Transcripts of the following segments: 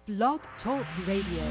Blog Talk Radio.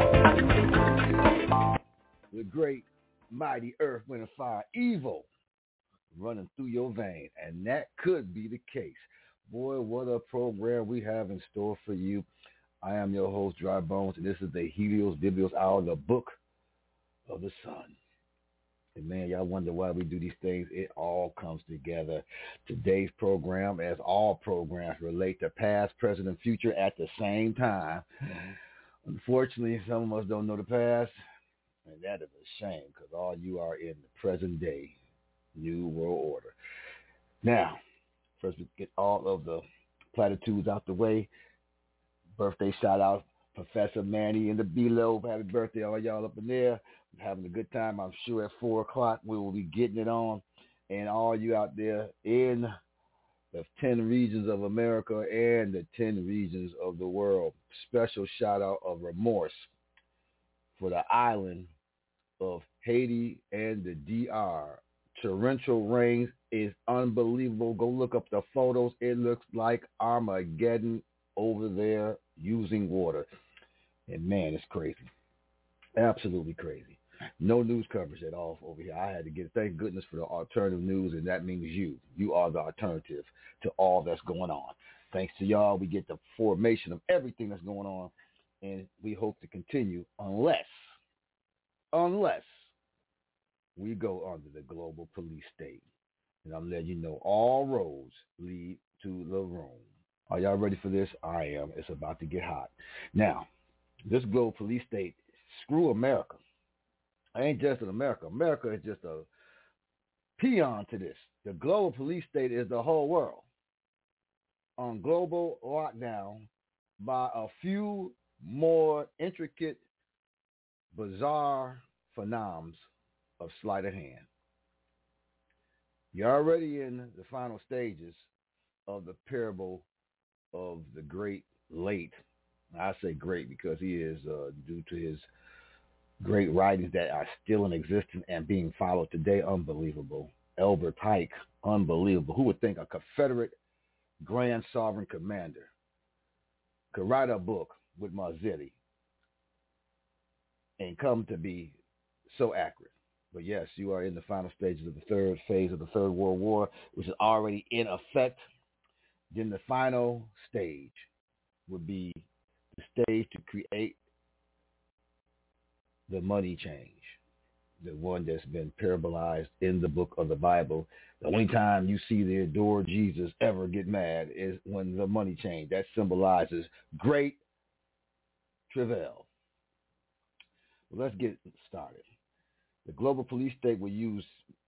mighty Earth, Wind, and Fire, Evil. running through your vein, and that could be the case. Boy, what a program we have in store for you. I am your host, Dry Bones, and this is the Helios Biblios Hour, the book of the Sun. And man, y'all wonder why we do these things. It all comes together. Today's program, as all programs, relate to past, present, and future at the same time. Unfortunately, some of us don't know the past, and that is a shame because all you are in the present day New World Order. Now, first we get all of the platitudes out the way. Birthday shout out, Professor Manny in the below. Happy birthday, all y'all up in there. Having a good time. I'm sure at 4 o'clock we will be getting it on. And all you out there in the 10 regions of America and the 10 regions of the world. Special shout out of remorse for the island of Haiti and the DR. Torrential rains is unbelievable. Go look up the photos. It looks like Armageddon over there using water. And man, it's crazy. Absolutely crazy. No news coverage at all over here. I had to get, thank goodness for the alternative news, and that means you. You are the alternative to all that's going on. Thanks to y'all, we get the formation of everything that's going on, and we hope to continue unless we go under the global police state. And I'm letting you know all roads lead to the Rome. Are y'all ready for this? I am. It's about to get hot. Now, this global police state, screw America. I ain't just in America. America is just a peon to this. The global police state is the whole world on global lockdown by a few more intricate, bizarre phenoms of sleight of hand. You're already in the final stages of the parable of the great late. I say great because he is, due to his great writings that are still in existence and being followed today, unbelievable. Albert Pike, unbelievable. Who would think a Confederate Grand Sovereign Commander could write a book with Marzilli and come to be so accurate? But yes, you are in the final stages of the third phase of the Third World War, which is already in effect. Then the final stage would be the stage to create the money change, the one that's been parabolized in the book of the Bible. The only time you see the adored Jesus ever get mad is when the money change. That symbolizes great travail. Well, let's get started. The global police state will use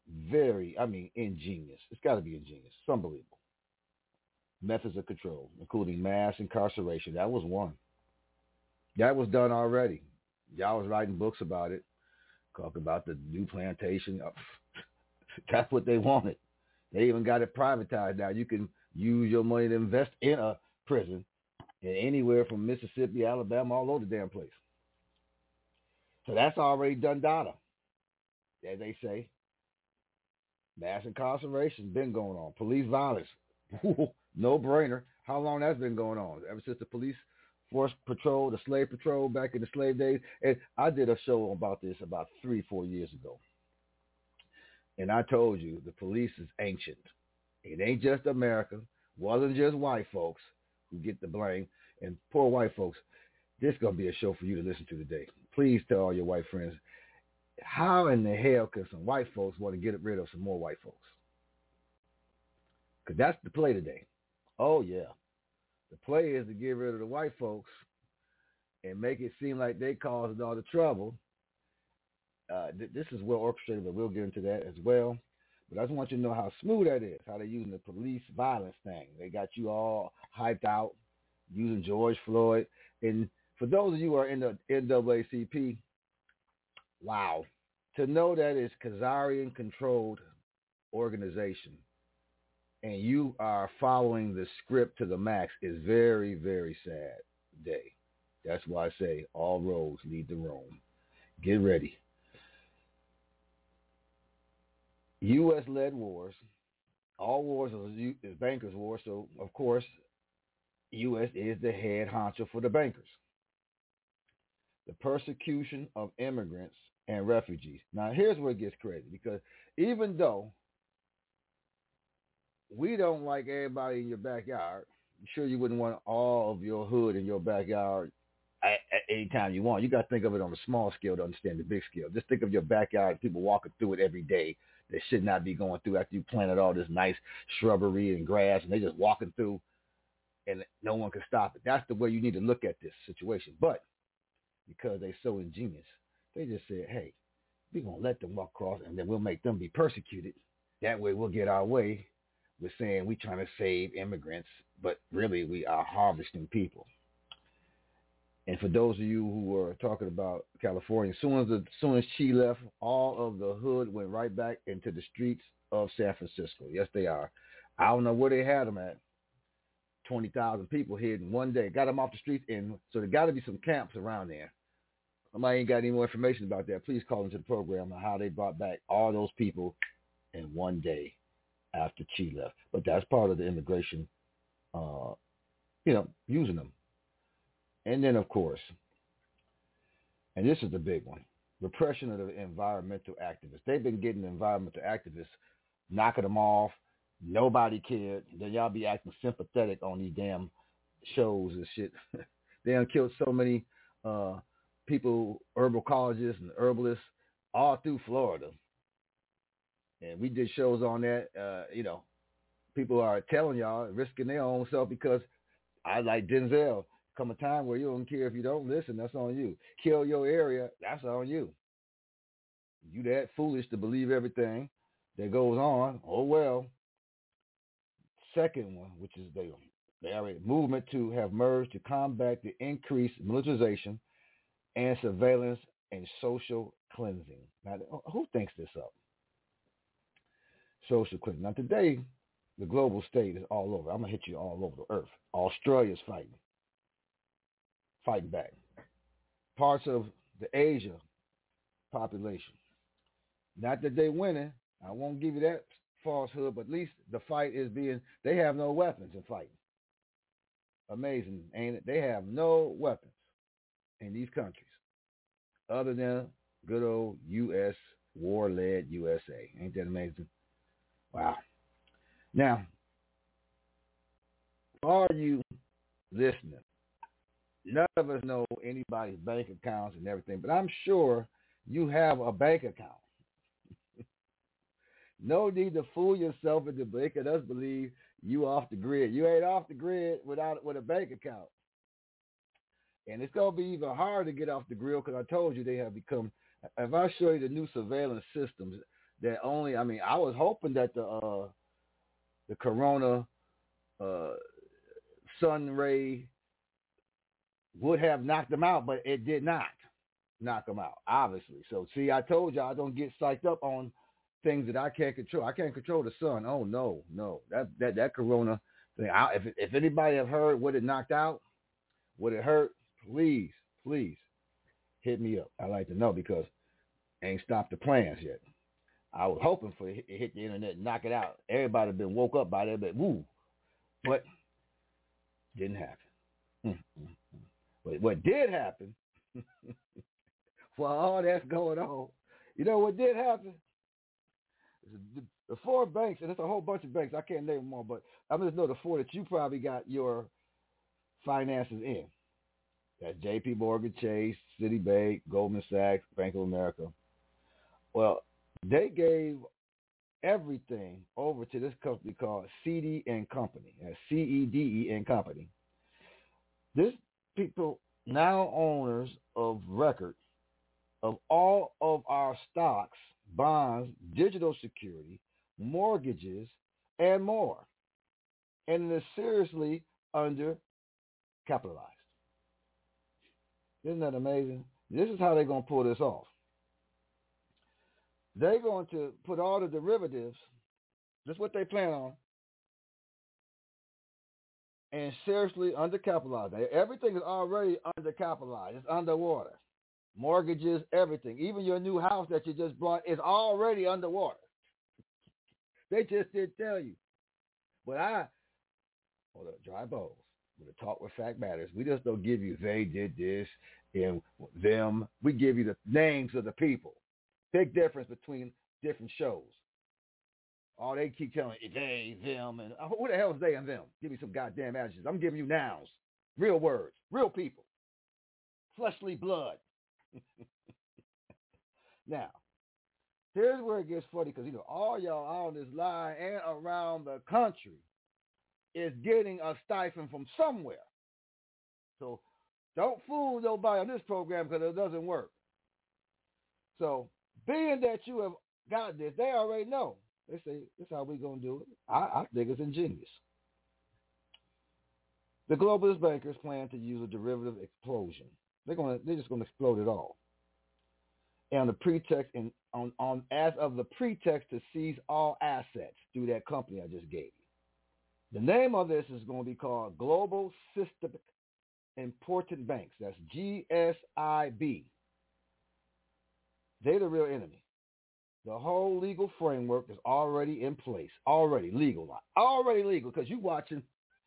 ingenious. It's got to be ingenious. It's unbelievable. Methods of control, including mass incarceration. That was one. That was done already. Y'all was writing books about it, talking about the new plantation. That's what they wanted. They even got it privatized now. You can use your money to invest in a prison in anywhere from Mississippi, Alabama, all over the damn place. So that's already done data, as they say. Mass incarceration been going on. Police violence, no brainer. How long that's been going on? Ever since the police force patrol, the slave patrol back in the slave days. And I did a show about this about 3-4 years ago. And I told you the police is ancient. It ain't just America. Wasn't just white folks who get the blame. And poor white folks, this is going to be a show for you to listen to today. Please tell all your white friends, how in the hell can some white folks want to get rid of some more white folks? Because that's the play today. Oh, yeah. The play is to get rid of the white folks and make it seem like they caused all the trouble. This is well orchestrated, but we'll get into that as well. But I just want you to know how smooth that is, how they're using the police violence thing. They got you all hyped out using George Floyd. And for those of you who are in the NAACP, wow. To know that it's Khazarian-controlled organization and you are following the script to the max is very, very sad day. That's why I say all roads lead to Rome. Get ready. U.S.-led wars. All wars is bankers' wars, so of course, U.S. is the head honcho for the bankers. The persecution of immigrants and refugees. Now, here's where it gets crazy, because even though we don't like everybody in your backyard. I'm sure you wouldn't want all of your hood in your backyard at any time you want. You got to think of it on a small scale to understand the big scale. Just think of your backyard, people walking through it every day. They should not be going through after you planted all this nice shrubbery and grass, and they just walking through, and no one can stop it. That's the way you need to look at this situation. But because they're so ingenious, they just said, hey, we're going to let them walk across, and then we'll make them be persecuted. That way we'll get our way. We're saying we're trying to save immigrants, but really we are harvesting people. And for those of you who were talking about California, as soon as Chi left, all of the hood went right back into the streets of San Francisco. Yes, they are. I don't know where they had them at. 20,000 people here in one day. Got them off the streets, and so there got to be some camps around there. Somebody ain't got any more information about that. Please call into the program on how they brought back all those people in one day after Chi left. But that's part of the immigration, using them. And then, of course, and this is the big one, repression of the environmental activists. They've been getting the environmental activists, knocking them off. Nobody cared. Then y'all be acting sympathetic on these damn shows and shit. They done killed so many people, herbal ecologists and herbalists all through Florida. And we did shows on that. People are telling y'all, risking their own self because I like Denzel. Come a time where you don't care if you don't listen, that's on you. Kill your area, that's on you. You that foolish to believe everything that goes on, oh well. Second one, which is the movement to have merged to combat the increased militarization and surveillance and social cleansing. Now, who thinks this up? Social cleansing. Now, today, the global state is all over. I'm going to hit you all over the earth. Australia's fighting back. Parts of the Asia population. Not that they're winning. I won't give you that falsehood, but at least the fight is they have no weapons in fighting. Amazing, ain't it? They have no weapons in these countries other than good old U.S. war-led USA. Ain't that amazing? Wow. Now, are you listening? None of us know anybody's bank accounts and everything, but I'm sure you have a bank account. No need to fool yourself into making us believe you off the grid. You ain't off the grid with a bank account. And it's going to be even harder to get off the grid because I told you they have become, if I show you the new surveillance systems that I was hoping that the corona sun ray would have knocked them out, but it did not knock them out, obviously. So, see, I told you I don't get psyched up on things that I can't control. I can't control the sun. Oh, no. That corona thing. If anybody have heard what it knocked out, what it hurt, please hit me up. I'd like to know because I ain't stopped the plans yet. I was hoping for it hit the internet and knock it out. Everybody been woke up by that, but didn't happen. But what did happen, while all that's going on, you know what did happen? The four banks, and it's a whole bunch of banks. I can't name them all, but I just know the four that you probably got your finances in. That's J.P. Morgan Chase, Citibank, Goldman Sachs, Bank of America. Well, they gave everything over to this company called CD and Company. That's CEDE and Company. This people now owners of record of all of our stocks, bonds, digital security, mortgages, and more. And it is seriously undercapitalized. Isn't that amazing? This is how they're going to pull this off. They're going to put all the derivatives, that's what they plan on, and seriously undercapitalized. Everything is already undercapitalized. It's underwater. Mortgages, everything. Even your new house that you just bought is already underwater. They just didn't tell you. But hold up, Dry Bones, with a talk with fact matters. We just don't give you they did this and them. We give you the names of the people. Big difference between different shows. Oh, they keep telling you they, them, and who the hell is they and them? Give me some goddamn adjectives. I'm giving you nouns, real words, real people, fleshly blood. Now, here's where it gets funny because, all y'all on this line and around the country is getting a stipend from somewhere. So don't fool nobody on this program because it doesn't work. So being that you have got this, they already know. They say, this is how we're going to do it. I think it's ingenious. The globalist bankers plan to use a derivative explosion. They're just going to explode it all. And the pretext as of the pretext to seize all assets through that company I just gave you. The name of this is going to be called Global Systemic Important Banks. That's GSIB. They're the real enemy. The whole legal framework is already in place. Already legal. Because you watching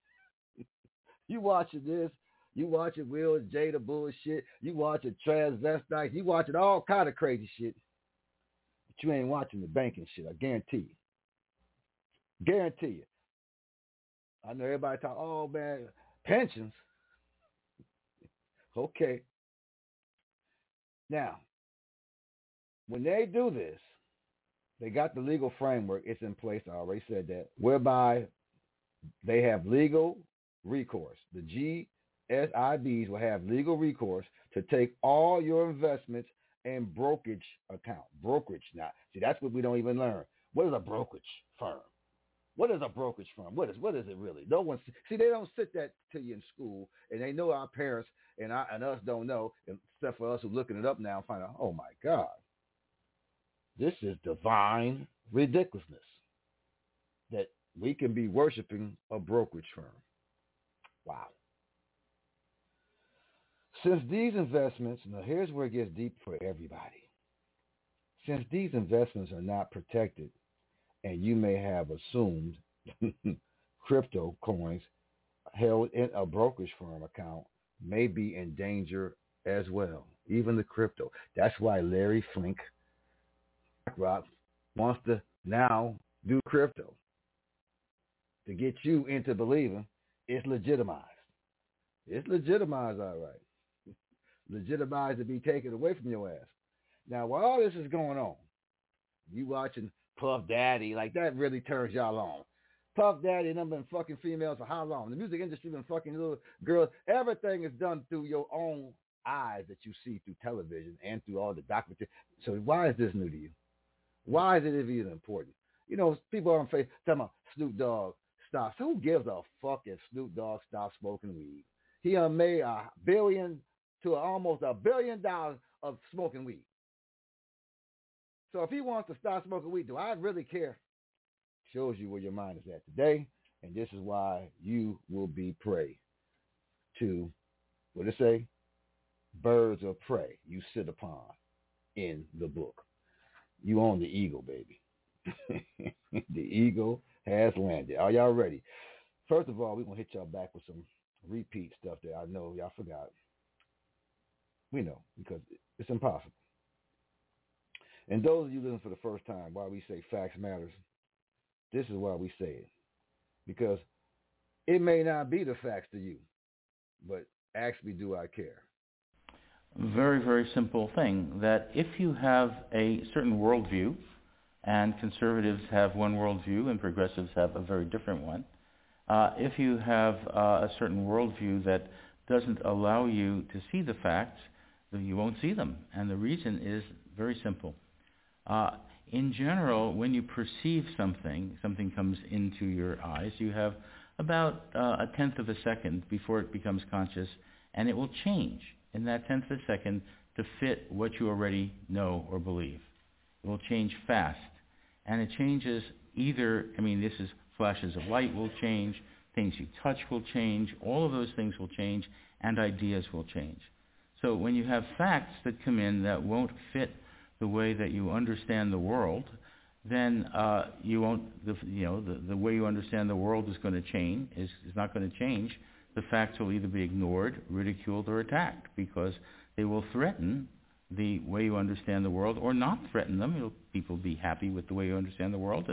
this. You watching Will and Jada bullshit. You watching transvestites. You watching all kind of crazy shit. But you ain't watching the banking shit. I guarantee you. Guarantee you. I know everybody talk, oh, man, pensions. Okay. Now, when they do this, they got the legal framework. It's in place. I already said that. Whereby they have legal recourse. The GSIBs will have legal recourse to take all your investments and brokerage account. Brokerage now. See, that's what we don't even learn. What is a brokerage firm? What is a brokerage firm? What is it really? No one. See, they don't sit that to you in school, and they know our parents and us don't know, except for us who are looking it up now and find out, oh my God. This is divine ridiculousness that we can be worshiping a brokerage firm. Wow. Since these investments, now here's where it gets deep for everybody. Since these investments are not protected, and you may have assumed crypto coins held in a brokerage firm account may be in danger as well, even the crypto. That's why Larry Fink BlackRock wants to now do crypto to get you into believing it's legitimized. It's legitimized, all right. Legitimized to be taken away from your ass. Now, while all this is going on, you watching Puff Daddy, like that really turns y'all on. Puff Daddy and them been fucking females for how long? The music industry been fucking little girls. Everything is done through your own eyes that you see through television and through all the documentary. So why is this new to you? Why is it even important? People on Facebook talking about Snoop Dogg stops. Who gives a fuck if Snoop Dogg stops smoking weed? He made $1 billion to almost $1 billion of smoking weed. So if he wants to stop smoking weed, do I really care? Shows you where your mind is at today, and this is why you will be prey to, what did it say? Birds of prey you sit upon in the book. You own the eagle, baby. The eagle has landed. Are y'all ready? First of all, we're going to hit y'all back with some repeat stuff that I know y'all forgot. We know, because it's impossible. And those of you listening for the first time, why we say facts matters, this is why we say it. Because it may not be the facts to you, but ask me, do I care? Very, very simple thing, that if you have a certain worldview, and conservatives have one worldview and progressives have a very different one, if you have a certain worldview that doesn't allow you to see the facts, then you won't see them. And the reason is very simple. In general, when you perceive something comes into your eyes, you have about a tenth of a second before it becomes conscious, and it will change in that tenth of a second to fit what you already know or believe. It will change fast. And it changes either, this is flashes of light will change, things you touch will change, all of those things will change, and ideas will change. So when you have facts that come in that won't fit the way that you understand the world, then you won't, the way you understand the world is going to change, is not going to change. The facts will either be ignored, ridiculed, or attacked because they will threaten the way you understand the world or not threaten them. People be happy with the way you understand the world, and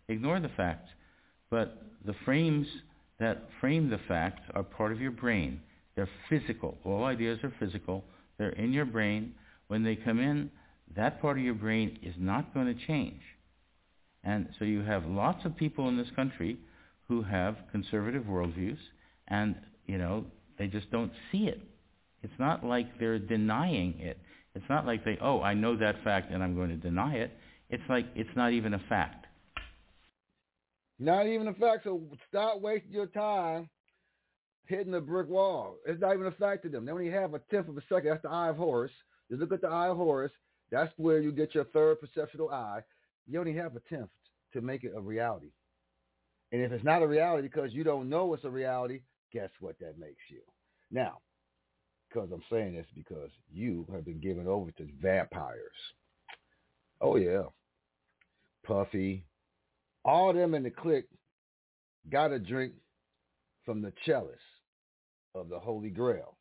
Ignore the facts. But the frames that frame the facts are part of your brain. They're physical. All ideas are physical. They're in your brain. When they come in, that part of your brain is not going to change. And so you have lots of people in this country who have conservative worldviews, and, they just don't see it. It's not like they're denying it. It's not like I know that fact and I'm going to deny it. It's like it's not even a fact. Not even a fact, so stop wasting your time hitting the brick wall. It's not even a fact to them. They only have a tenth of a second. That's the eye of Horus. You look at the eye of Horus. That's where you get your third perceptual eye. You only have a tenth to make it a reality. And if it's not a reality because you don't know it's a reality, guess what that makes you? Now, because I'm saying this because you have been given over to vampires. Oh, yeah. Puffy. All of them in the clique got a drink from the chalice of the Holy Grail.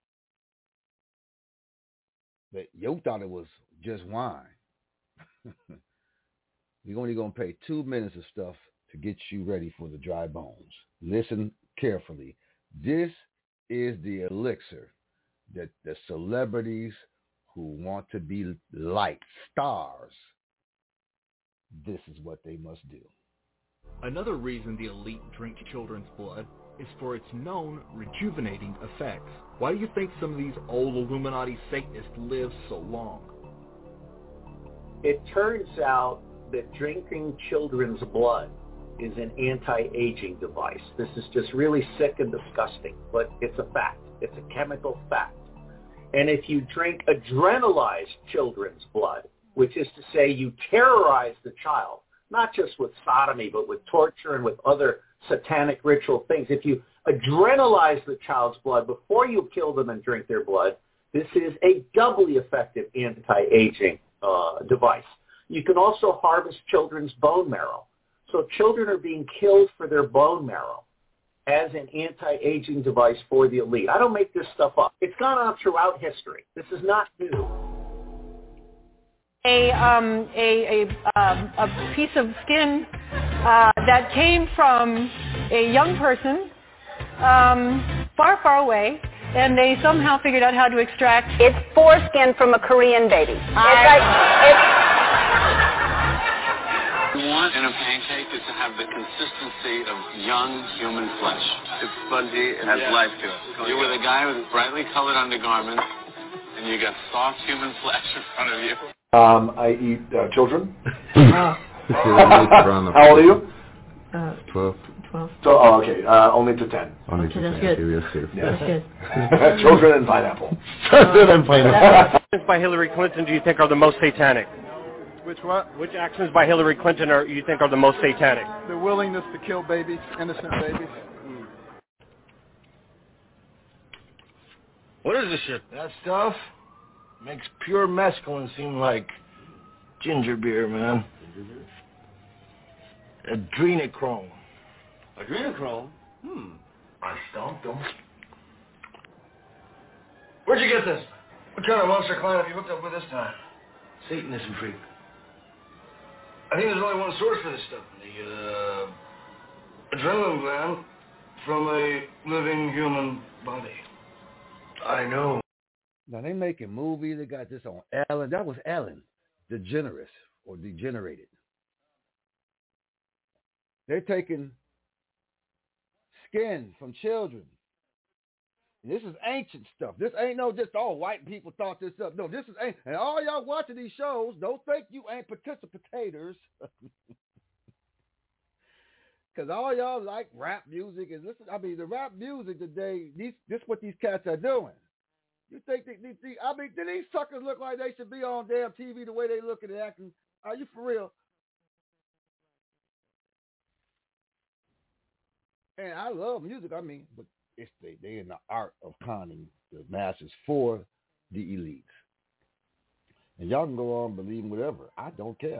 But you thought it was just wine. We're only going to pay 2 minutes of stuff to get you ready for the dry bones. Listen carefully. This is the elixir that the celebrities who want to be like stars, this is what they must do. Another reason the elite drink children's blood is for its known rejuvenating effects. Why do you think some of these old Illuminati Satanists live so long? It turns out that drinking children's blood is an anti-aging device. This is just really sick and disgusting, but it's a fact. It's a chemical fact. And if you drink adrenalized children's blood, which is to say you terrorize the child, not just with sodomy, but with torture and with other satanic ritual things. If you adrenalize the child's blood before you kill them and drink their blood, this is a doubly effective anti-aging device. You can also harvest children's bone marrow. So children are being killed for their bone marrow as an anti-aging device for the elite. I don't make this stuff up. It's gone on throughout history. This is not new. A piece of skin that came from a young person far, far away, and they somehow figured out how to extract. It's foreskin from a Korean baby. Want in a pancake is to have the consistency of young human flesh. It's spongy, it has life to it. You're with a guy with brightly colored undergarments, and you got soft human flesh in front of you. I eat children. How old are you? 12. 12. Oh, okay. Only to 10. Only to 10. That's good. Yes. That's good. Children and pineapple. Children and pineapple. Actions by Hillary Clinton do you think are the most satanic? Which what? Which actions by Hillary Clinton you think are the most satanic? The willingness to kill babies, innocent babies. What is this shit? That stuff makes pure mescaline seem like ginger beer, man. Adrenochrome. Adrenochrome? I stomped them. Where'd you get this? What kind of monster client have you hooked up with this time? Satanism freak. I think there's only one source for this stuff. The adrenaline gland from a living human body. I know. Now, they making movies. They got this on Ellen. That was Ellen DeGeneres or Degenerated. They're taking skin from children. And this is ancient stuff. This ain't no just, white people thought this up. No, this is ancient. And all y'all watching these shows, don't think you ain't participators. Because all y'all like rap music. And listen, the rap music today, this is what these cats are doing. You think do these suckers look like they should be on damn TV the way they look and acting? Are you for real? And I love music, but they in the art of conning the masses for the elites. And y'all can go on believing whatever. I don't care.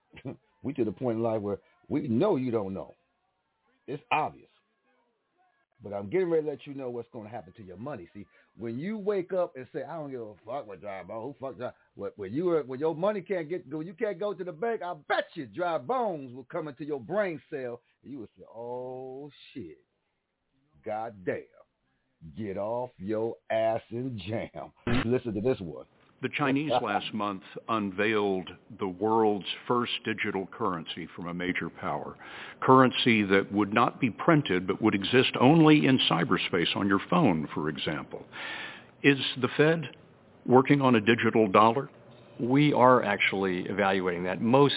We to the point in life where we know you don't know. It's obvious. But I'm getting ready to let you know what's going to happen to your money. See, when you wake up and say, I don't give a fuck what Dry Bones, who fuck Dry, when your money can't you can't go to the bank, I bet you Dry Bones will come into your brain cell and you will say, oh shit, goddamn, get off your ass and jam. Listen to this one. The Chinese last month unveiled the world's first digital currency from a major power, currency that would not be printed but would exist only in cyberspace on your phone, for example. Is the Fed working on a digital dollar? We are actually evaluating that. Most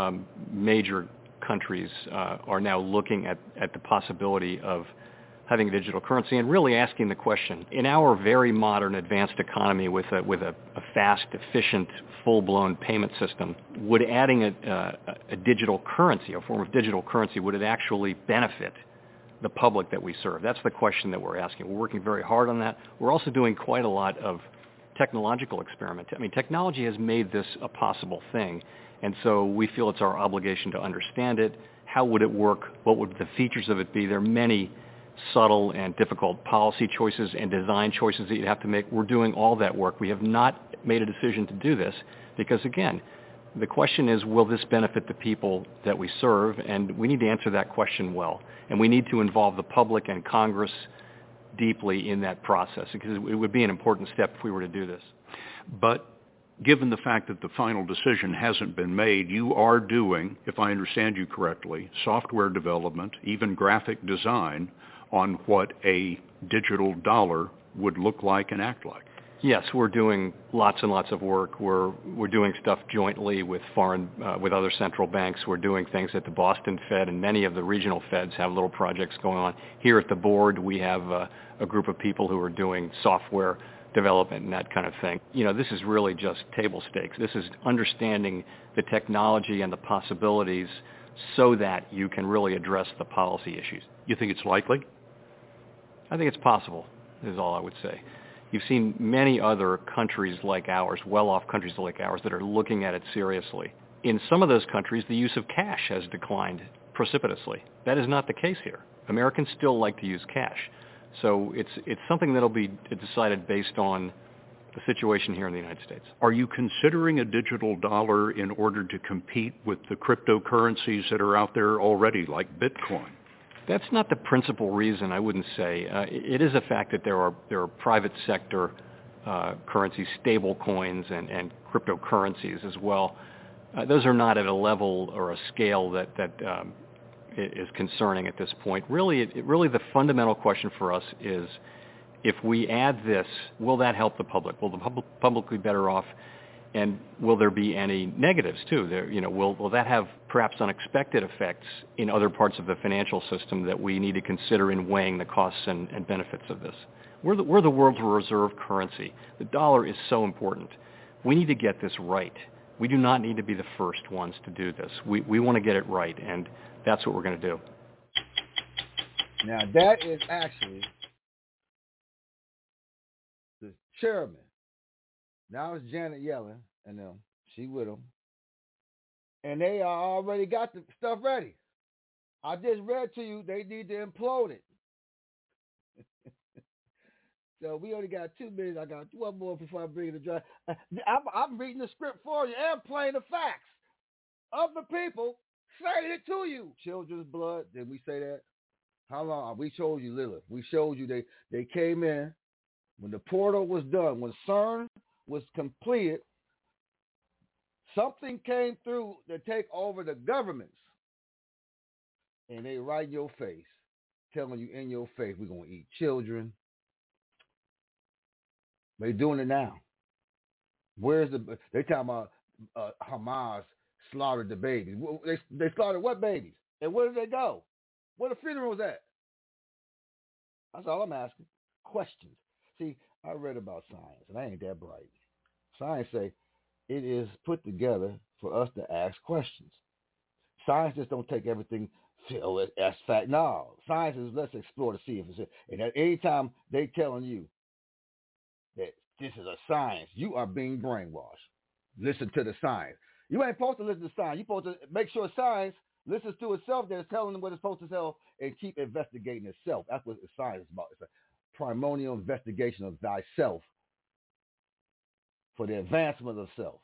major countries are now looking at the possibility of having a digital currency and really asking the question, in our very modern advanced economy with a fast, efficient, full-blown payment system, would adding a digital currency, a form of digital currency, would it actually benefit the public that we serve? That's the question that we're asking. We're working very hard on that. We're also doing quite a lot of technological experiment. I mean, technology has made this a possible thing, and so we feel it's our obligation to understand it. How would it work? What would the features of it be? There are many subtle and difficult policy choices and design choices that you'd have to make. We're doing all that work. We have not made a decision to do this because, again, the question is, will this benefit the people that we serve? And we need to answer that question well. And we need to involve the public and Congress deeply in that process because it would be an important step if we were to do this. But given the fact that the final decision hasn't been made, you are doing, if I understand you correctly, software development, even graphic design on what a digital dollar would look like and act like. Yes, we're doing lots and lots of work. We're doing stuff jointly with with other central banks. We're doing things at the Boston Fed, and many of the regional Feds have little projects going on. Here at the board, we have a group of people who are doing software development and that kind of thing. You know, this is really just table stakes. This is understanding the technology and the possibilities so that you can really address the policy issues. You think it's likely? I think it's possible, is all I would say. You've seen many other countries like ours, well-off countries like ours, that are looking at it seriously. In some of those countries, the use of cash has declined precipitously. That is not the case here. Americans still like to use cash. So it's something that will be decided based on the situation here in the United States. Are you considering a digital dollar in order to compete with the cryptocurrencies that are out there already, like Bitcoin? That's not the principal reason, I wouldn't say. It is a fact that there are private sector currencies, stable coins, and cryptocurrencies as well. Those are not at a level or a scale that is concerning at this point. Really the fundamental question for us is, if we add this, will that help the public? Will the public be better off? And will there be any negatives too? Will that have perhaps unexpected effects in other parts of the financial system that we need to consider in weighing the costs and benefits of this? We're the world's reserve currency. The dollar is so important. We need to get this right. We do not need to be the first ones to do this. We want to get it right, and that's what we're going to do. Now, that is actually the chairman. Now it's Janet Yellen and them. She with them. And they already got the stuff ready. I just read to you they need to implode it. So we only got 2 minutes. I got one more before I bring it to dry. I'm reading the script for you and playing the facts of the people, saying it to you. Children's blood, did we say that? How long? We showed you, Lilith. We showed you they came in when the portal was done, when CERN was completed, something came through to take over the governments. And they right in your face, telling you in your face, we're going to eat children. They're doing it now. They talking about Hamas slaughtered the babies. They slaughtered what babies? And where did they go? Where the funerals at? That's all I'm asking. Questions. See, I read about science, and I ain't that bright. Science say it is put together for us to ask questions. Science just don't take everything as fact. No, science is let's explore to see if it's. And at any time they telling you that this is a science, you are being brainwashed. Listen to the science. You ain't supposed to listen to science. You're supposed to make sure science listens to itself, then it's telling them what it's supposed to tell and keep investigating itself. That's what science is about. It's a primordial investigation of thyself for the advancement of self.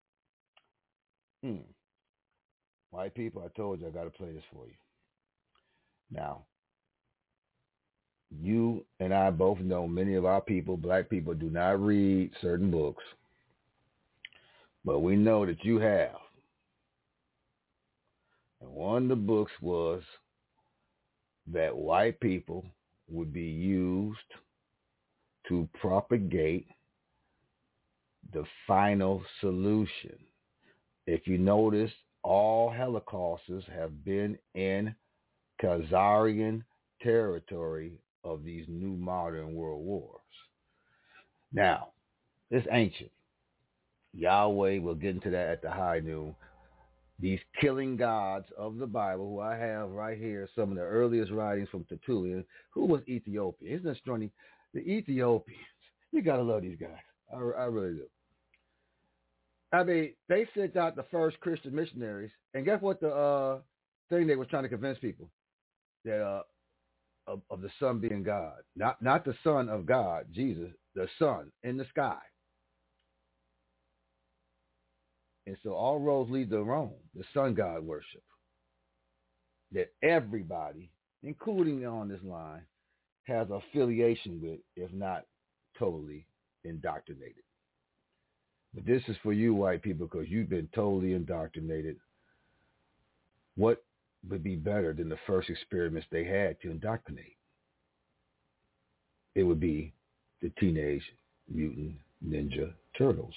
White people, I told you I got to play this for you. Now, you and I both know many of our people, black people, do not read certain books. But we know that you have. And one of the books was that white people would be used to propagate the final solution. If you notice, all Holocausts have been in Khazarian territory of these new modern world wars. Now, it's ancient. Yahweh, we'll get into that at the high noon. These killing gods of the Bible, who I have right here, some of the earliest writings from Tertullian, who was Ethiopian. Isn't that strange? The Ethiopians, you got to love these guys. I really do. I mean, they sent out the first Christian missionaries, and guess what the thing they were trying to convince people? That of the Son being God. Not the Son of God, Jesus, the Son in the sky. And so all roads lead to Rome, the sun god worship. That everybody, including on this line, has affiliation with, if not totally indoctrinated. But this is for you white people because you've been totally indoctrinated. What would be better than the first experiments they had to indoctrinate? It would be the Teenage Mutant Ninja Turtles.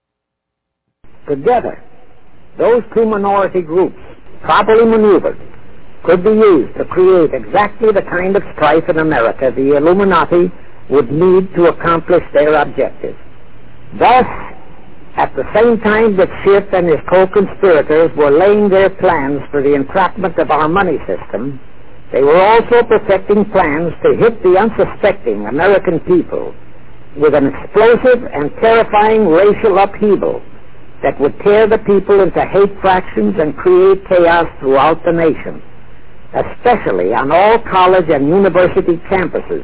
Together, those two minority groups, properly maneuvered, could be used to create exactly the kind of strife in America the Illuminati would need to accomplish their objectives. Thus, at the same time that Schiff and his co-conspirators were laying their plans for the entrapment of our money system, they were also perfecting plans to hit the unsuspecting American people with an explosive and terrifying racial upheaval that would tear the people into hate fractions and create chaos throughout the nation, especially on all college and university campuses,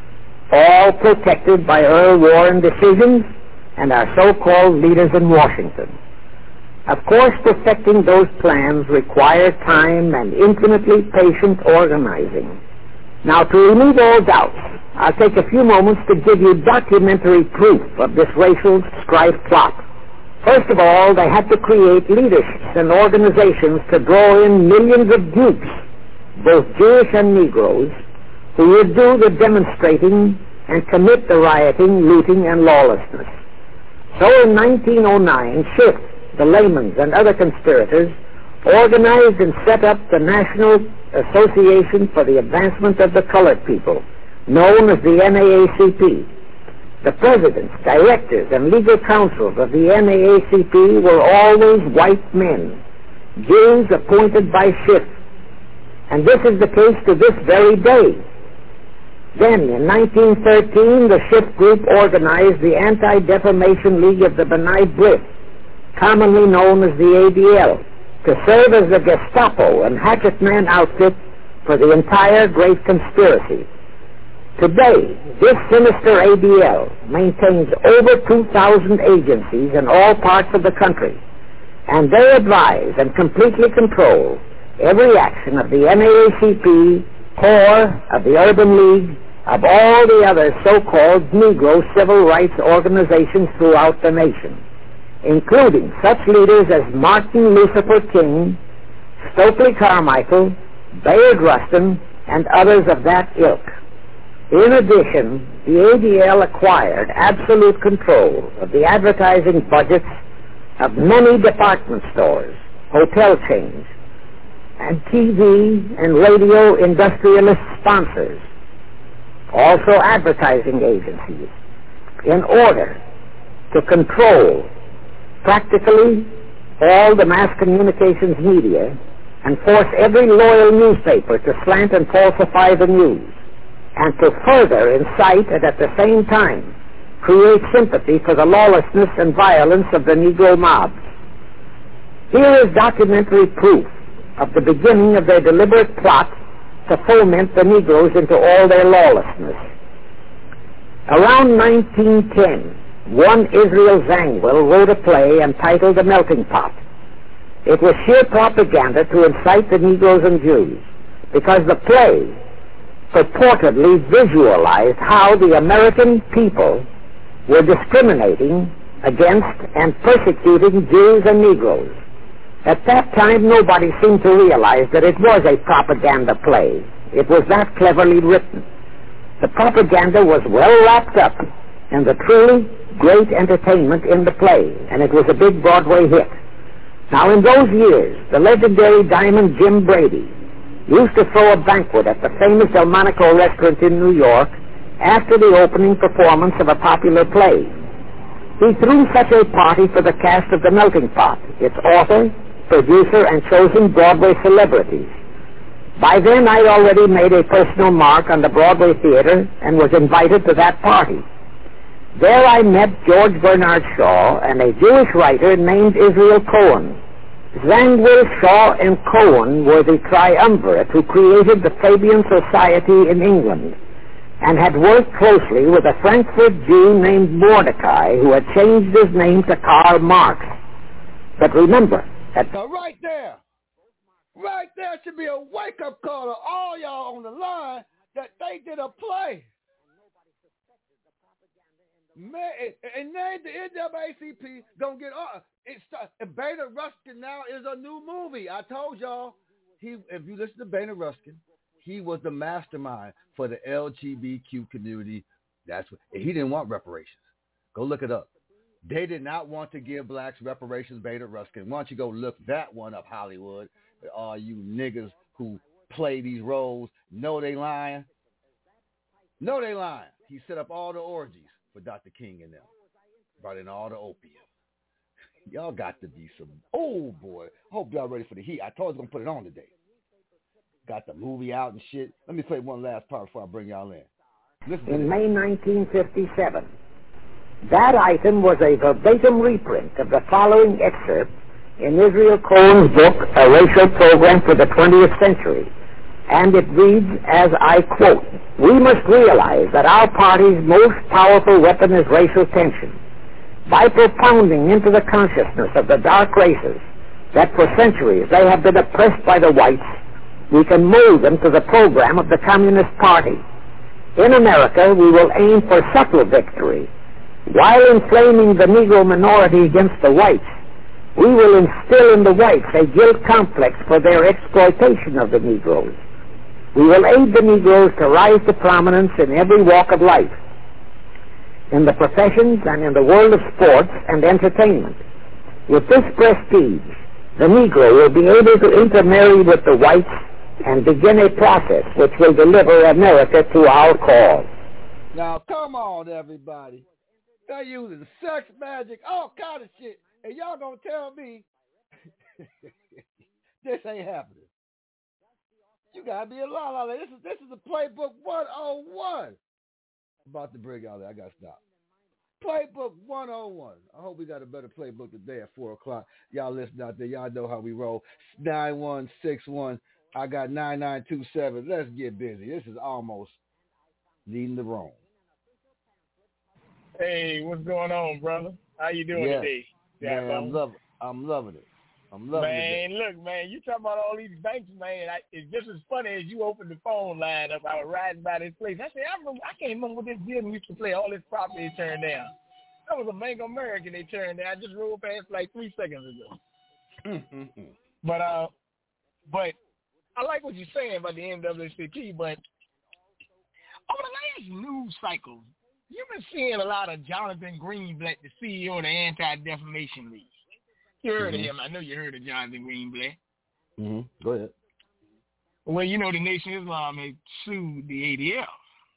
all protected by Earl Warren decisions and our so-called leaders in Washington. Of course, perfecting those plans required time and infinitely patient organizing. Now, to remove all doubts, I'll take a few moments to give you documentary proof of this racial strife plot. First of all, they had to create leaderships and organizations to draw in millions of dupes, both Jewish and Negroes, who would do the demonstrating and commit the rioting, looting, and lawlessness. So in 1909, Schiff, the Lamans, and other conspirators organized and set up the National Association for the Advancement of the Colored People, known as the NAACP. The presidents, directors, and legal counsels of the NAACP were always white men, Jews appointed by Schiff. And this is the case to this very day. Then, in 1913, the Schiff Group organized the Anti-Defamation League of the B'nai B'rith, commonly known as the ADL, to serve as the Gestapo and hatchet man outfit for the entire great conspiracy. Today, this sinister ADL maintains over 2,000 agencies in all parts of the country, and they advise and completely control every action of the NAACP, CORE, of the Urban League, of all the other so-called Negro civil rights organizations throughout the nation, including such leaders as Martin Lucifer King, Stokely Carmichael, Bayard Rustin, and others of that ilk. In addition, the ADL acquired absolute control of the advertising budgets of many department stores, hotel chains, and TV and radio industrialist sponsors, also advertising agencies, in order to control practically all the mass communications media and force every loyal newspaper to slant and falsify the news, and to further incite and at the same time create sympathy for the lawlessness and violence of the Negro mobs. Here is documentary proof of the beginning of their deliberate plot to foment the Negroes into all their lawlessness. Around 1910, one Israel Zangwill wrote a play entitled The Melting Pot. It was sheer propaganda to incite the Negroes and Jews, because the play purportedly visualized how the American people were discriminating against and persecuting Jews and Negroes. At that time, nobody seemed to realize that it was a propaganda play. It was that cleverly written. The propaganda was well wrapped up in the truly great entertainment in the play, and it was a big Broadway hit. Now, in those years, the legendary Diamond Jim Brady used to throw a banquet at the famous Delmonico restaurant in New York after the opening performance of a popular play. He threw such a party for the cast of The Melting Pot, its author, producer, and chosen Broadway celebrities. By then, I'd already made a personal mark on the Broadway theater and was invited to that party. There I met George Bernard Shaw and a Jewish writer named Israel Cohen. Zangwill, Shaw, and Cohen were the triumvirate who created the Fabian Society in England and had worked closely with a Frankfurt Jew named Mordecai, who had changed his name to Karl Marx. But remember, now right there should be a wake-up call to all y'all on the line that they did a play. Man, and then the NAACP gonna get on. Beta Ruskin now is a new movie. I told y'all, if you listen to Beta Ruskin, he was the mastermind for the LGBTQ community. He didn't want reparations. Go look it up. They did not want to give blacks reparations, Beta Ruskin. Why don't you go look that one up, Hollywood? All you niggas who play these roles, know they lying. Know they lying. He set up all the orgies for Dr. King and them. Brought in all the opium. Y'all got to be some, oh boy. Hope y'all ready for the heat. I told you I was going to put it on today. Got the movie out and shit. Let me play one last part before I bring y'all in. In May 1957, that item was a verbatim reprint of the following excerpt in Israel Cohen's book, A Racial Program for the 20th Century. And it reads, as I quote, "We must realize that our party's most powerful weapon is racial tension. By propounding into the consciousness of the dark races that for centuries they have been oppressed by the whites, we can mold them to the program of the Communist Party. In America, we will aim for subtle victory. While inflaming the Negro minority against the whites, we will instill in the whites a guilt complex for their exploitation of the Negroes. We will aid the Negroes to rise to prominence in every walk of life, in the professions and in the world of sports and entertainment. With this prestige, the Negro will be able to intermarry with the whites and begin a process which will deliver America to our cause." Now, come on, everybody. They're using sex magic, all kind of shit, and y'all gonna tell me this ain't happening. You gotta be a lot. This is a Playbook 101. I'm about to bring y'all there. I gotta stop. Playbook 101. I hope we got a better playbook today at 4 o'clock. Y'all listen out there. Y'all know how we roll. 9161. I got 9927. Let's get busy. This is almost leading the wrong. Hey, what's going on, brother? How you doing today? Man, I'm loving it. Man, look, man, you talking about all these banks, man. It's just as funny as you opened the phone line up. I was riding by this place. I said, I can't remember what this building used to play. All this property they turned down. That was a Bank of America they turned down. I just rolled past like 3 seconds ago. But I like what you're saying about the NAACP, but over the last news cycle, you've been seeing a lot of Jonathan Greenblatt, the CEO of the Anti-Defamation League. You heard of him. I know you heard of Jonathan Greenblatt. Go ahead. Well, you know, the Nation of Islam has sued the ADL.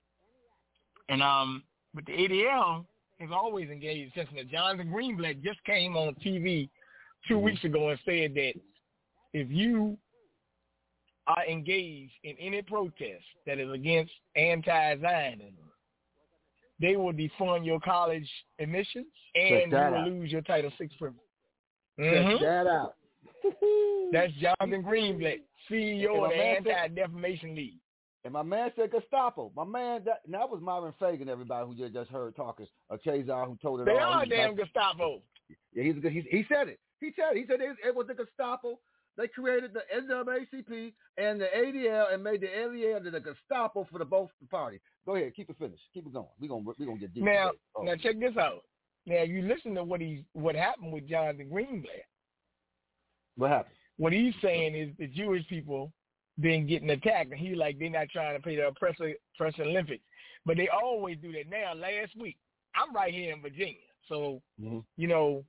And but the ADL has always engaged since Jonathan Greenblatt just came on TV 2 weeks ago and said that if you are engaged in any protest that is against anti-Zionism, they will defund your college admissions and you will lose your Title VI privilege. Check that out. That's Jonathan Greenblatt, CEO of the Anti-Defamation League. And my man said Gestapo. My man, that was Myron Fagan, everybody who just heard talking. Chazar, who told it they all. They are damn Gestapo. Yeah, he said it. He said it was the Gestapo. They created the NAACP and the ADL and made the LEL the Gestapo for both parties. Go ahead, keep it finished. Keep it going. We're gonna get deep. Now check this out. Now you listen to what happened with Jonathan Greenblatt. What happened? What he's saying is the Jewish people been getting attacked, and he's like, they're not trying to play the oppressor Olympics. But they always do that. Now, last week, I'm right here in Virginia. So, you know,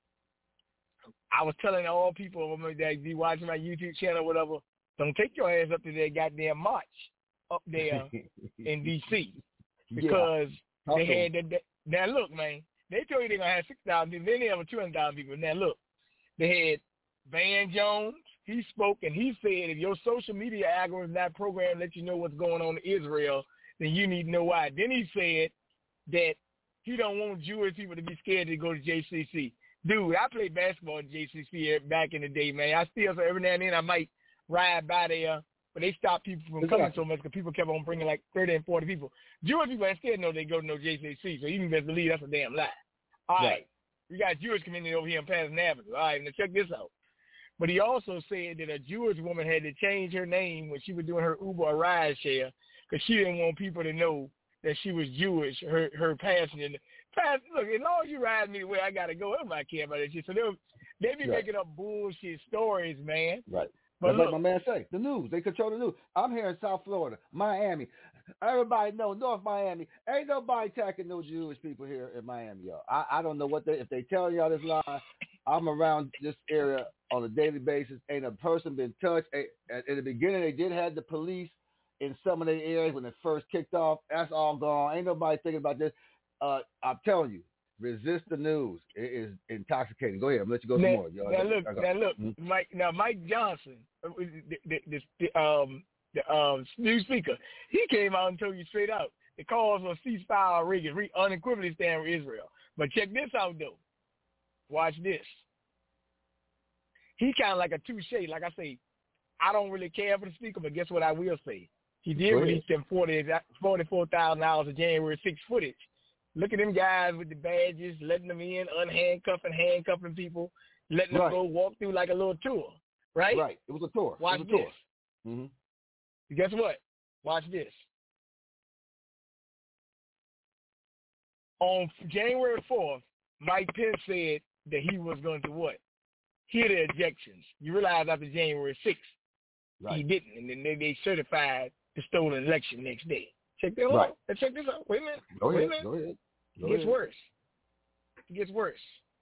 I was telling all people that be watching my YouTube channel or whatever, don't take your ass up to that goddamn march up there in D.C. Because they had that. Now, look, man, they told you they're going to have 6,000 people. Then they have 200,000 people. Now, look, they had Van Jones. He spoke, and he said, if your social media algorithm not programmed to let you know what's going on in Israel, then you need to know why. Then he said that he don't want Jewish people to be scared to go to JCC. Dude, I played basketball at JCC back in the day, man. I still, so every now and then I might ride by there, but they stopped people from coming so much because people kept on bringing like 30 and 40 people. Jewish people ain't scared to know they go to no JCC, so you can best believe that's a damn lie. All right. We got Jewish community over here in Patterson Avenue. All right, now check this out. But he also said that a Jewish woman had to change her name when she was doing her Uber or ride share because she didn't want people to know that she was Jewish, her passenger. Look, as long as you ride me the way I got to go, everybody care about that shit. So they be making up bullshit stories, man. Right. But like my man say, the news. They control the news. I'm here in South Florida, Miami. Everybody know North Miami. Ain't nobody attacking no Jewish people here in Miami, y'all. I don't know if they tell y'all this lie. I'm around this area on a daily basis. Ain't a person been touched. In the beginning, they did have the police in some of their areas when it first kicked off. That's all gone. Ain't nobody thinking about this. I'm telling you, resist the news. It is intoxicating. Go ahead. I'm going to let you go some more. Now look, Mike Johnson, the new speaker, he came out and told you straight out the cause for a ceasefire Reagan unequivocally stand with Israel. But check this out, though. Watch this. He kind of like a touche. Like I say, I don't really care for the speaker, but guess what I will say? He did release them $44,000 of January 6th footage. Look at them guys with the badges, letting them in, handcuffing people, letting them go walk through like a little tour, right? Right. It was a tour. Watch this. Mm-hmm. Guess what? Watch this. On January 4th, Mike Pence said that he was going to what? Hear the objections. You realize after January 6th, he didn't, and then they certified the stolen election next day. Check that out. Check this out. Wait a minute. Go ahead. It gets worse. It gets worse.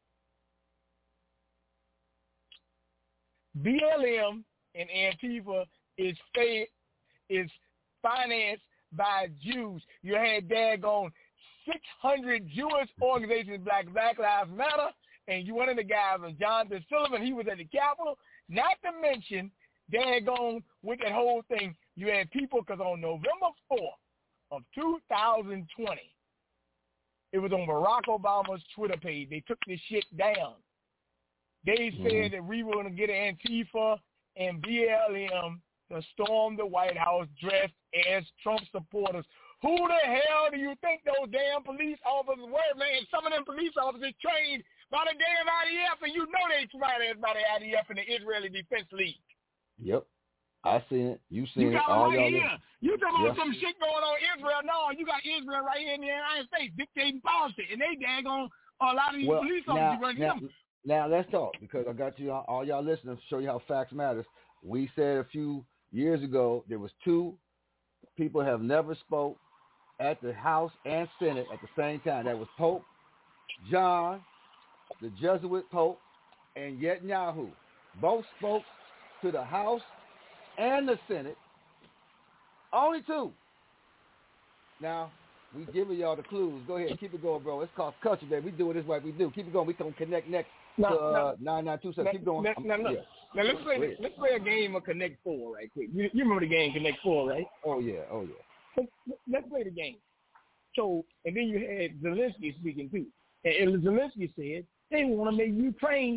BLM and Antifa is financed by Jews. You had daggone 600 Jewish organizations, Black Lives Matter, and you one of the guys was Jonathan Sullivan. He was at the Capitol. Not to mention, daggone with that whole thing, you had people because on November 4th of 2020, it was on Barack Obama's Twitter page. They took this shit down. They said that we were going to get Antifa and BLM to storm the White House dressed as Trump supporters. Who the hell do you think those damn police officers were, man? Some of them police officers trained by the damn IDF, and you know they trained by the IDF and the Israeli Defense League. Yep. I seen it. You seen it. All right y'all here. You talking about some shit going on in Israel. No, you got Israel right here in the United States dictating policy, and they daggone a lot of these police officers running them. Now let's talk, because I got you, all y'all listeners, show you how facts matters. We said a few years ago there was two people have never spoke at the House and Senate at the same time. That was Pope John, the Jesuit Pope, and Netanyahu. Both spoke to the House and the Senate. Only two. Now, we giving y'all the clues. Go ahead, keep it going, bro. It's called culture, baby. We do it this way. We do. Keep it going. We can connect next to 9927. Keep going. Now let's play a game of Connect 4 right quick. You remember the game Connect 4, right? Oh yeah. Let's play the game. So, and then you had Zelensky speaking too. And Zelensky said they want to make Ukraine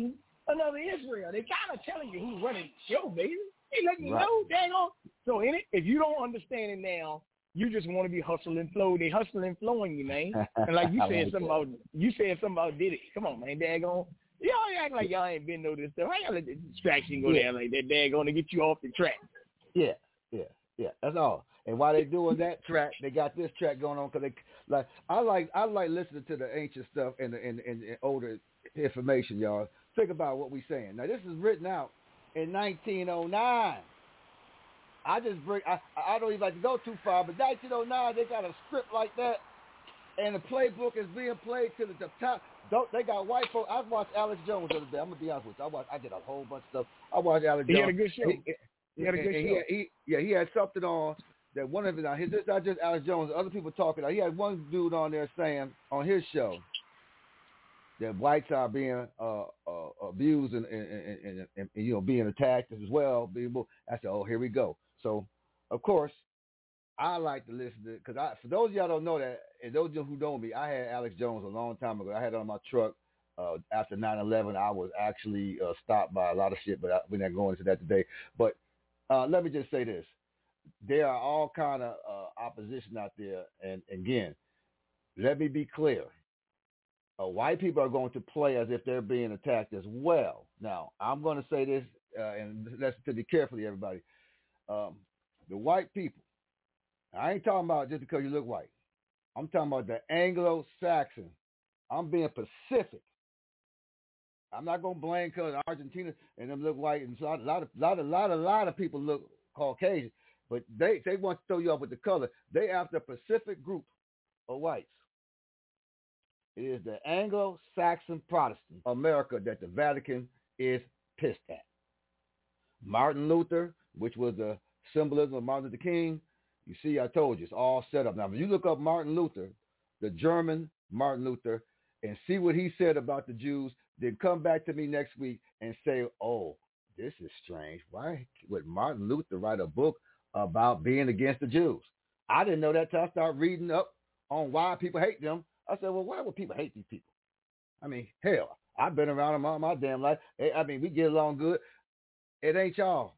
another Israel. They kind of telling you who's running the show, baby. They letting you Right. know, dang on. So in it, if you don't understand it now, you just want to be hustle and flow. They hustle and flowing you, man. And like you said something about Diddy. Come on, man, daggone. Y'all act like y'all ain't been know this stuff. How y'all let the distraction go down like that, daggone, to get you off the track? Yeah. That's all. And while they doing that track, they got this track going on because they I like listening to the ancient stuff and the older information, y'all. Think about what we saying. Now this is written out in 1909. I don't even like to go too far, but 1909 they got a script like that, and the playbook is being played to the top. They got white folks. I watched Alex Jones the other day. I'm gonna be honest with you. I did a whole bunch of stuff. I watched Alex Jones. He had a good show. He had a good show. He had something on that one of it. This not just Alex Jones. Other people talking. He had one dude on there saying on his show that whites are being abused and being attacked as well. I said, oh, here we go. So, of course, I like to listen to, because for those of y'all don't know that, and those of you who know me, I had Alex Jones a long time ago. I had it on my truck after 9/11. I was actually stopped by a lot of shit, but we're not going into that today. But let me just say this. There are all kind of opposition out there. And again, let me be clear. White people are going to play as if they're being attacked as well. Now, I'm going to say this, and listen to me carefully, everybody. The white people, I ain't talking about just because you look white. I'm talking about the Anglo-Saxon. I'm being Pacific. I'm not going to blame because Argentina and them look white, and so a lot of people look Caucasian, but they want to throw you off with the color. They after a Pacific group of whites. It is the Anglo-Saxon Protestant America that the Vatican is pissed at. Martin Luther, which was the symbolism of Martin Luther King, you see, I told you, it's all set up. Now, if you look up Martin Luther, the German Martin Luther, and see what he said about the Jews, then come back to me next week and say, oh, this is strange. Why would Martin Luther write a book about being against the Jews? I didn't know that till I started reading up on why people hate them. I said, well, why would people hate these people? I mean, hell, I've been around them all my damn life. I mean, we get along good. It ain't y'all.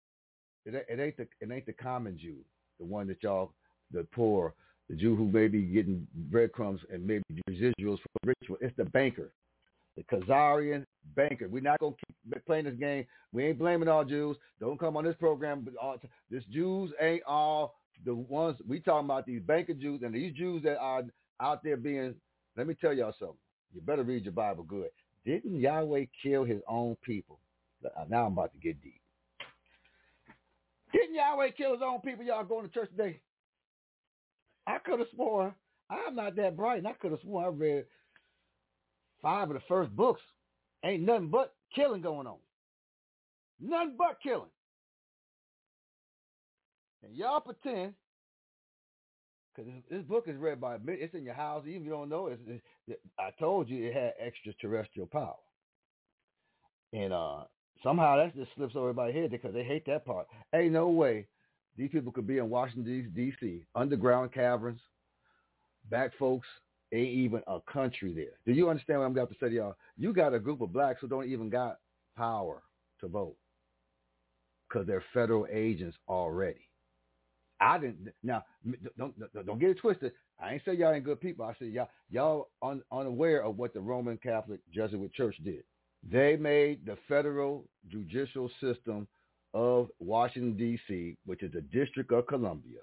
It ain't the common Jew, the one that y'all, the poor, the Jew who may be getting breadcrumbs and maybe residuals for ritual. It's the banker, the Khazarian banker. We're not going to keep playing this game. We ain't blaming all Jews. Don't come on this program. But this Jews ain't all the ones. We talking about these banker Jews and these Jews that are out there being, let me tell y'all something. You better read your Bible good. Didn't Yahweh kill his own people? Now I'm about to get deep. Didn't Yahweh kill his own people? Y'all going to church today? I could have sworn, I'm not that bright, and I could have sworn I read 5 of the first books. Ain't nothing but killing going on. Nothing but killing. And y'all pretend, because this book is read by, it's in your house, even if you don't know, I told you it had extraterrestrial power. And somehow that just slips over everybody's head because they hate that part. Ain't no way these people could be in Washington, D.C., underground caverns, black folks, ain't even a country there. Do you understand what I'm about to say to y'all? You got a group of blacks who don't even got power to vote because they're federal agents already. I didn't. Now, don't get it twisted. I ain't say y'all ain't good people. I said y'all unaware of what the Roman Catholic Jesuit Church did. They made the federal judicial system of Washington, D.C., which is the District of Columbia.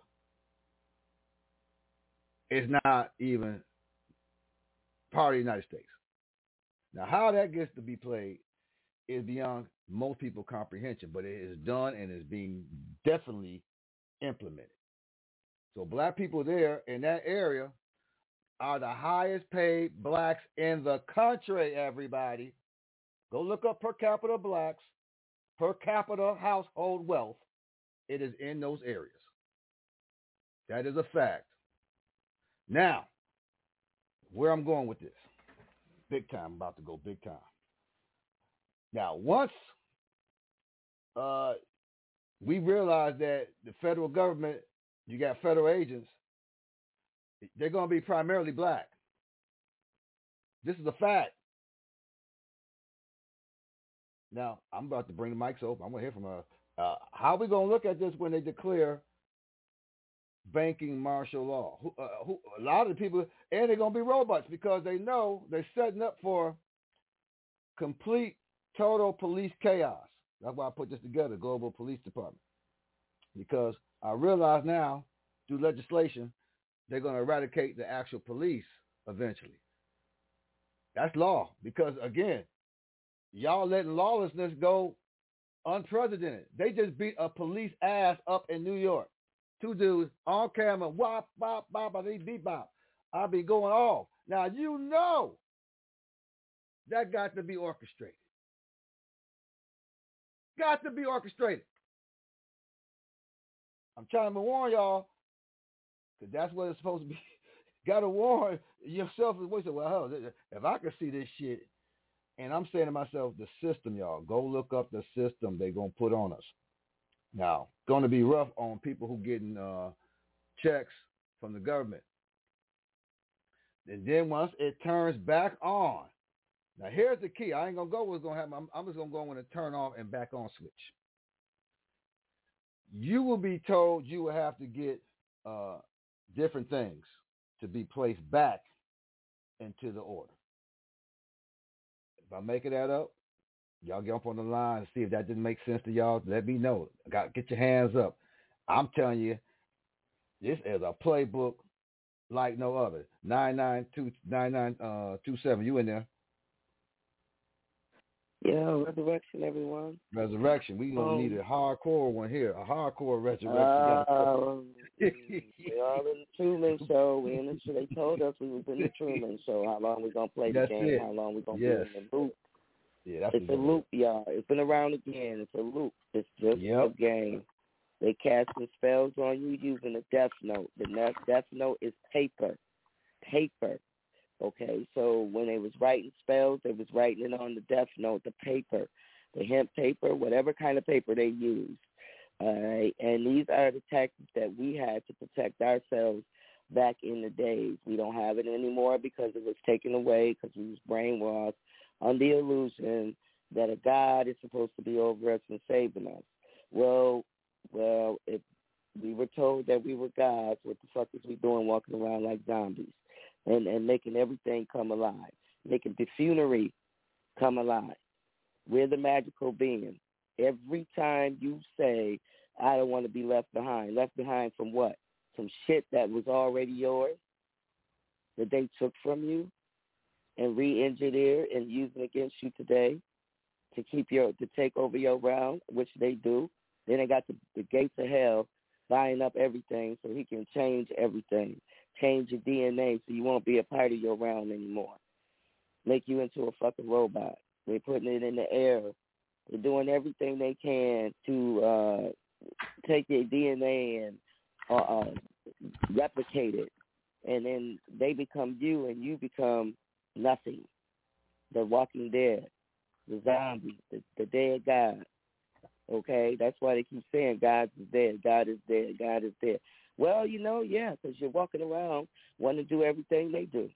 It's not even part of the United States. Now, how that gets to be played is beyond most people's comprehension, but it is done and is being definitely implemented. So black people there in that area are the highest paid blacks in the country, everybody. Go look up per capita blacks, per capita household wealth. It is in those areas. That is a fact. Now, where I'm going with this, big time, I'm about to go big time. Now, once we realize that the federal government, you got federal agents, they're going to be primarily black. This is a fact. Now, I'm about to bring the mics open. I'm going to hear from her. How are we going to look at this when they declare banking martial law? A lot of the people, and they're going to be robots because they know they're setting up for complete, total police chaos. That's why I put this together, Global Police Department. Because I realize now, through legislation, they're going to eradicate the actual police eventually. That's law. Because, again, y'all letting lawlessness go unprecedented. They just beat a police ass up in New York. 2 dudes on camera, wop, bop, bop, beep, bop. I'll be going off. Now, you know that got to be orchestrated. Got to be orchestrated. I'm trying to warn y'all, because that's what it's supposed to be. Got to warn yourself. Well, if I can see this shit, and I'm saying to myself, the system, y'all, go look up the system they're going to put on us. Now, it's going to be rough on people who getting checks from the government. And then once it turns back on, now here's the key. I ain't going to go what's going to happen. I'm just going to go when it turn off and back on switch. You will be told you will have to get different things to be placed back into the order. If I'm making that up, y'all get up on the line and see if that didn't make sense to y'all. Let me know. Get your hands up. I'm telling you, this is a playbook like no other. 992-9927. You in there? Yeah, resurrection, everyone. Resurrection. We gonna need a hardcore one here. A hardcore resurrection. We all in the Truman Show. We in the show. They told us we was in the Truman Show. How long we gonna play the game? How long we gonna be in the loop? Yeah, it's a loop, y'all. It's been around again. It's a loop. It's just a game. They casting spells on you using a death note. The death note is paper. Okay, so when they was writing spells, they was writing it on the death note, the paper, the hemp paper, whatever kind of paper they used. All right, and these are the tactics that we had to protect ourselves back in the days. We don't have it anymore because it was taken away because we was brainwashed on the illusion that a God is supposed to be over us and saving us. Well, if we were told that we were gods, what the fuck is we doing walking around like zombies and making everything come alive, making buffoonery come alive? We're the magical being. Every time you say, I don't want to be left behind from what? Some shit that was already yours that they took from you and re-engineered and using against you today to take over your realm, which they do. Then they got the gates of hell buying up everything so he can change everything, change your DNA so you won't be a part of your realm anymore, make you into a fucking robot. They're putting it in the air. They're doing everything they can to take your DNA and replicate it. And then they become you and you become nothing. The Walking Dead, the zombie, the dead God. Okay? That's why they keep saying God is dead, God is dead, God is dead. Well, because you're walking around wanting to do everything they do.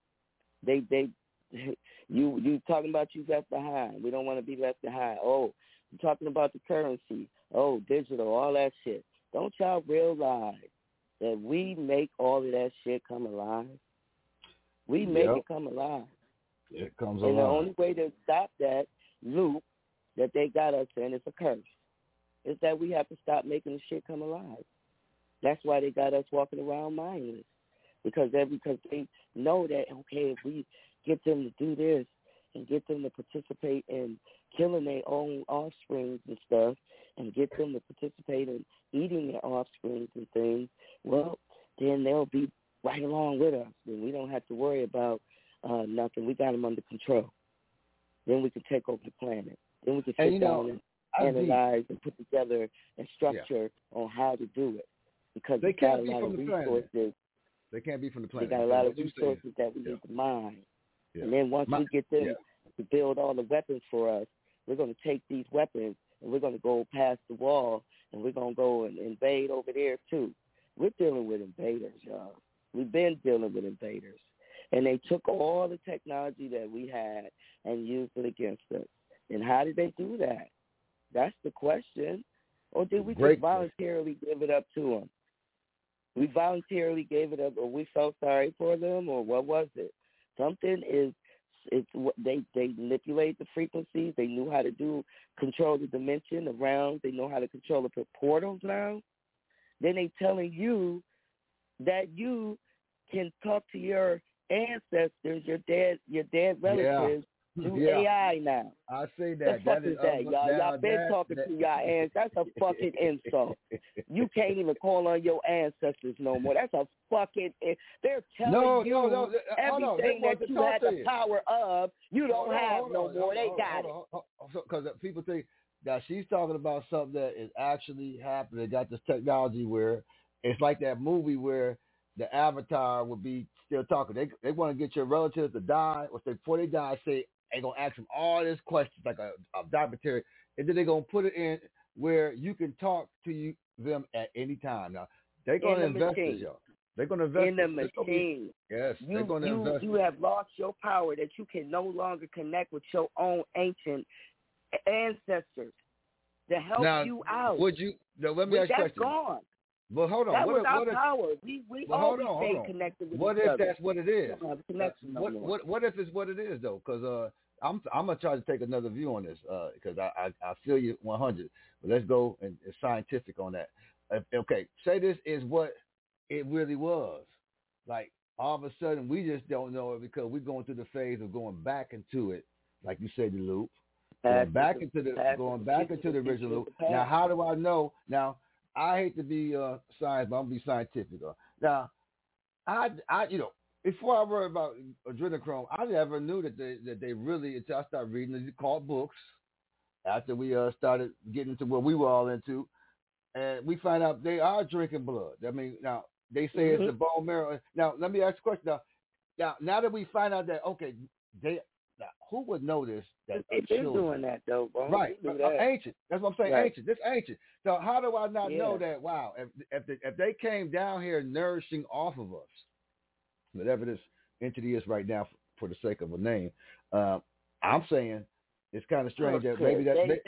You talking about you left behind. We don't want to be left behind. Oh, you're talking about the currency. Oh, digital, all that shit. Don't y'all realize that we make all of that shit come alive? We make it come alive. It comes alive. And the only way to stop that loop that they got us in is a curse. Is that we have to stop making the shit come alive. That's why they got us walking around mindless. Because they know that, okay, if we get them to do this and get them to participate in killing their own offsprings and stuff and get them to participate in eating their offsprings and things, well, then they'll be right along with us. Then we don't have to worry about nothing. We got them under control. Then we can take over the planet. Then we can sit down and analyze and put together a structure on how to do it. Because they got a lot of resources. They can't be from the planet. They got a lot of resources that we need to mine. Yeah. And then once we get them to build all the weapons for us, we're going to take these weapons and we're going to go past the wall and we're going to go and invade over there too. We're dealing with invaders, y'all. We've been dealing with invaders. And they took all the technology that we had and used it against us. And how did they do that? That's the question. Or did we Great just voluntarily give it up to them? We voluntarily gave it up, or we felt sorry for them, or what was it? Something is. They manipulate the frequencies. They knew how to control the dimension around. They know how to control the portals now. Then they telling you that you can talk to your ancestors, your dead relatives through AI now. I say that. The fuck is that, y'all? Y'all been talking to y'all ancestors. That's a fucking insult. You can't even call on your ancestors no more. That's a fucking. They're telling you everything that you had the power of. You don't have no more. They got it. Because people think that she's talking about something that is actually happening. They got this technology where it's like that movie where the avatar would be still talking. They want to get your relatives to die, or say before they die, say they're gonna ask them all these questions like a documentary, and then they're gonna put it in where you can talk to them at any time. Now they're gonna invest in y'all. They're gonna invest in the machine. Yes, they're gonna invest. You have lost your power that you can no longer connect with your own ancient ancestors to help you out. Would you? Now, let me ask you a question. That's gone. But hold on. That was our power. We always stayed connected with each other. What if that's what it is? What if it's what it is though? Because I'm gonna try to take another view on this because I feel you 100. But let's go and scientific on that. Okay, say this is what it really was. Like all of a sudden we just don't know it because we're going through the phase of going back into it, like you said, the loop. Going back into the original loop. Now, how do I know? Now, I hate to be science, but I'm gonna be scientific. Now, I before I worried about adrenochrome, I never knew that they really, until I started reading these called books. After we started getting into what we were all into, and we find out they are drinking blood. I mean, now they say it's the bone marrow. Now, let me ask you a question. Now that we find out that now, who would know this? That they've been doing that though, bro. Right, ancient. That's what I'm saying. Right. Ancient. This ancient. So how do I not know that? Wow, if they came down here nourishing off of us, whatever this entity is right now, for the sake of a name, I'm saying it's kind of strange that maybe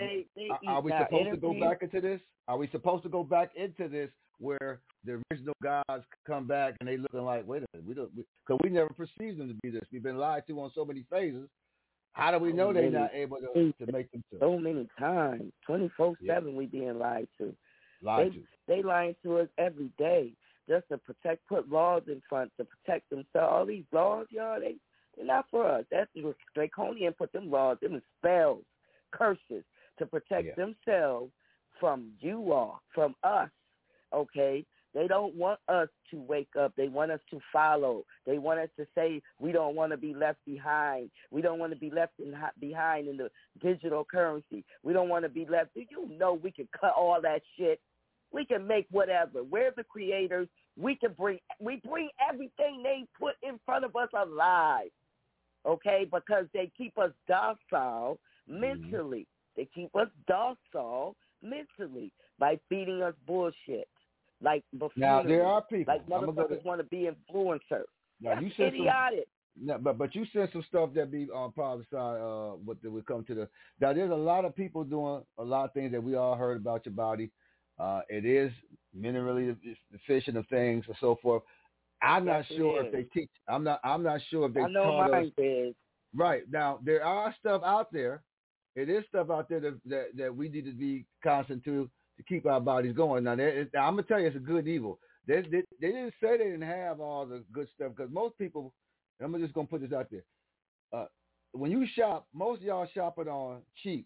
are we supposed to go back into this? Are we supposed to go back into this where the original gods come back and they looking like, wait a minute, because we never perceived them to be this. We've been lied to on so many phases. How do we know they're not able to make them to? So many times, 24/7, we being lied to. They lying to us every day just to put laws in front to protect themselves. All these laws, y'all, they're not for us. That's draconian. Put them laws, them spells, curses to protect themselves from you all, from us. Okay. They don't want us to wake up. They want us to follow. They want us to say we don't want to be left behind. We don't want to be left behind in the digital currency. We don't want to be left. Do you know we can cut all that shit? We can make whatever. We're the creators. We bring everything they put in front of us alive. Okay? Because they keep us docile mentally. They keep us docile mentally by feeding us bullshit. Like before, now there are people like motherfuckers want to be influencers. Now that's idiotic. But you said some stuff that be on positive side. What we come to the now. There's a lot of people doing a lot of things that we all heard about your body. It is minerally deficient of things and so forth. I'm not sure if they teach. I'm not sure if they. I know mine is. Right now, there are stuff out there. It is stuff out there that we need to be constant to keep our bodies going. Now, I'm gonna tell you, it's a good and evil. They didn't say they didn't have all the good stuff because most people. I'm just gonna put this out there. When you shop, most of y'all shopping on cheap,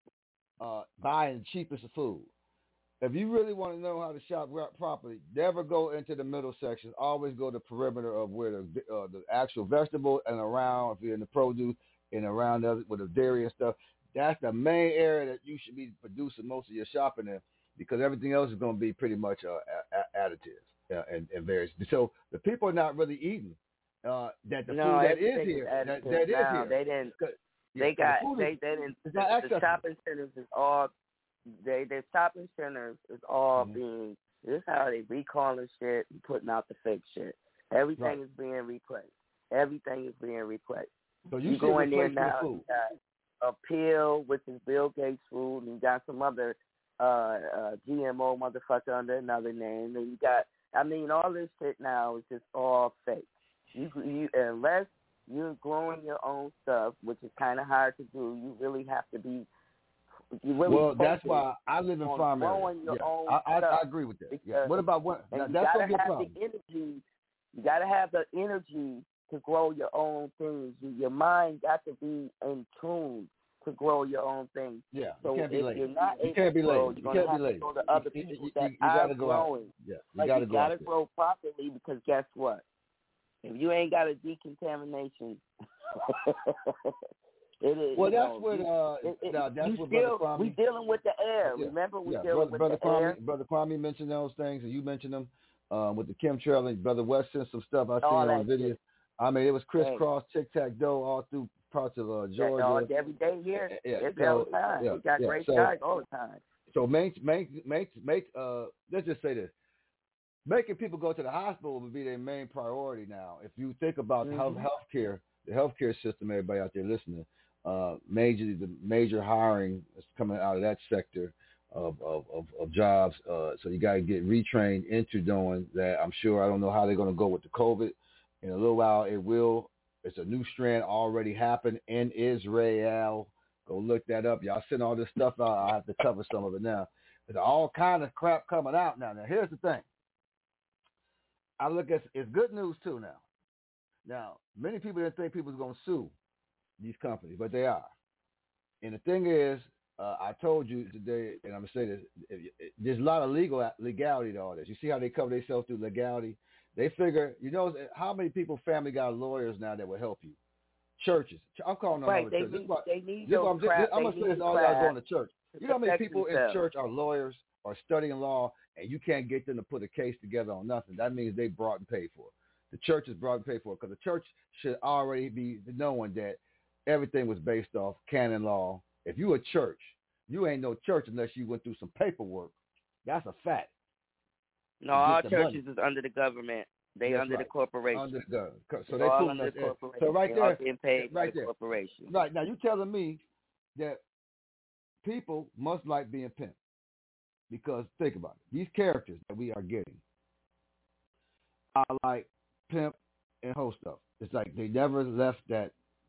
buying the cheapest of food. If you really want to know how to shop properly, never go into the middle section. Always go to the perimeter of where the actual vegetable and around, if you're in the produce and around with the dairy and stuff. That's the main area that you should be producing most of your shopping in, because everything else is going to be pretty much additives and various. So the people are not really eating that the food that is here. That is here. They didn't. They didn't. The shopping centers is all. Their shopping centers is all being. This is how they recalling shit and putting out the fake shit. Everything is being replaced. Everything is being replaced. So you go in there now. a pill, which is Bill Gates food, and you got some other GMO motherfucker under another name, and you got, I mean, all this shit now is just all fake. You unless you're growing your own stuff, which is kind of hard to do, you really have to be. Well, that's why I live in farm area. I agree with that. Yeah. What about what? That's gonna be a problem. You got to have the energy to grow your own things. Your mind got to be in tune to grow your own things. Yeah, so you can't be if lazy. you're not you can't be lazy. you're going to have to go to other people that are growing. Yeah, you got to grow properly, because guess what? If you ain't got a decontamination, it is. Well, that's what. That's what Brother Kwame. We dealing with the air. Yeah. Remember, we dealing with the air. Brother Kwame mentioned those things, and you mentioned them with the chemtrail. And Brother West sent some stuff I seen on video. Shit. I mean, it was crisscross, tic-tac-toe all through parts of Georgia. Every day here. It's all the time. Yeah, we got great guys all the time. So make let's just say this. Making people go to the hospital would be their main priority now. If you think about healthcare, the healthcare system, everybody out there listening, the major hiring is coming out of that sector of jobs. So you got to get retrained into doing that. I'm sure, I don't know how they're going to go with the COVID. In a little while, it will. It's a new strand already happened in Israel. Go look that up. Y'all send all this stuff out. I have to cover some of it now. There's all kind of crap coming out now. Now, here's the thing. I look at it's good news too now. Now, many people didn't think people was going to sue these companies, but they are. And the thing is, I told you today, and I'm going to say this, there's a lot of legality to all this. You see how they cover themselves through legality? They figure, how many people, family got lawyers now that will help you? Churches. I'm calling them right. all the churches. I'm going to say this all y'all going to church. You know how many people in church are lawyers or studying law, and you can't get them to put a case together on nothing? That means they brought and paid for it. The church is brought and paid for it, because the church should already be knowing that everything was based off canon law. If you a church, you ain't no church unless you went through some paperwork. That's a fact. No, all churches is under the government. They under the corporation. Under the government. So they all under the corporation. So right there, being paid right by there. The corporation. Right now, you telling me that people must like being pimped, because think about it. These characters that we are getting are like pimp and hoe stuff. It's like they never left that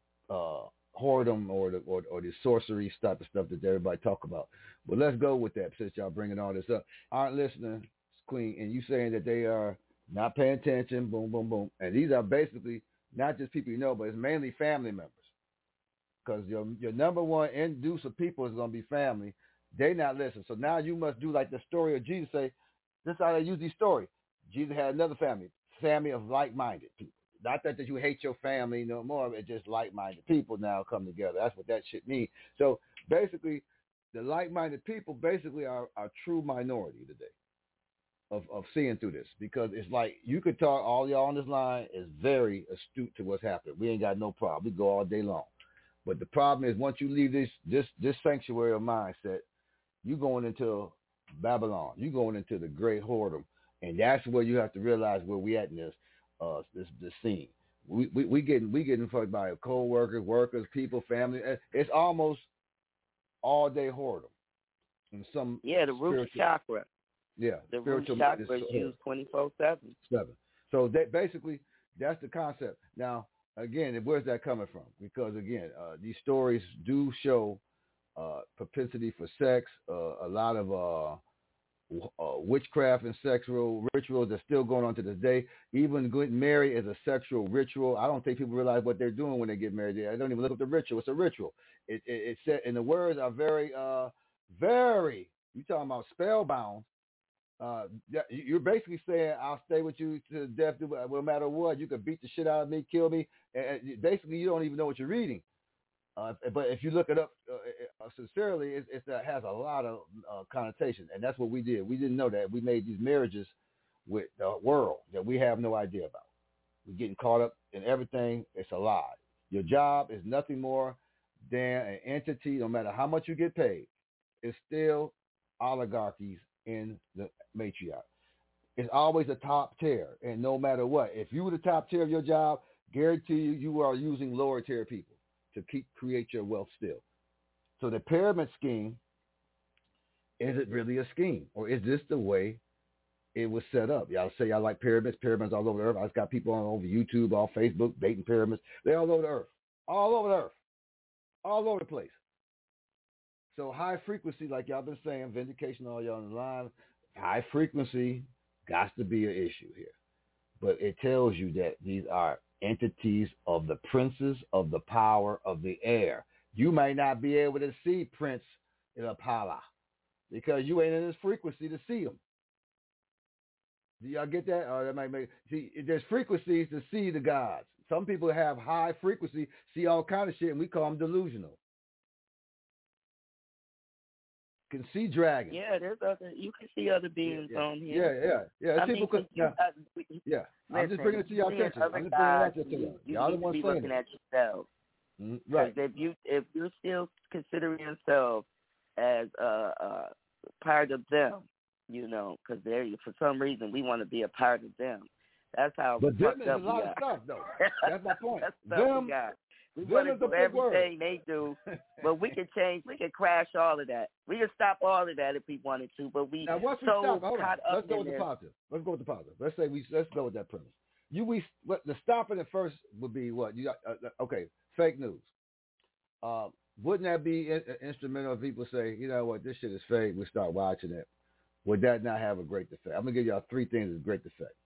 whoredom or the sorcery type of stuff that everybody talk about. But let's go with that, since y'all bringing all this up. Aren't listening, Queen, and you saying that they are not paying attention, boom, boom, boom. And these are basically not just people you know, but it's mainly family members. Because your number one inducer of people is going to be family. They not listening. So now you must do like the story of Jesus. Say, this is how they use these stories. Jesus had another family of like-minded people. Not that you hate your family no more. It's just like-minded people now come together. That's what that shit means. So basically, the like-minded people basically are a true minority today of seeing through this, because it's like you could talk, all y'all on this line is very astute to what's happening. We ain't got no problem. We go all day long. But the problem is, once you leave this sanctuary of mindset, you going into Babylon. You going into the great whoredom, and that's where you have to realize where we at in this scene. We getting fucked by co-workers, workers, people, family. It's almost all day whoredom. And some the root chakra. Yeah, the root chakra is used 24/7. So basically, that's the concept. Now, again, where's that coming from? Because again, these stories do show propensity for sex, a lot of witchcraft and sexual rituals that's still going on to this day. Even getting married is a sexual ritual. I don't think people realize what they're doing when they get married. I don't even look up the ritual. It's a ritual. It's said, and the words are very, very. You talking about spellbound? You're basically saying, I'll stay with you to death, no matter what. You could beat the shit out of me, kill me. And basically, you don't even know what you're reading. But if you look it up sincerely, it has a lot of connotation. And that's what we did. We didn't know that. We made these marriages with the world that we have no idea about. We're getting caught up in everything. It's a lie. Your job is nothing more than an entity, no matter how much you get paid. It's still oligarchies in the matriarch. It's always a top tier, and no matter what, if you were the top tier of your job, guarantee you are using lower tier people to create your wealth still. So the pyramid scheme, is it really a scheme? Or is this the way it was set up? Y'all say y'all like pyramids all over the earth. I just got people on over YouTube, on Facebook, dating pyramids. They're all over the earth. All over the earth. All over the place. So high frequency, like y'all been saying, vindication, all y'all on the line, high frequency got to be an issue here. But it tells you that these are entities of the princes of the power of the air. You may not be able to see Prince Apollo because you ain't in this frequency to see him. Do y'all get that? Or that might make see. There's frequencies to see the gods. Some people have high frequency, see all kind of shit, and we call them delusional. Can see dragons. Yeah, there's other. You can see other beings on here. Yeah. I People could. I'm just bringing it to y'all attention. I'm just bringing it out to y'all. Y'all the ones saying looking at yourself. Right. If you're still considering yourself as a part of them, because for some reason we want to be a part of them. That's how. But them is a lot of stuff, though. That's my point. Them. We want to do everything they do, but we can change. We can crash all of that. We can stop all of that if we wanted to. But now once we stop, hold on. Let's go with the positive. Let's go with the positive. Let's go with that premise. The stopping at first would be what you got. Okay, fake news. Wouldn't that be instrumental if people say, you know what, this shit is fake? We start watching it. Would that not have a great effect? I'm gonna give y'all 3 things with great effect.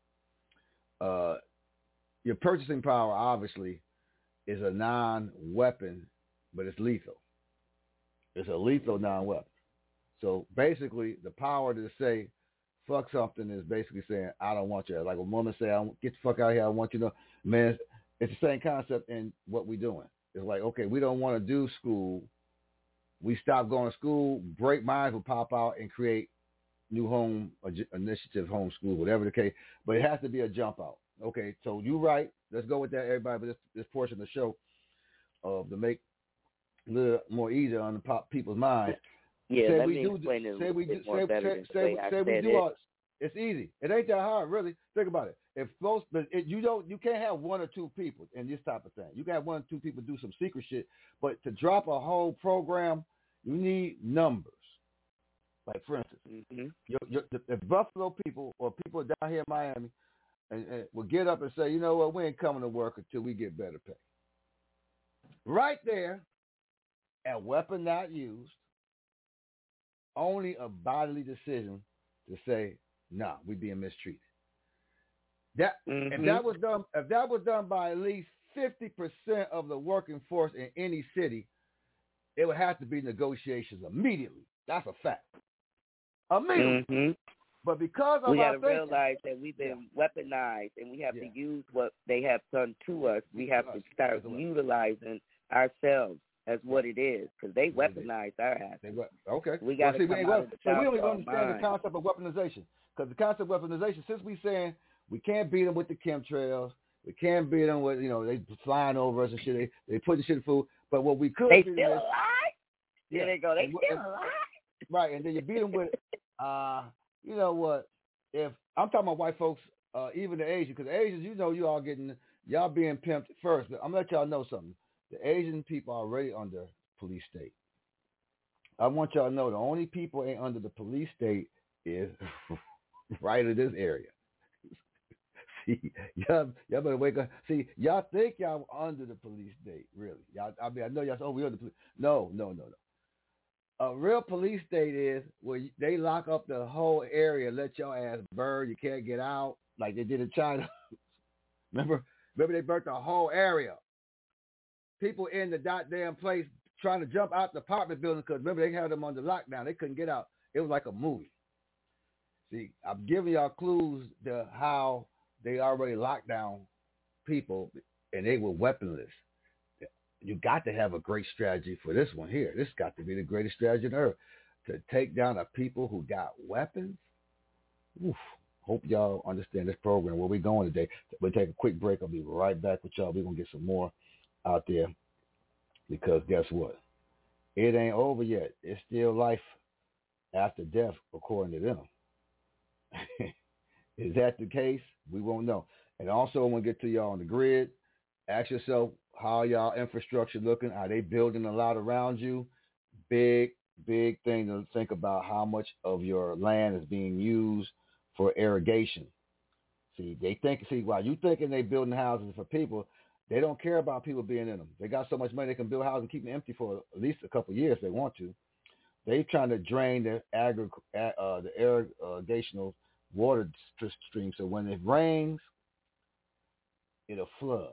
Your purchasing power, obviously, is a non-weapon, but it's lethal. It's a lethal non-weapon. So basically, the power to say, fuck something is basically saying, I don't want you. Like a woman say, get the fuck out of here, I want you to, man, it's the same concept in what we're doing. It's like, okay, we don't want to do school. We stop going to school, great minds will pop out and create new home initiative, home school, whatever the case, but it has to be a jump out. Okay, so you're right. Let's go with that, everybody. But this portion of the show, to make a little more easier on the people's minds. Yeah, let me explain it a bit more better than we do all. It's easy. It ain't that hard, really. Think about it. You can't have 1 or 2 people in this type of thing. You can have 1 or 2 people do some secret shit, but to drop a whole program, you need numbers. Like for instance, if Buffalo people or people down here in Miami and will get up and say, you know what, we ain't coming to work until we get better pay. Right there, a weapon not used, only a bodily decision to say, nah, we being mistreated. If that was done by at least 50% of the working force in any city, it would have to be negotiations immediately. That's a fact. Immediately. But because of we our got to realize that we've been weaponized, and we have to use what they have done to us. We have to start utilizing ourselves as what it is, because they weaponized our assets. Okay. We got to come out of the So we don't even understand the concept of weaponization, because the concept of weaponization, since we saying we can't beat them with the chemtrails, we can't beat them with, they flying over us and shit, they putting shit in food, but what we could they beat still them alive? There they go. They still alive? Right, and then you beat them with, you know what? If I'm talking about white folks, even the Asians, because Asians, y'all being pimped first. But I'm gonna let y'all know something. The Asian people are already under police state. I want y'all to know the only people ain't under the police state is right in this area. See, y'all better wake up. See, y'all think y'all under the police state, really? I know y'all say, oh, we're under the police. No. A real police state is where they lock up the whole area, let your ass burn. You can't get out like they did in China. Remember they burnt the whole area. People in the goddamn place trying to jump out the apartment building because remember they had them under lockdown. They couldn't get out. It was like a movie. See, I'm giving y'all clues to how they already locked down people and they were weaponless. You got to have a great strategy for this one here. This got to be the greatest strategy on earth. To take down a people who got weapons. Oof. Hope y'all understand this program. Where we going today? We'll take a quick break. I'll be right back with y'all. We're going to get some more out there. Because guess what? It ain't over yet. It's still life after death, according to them. Is that the case? We won't know. And also, when we get to y'all on the grid, ask yourself, how y'all infrastructure looking? Are they building a lot around you? big thing to think about how much of your land is being used for irrigation. While you thinking they building houses for people, they don't care about people being in them. They got so much money they can build houses and keep them empty for at least a couple of years if they want to. They trying to drain the irrigational water stream, so when it rains, it'll flood.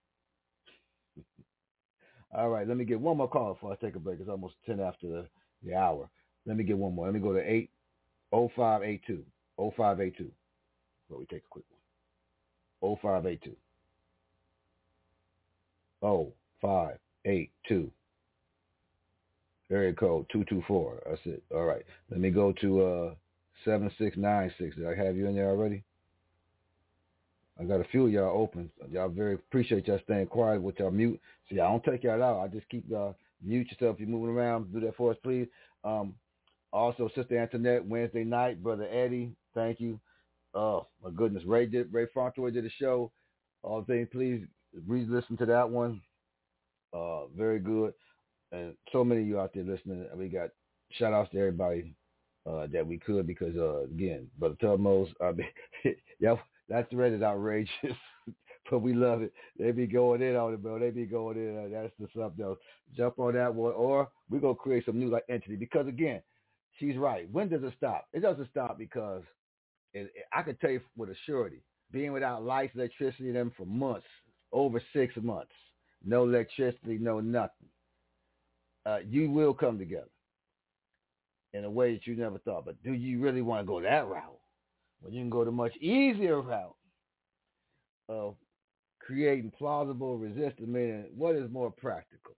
All right, let me get one more call before I take a break. It's almost 10 after the hour. Let me get one more. Let me go to 80582. 0582. Well, we take a quick one. 0582. 0582. Area code 224. That's it. All right. Let me go to 7696. Did I have you in there already? I got a few of y'all open. Y'all very appreciate y'all staying quiet with y'all mute. See, I don't take y'all out. I just keep mute yourself if you're moving around. Do that for us, please. Also, Sister Antoinette, Wednesday night. Brother Eddie, thank you. Oh, my goodness. Ray Frontoy did a show. All things, please re-listen to that one. Very good. And so many of you out there listening. We got shout-outs to everybody that we could because, again, Brother Tubmos, yeah, that's rated outrageous, but we love it. They be going in on it, bro. They be going in. That's the something else. Jump on that one, or we're going to create some new like entity because, again, she's right. When does it stop? It doesn't stop because I can tell you with a surety, being without lights, electricity, them for months, over 6 months, no electricity, no nothing. You will come together in a way that you never thought. But do you really want to go that route? Well, you can go the much easier route of creating plausible resistance, meaning what is more practical?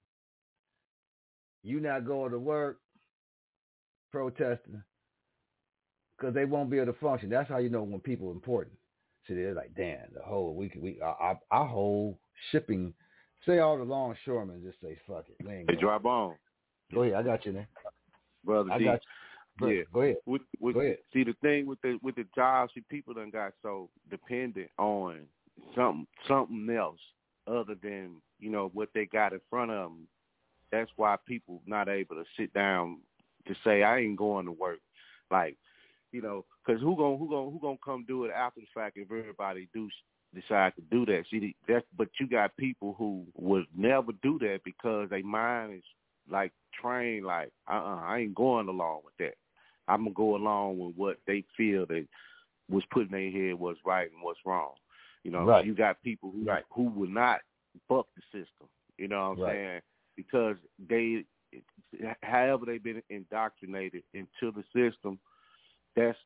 You not going to work, protesting, because they won't be able to function. That's how you know when people are important. See, they're like, damn, the whole our whole shipping, say all the longshoremen just say, fuck it. Hey, Dry Bone. Go ahead, I got you, man. Brother I D. got you. Yeah. Go ahead. Go ahead. See, the thing with the jobs, people done got so dependent on something else other than, what they got in front of them. That's why people not able to sit down to say, I ain't going to work. Like, because who gonna come do it after the fact if everybody decide to do that? See, but you got people who would never do that because their mind is like trained like, I ain't going along with that. I'm gonna go along with what they feel that was put in their head was right and what's wrong. Right. You got people who will not buck the system. You know what I'm saying? Because however they've been indoctrinated into the system, that's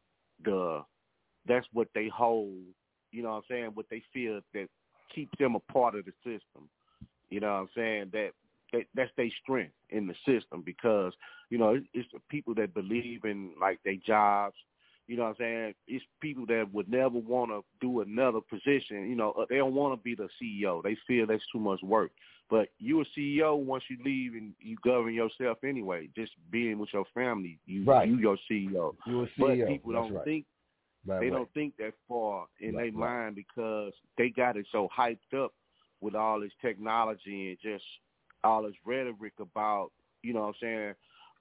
what they hold. You know what I'm saying? What they feel that keeps them a part of the system. You know what I'm saying? That's their strength in the system because, it's the people that believe in, like, their jobs. You know what I'm saying? It's people that would never want to do another position. They don't want to be the CEO. They feel that's too much work. But you a CEO once you leave and you govern yourself anyway. Just being with your family, you your CEO. You're a CEO. But people don't think don't think that far in their mind because they got it so hyped up with all this technology and just all this rhetoric about, what I'm saying,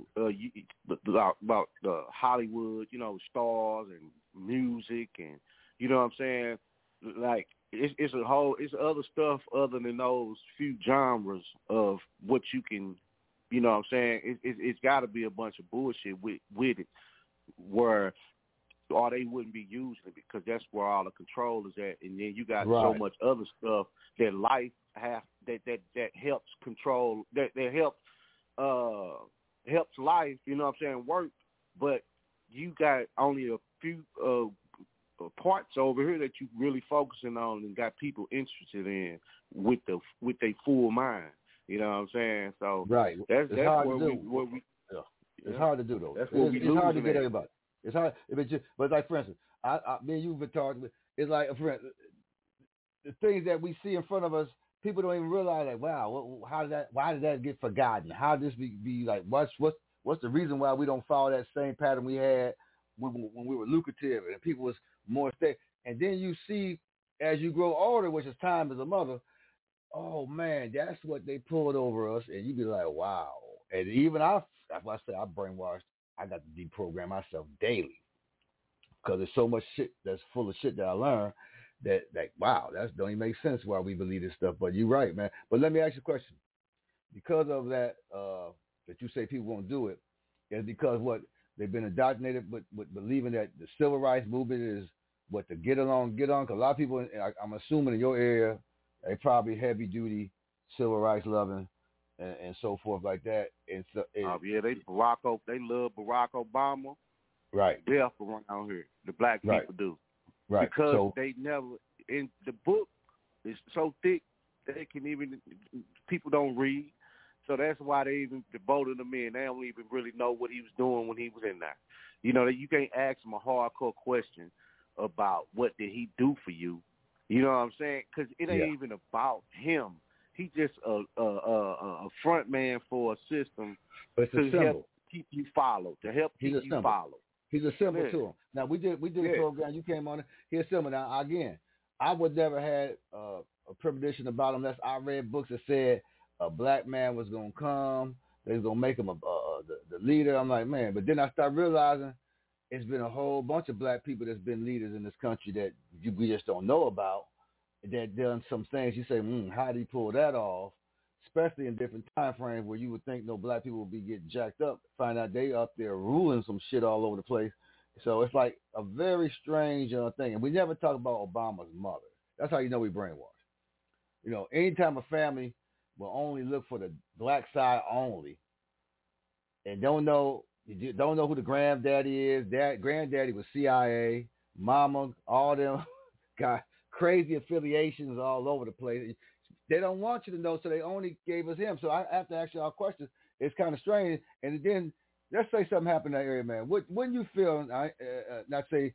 about the Hollywood, stars and music and, what I'm saying, like it's other stuff other than those few genres of what you can, what I'm saying, it's got to be a bunch of bullshit with it or they wouldn't be using it because that's where all the control is at. And then you got so much other stuff that life has that helps control, that helps life, what I'm saying, work. But you got only a few parts over here that you really focusing on and got people interested in with their full mind. You know what I'm saying? So that's hard where to we it's hard to do though. That's what it's hard to get everybody. It's hard, but like for instance, me and you've been talking. It's like the things that we see in front of us, people don't even realize. Like, wow, why did that get forgotten? How does this be like? What's the reason why we don't follow that same pattern we had when we were lucrative and people was more stable? And then you see as you grow older, which is time as a mother. Oh man, that's what they pulled over us, and you be like, wow. And even that's why I say I brainwashed. I got to deprogram myself daily because there's so much shit that's full of shit that I learned that wow, that don't even make sense why we believe this stuff. But you're right, man. But let me ask you a question. Because of that, that you say people won't do it, is because what they've been indoctrinated with believing that the civil rights movement is what to get along. Because a lot of people, I'm assuming in your area, they probably heavy duty civil rights loving and so forth like that. And so, they love Barack Obama. Right. Death around here. The black people do. Right. Because they never, in the book is so thick they can even, people don't read. So that's why they even devoted him in. They don't even really know what he was doing when he was in there. You know, you can't ask him a hardcore question about what did he do for you. You know what I'm saying? Because it ain't even about him. He's just a front man for a system to help keep you followed, to help keep you followed. He's a symbol to him. Now, we did a program. You came on it. He's a symbol. Now, again, I would never had a premonition about him unless I read books that said a black man was going to come. They was going to make him the leader. I'm like, man. But then I started realizing it's been a whole bunch of black people that's been leaders in this country that we just don't know about, that done some things. You say, how did he pull that off? Especially in different time frames where you would think no black people would be getting jacked up. Find out they up there ruling some shit all over the place. So it's like a very strange thing. And we never talk about Obama's mother. That's how you know we brainwashed. You know, anytime a family will only look for the black side only and don't know who the granddaddy is. Granddaddy was CIA, mama, all them got crazy affiliations all over the place. They don't want you to know, so they only gave us him. So I have to ask you all questions. It's kind of strange. And then let's say something happened in that area, man. Wouldn't you feel, not say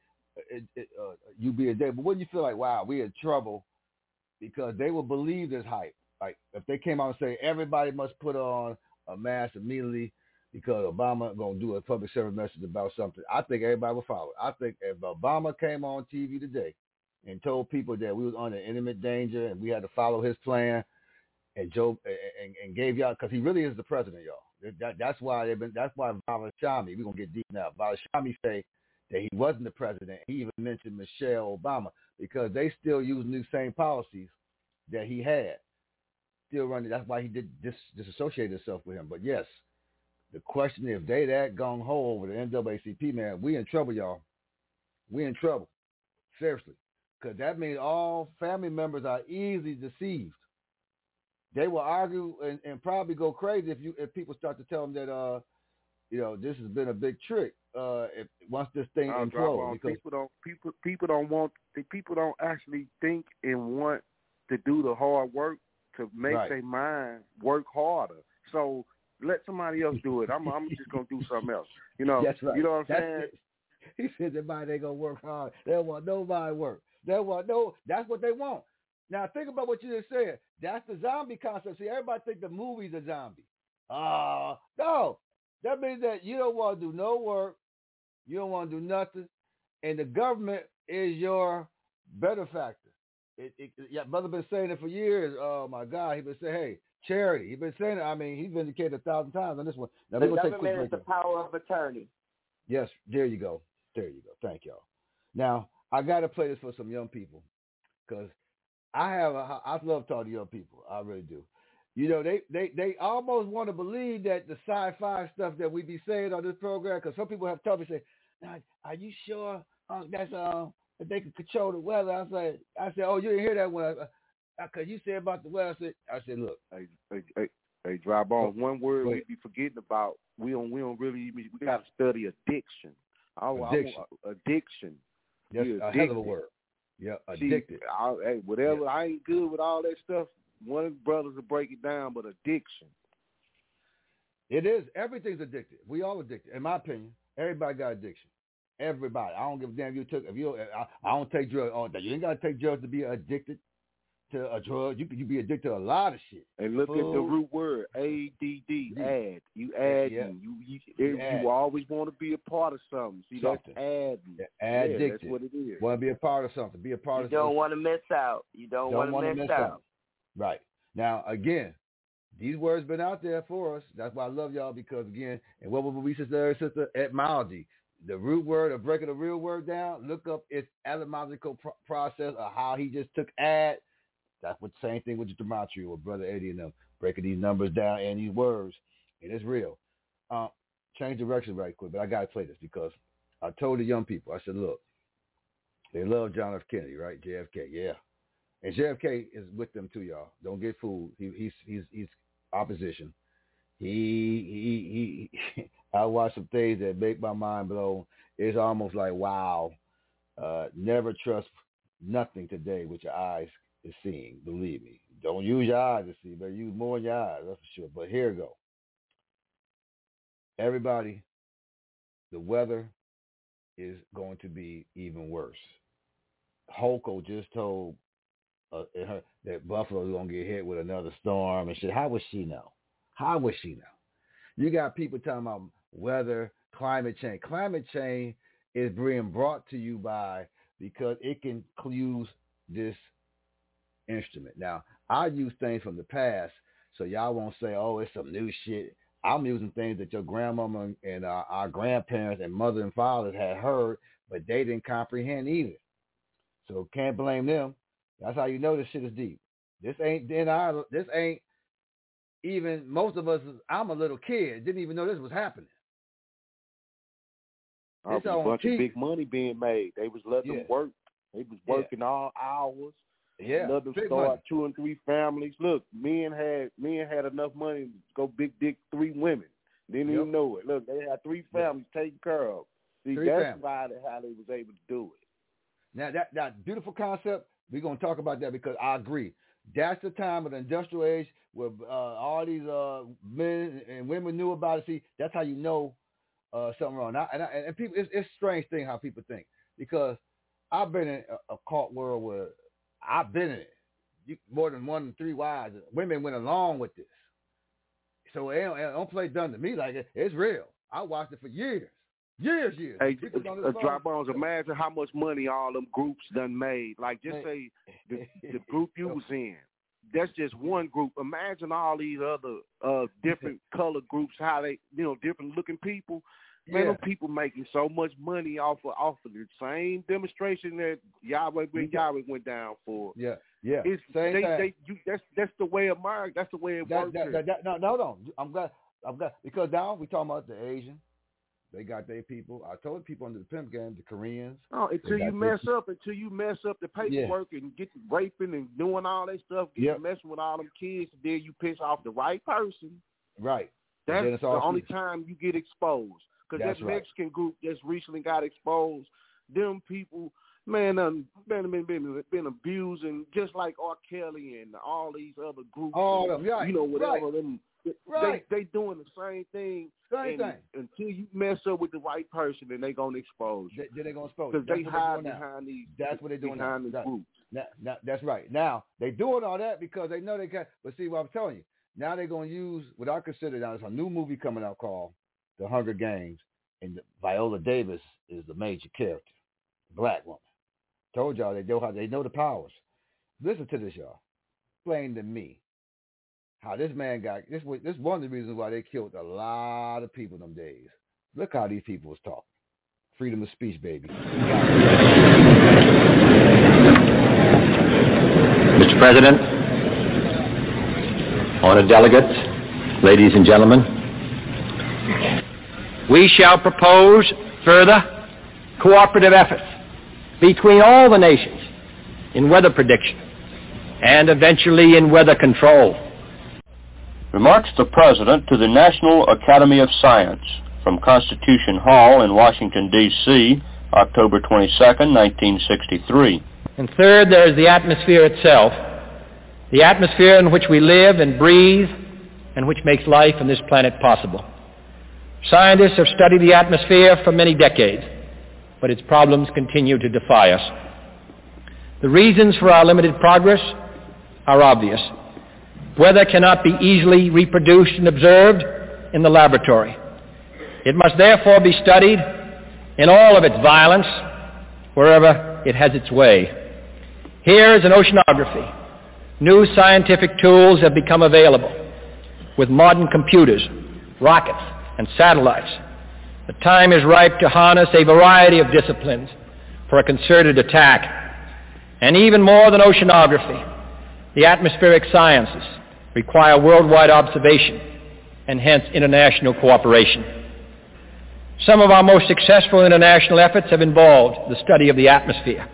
you be a day, but wouldn't you feel like, wow, we in trouble because they will believe this hype? Like if they came out and say everybody must put on a mask immediately because Obama going to do a public service message about something, I think everybody would follow. I think if Obama came on TV today and told people that we was under imminent danger and we had to follow his plan, and Joe and gave y'all, because he really is the president, y'all. That's why Valashami, we're gonna get deep now. Valashami say that he wasn't the president. He even mentioned Michelle Obama because they still using the same policies that he had, still running. That's why he did disassociate himself with him. But yes, the question is, if they that gung ho over the NAACP, man, we in trouble, y'all. We in trouble, seriously. Because that means all family members are easily deceived. They will argue and probably go crazy if people start to tell them that this has been a big trick. Once this thing implodes, because people don't actually think and want to do the hard work to make their mind work harder. So let somebody else do it. I'm just gonna do something else. You know. That's right. You know what I'm saying? He said everybody ain't gonna work hard. They don't want nobody work. That's what they want. Now think about what you just said. That's the zombie concept. See, everybody think the movie's a zombie. No. That means that you don't want to do no work. You don't want to do nothing. And the government is your benefactor. Brother been saying it for years. Oh my God. He been saying, hey, charity. He been saying it. I mean, he's been indicated 1,000 times on this one. Now, the government is the power of attorney. Yes, there you go. Thank y'all. Now, I got to play this for some young people because I love talking to young people. I really do. You know, they almost want to believe that the sci-fi stuff that we be saying on this program, because some people have told me, say, now, are you sure that's that they can control the weather? I said, oh, you didn't hear that one. Because you said about the weather. I said, look. Hey, Dry Bones, one word we be forgetting about, we don't really, we got to study addiction. Addiction. That's a hell of a word. Yeah, addicted. I ain't good with all that stuff. One of the brothers will break it down, but addiction. It is. Everything's addicted. We all addicted. In my opinion, everybody got addiction. Everybody. I don't give a damn I don't take drugs all day. You ain't got to take drugs to be addicted to a drug. You be addicted to a lot of shit. And look at the root word, ADD, add. You adding. You always want to be a part of something. See, that's adding. Addicted. That's what it is. Want to be a part of something. Be a part of something. You don't want to miss out. You don't want to miss out. Right. Now, again, These words been out there for us. That's why I love y'all, because, again, and what would we say, sister? Etymology. The root word of breaking the real word down, look up its etymological process of how he just took ad. That's what the same thing with Gematria or Brother Eddie and them, breaking these numbers down and these words. And it's real. Change direction right quick, but I got to play this because I told the young people, I said, look, they love John F. Kennedy, right? JFK, yeah. And JFK is with them too, y'all. Don't get fooled. He's opposition. He I watched some things that make my mind blow. It's almost like, wow. Never trust nothing today with your eyes is seeing. Believe me. Don't use your eyes to see, but use more than your eyes. That's for sure. But here we go. Everybody, the weather is going to be even worse. Holko just told that Buffalo's going to get hit with another storm and shit. How would she know? How would she know? You got people talking about weather, climate change. Climate change is being brought to you by, because it can use this instrument. Now, I use things from the past, so y'all won't say, oh, it's some new shit. I'm using things that your grandmama and our grandparents and mother and fathers had heard, but they didn't comprehend either. So can't blame them. That's how you know this shit is deep. This ain't even most of us. I'm a little kid, didn't even know this was happening. There was a bunch of big money being made. They was letting them work. They was working all hours. Yeah, let them start money. 2 and 3 families. Look, men had enough money to go big dick 3 women. Didn't even know it. Look, they had 3 families taken care of. See, that's how they was able to do it. Now that beautiful concept, we're gonna talk about that because I agree. That's the time of the industrial age where all these men and women knew about it. See, that's how you know something wrong. And people, it's a strange thing how people think, because I've been in a cult world where I've been in it. More than 1 and 3 wives. Women went along with this. So it don't play dumb to me like it. It's real. I watched it for years. Years. Hey, Dry Bones, imagine how much money all them groups done made. Like, just say the group you was in. That's just one group. Imagine all these other different color groups, how they, different looking people. Man, them people making so much money off of the same demonstration that Yahweh went down for. Yeah. That's the way America. That's the way it works. No. I'm glad because now we talking about the Asian. They got their people. I told people under the pimp game, the Koreans. Oh, until you mess up the paperwork and get raping and doing all that stuff, messing with all them kids, and then you piss off the right person. Right. That's the only time you get exposed. Because that Mexican group just recently got exposed. Them people, man, been abusing, just like R. Kelly and all these other groups. All of them, whatever them. They doing the same thing. Until you mess up with the right person, then they gonna expose you. Then they gonna expose because they hide behind these. That's what they're doing behind the groups. Now, that's right. Now they doing all that because they know they can. But see what I'm telling you. Now they're gonna use what I consider now. There's a new movie coming out called The Hunger Games, and Viola Davis is the major character, black woman. Told y'all they know the powers. Listen to this, y'all. Explain to me how this man got this. This is one of the reasons why they killed a lot of people them days. Look how these people was talking. Freedom of speech, baby. Mr. President, honored delegates, ladies and gentlemen, we shall propose further cooperative efforts between all the nations in weather prediction and eventually in weather control. Remarks the President to the National Academy of Science from Constitution Hall in Washington, D.C., October 22, 1963. And third, there is the atmosphere itself, the atmosphere in which we live and breathe and which makes life on this planet possible. Scientists have studied the atmosphere for many decades, but its problems continue to defy us. The reasons for our limited progress are obvious. Weather cannot be easily reproduced and observed in the laboratory. It must therefore be studied in all of its violence wherever it has its way. Here is an oceanography. New scientific tools have become available. with modern computers, rockets, and satellites. The time is ripe to harness a variety of disciplines for a concerted attack. And even more than oceanography, the atmospheric sciences require worldwide observation and hence international cooperation. Some of our most successful international efforts have involved the study of the atmosphere.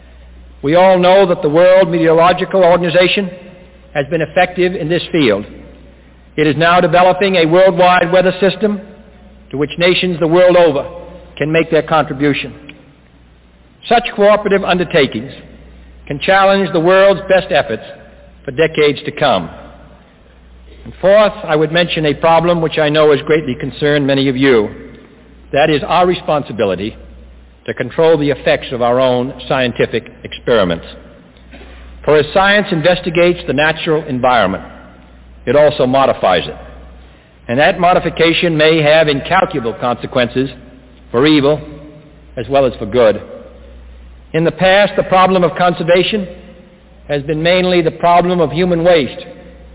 We all know that the World Meteorological Organization has been effective in this field. It is now developing a worldwide weather system to which nations the world over can make their contribution. Such cooperative undertakings can challenge the world's best efforts for decades to come. And fourth, I would mention a problem which I know has greatly concerned many of you. That is our responsibility to control the effects of our own scientific experiments. For as science investigates the natural environment, it also modifies it. And that modification may have incalculable consequences for evil as well as for good. In the past, the problem of conservation has been mainly the problem of human waste,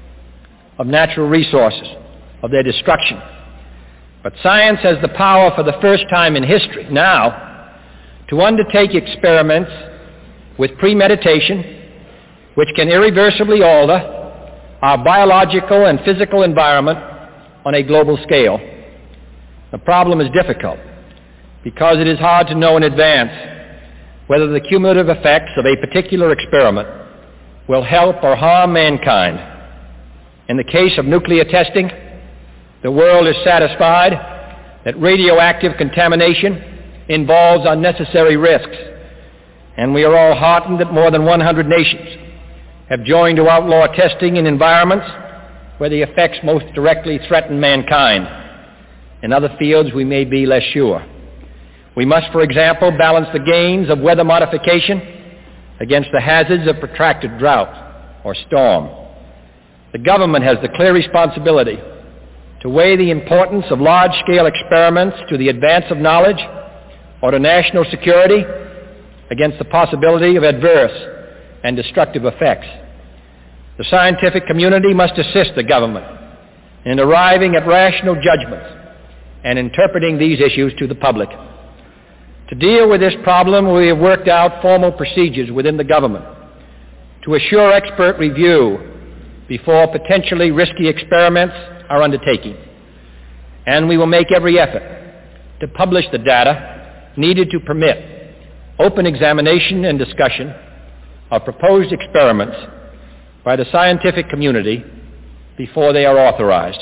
of natural resources, of their destruction. But science has the power for the first time in history now to undertake experiments with premeditation which can irreversibly alter our biological and physical environment on a global scale. The problem is difficult because it is hard to know in advance whether the cumulative effects of a particular experiment will help or harm mankind. In the case of nuclear testing, the world is satisfied that radioactive contamination involves unnecessary risks, and we are all heartened that more than 100 nations have joined to outlaw testing in environments where the effects most directly threaten mankind. In other fields, we may be less sure. We must, for example, balance the gains of weather modification against the hazards of protracted drought or storm. The government has the clear responsibility to weigh the importance of large-scale experiments to the advance of knowledge or to national security against the possibility of adverse and destructive effects. The scientific community must assist the government in arriving at rational judgments and interpreting these issues to the public. To deal with this problem, we have worked out formal procedures within the government to assure expert review before potentially risky experiments are undertaking. And we will make every effort to publish the data needed to permit open examination and discussion of proposed experiments by the scientific community before they are authorized.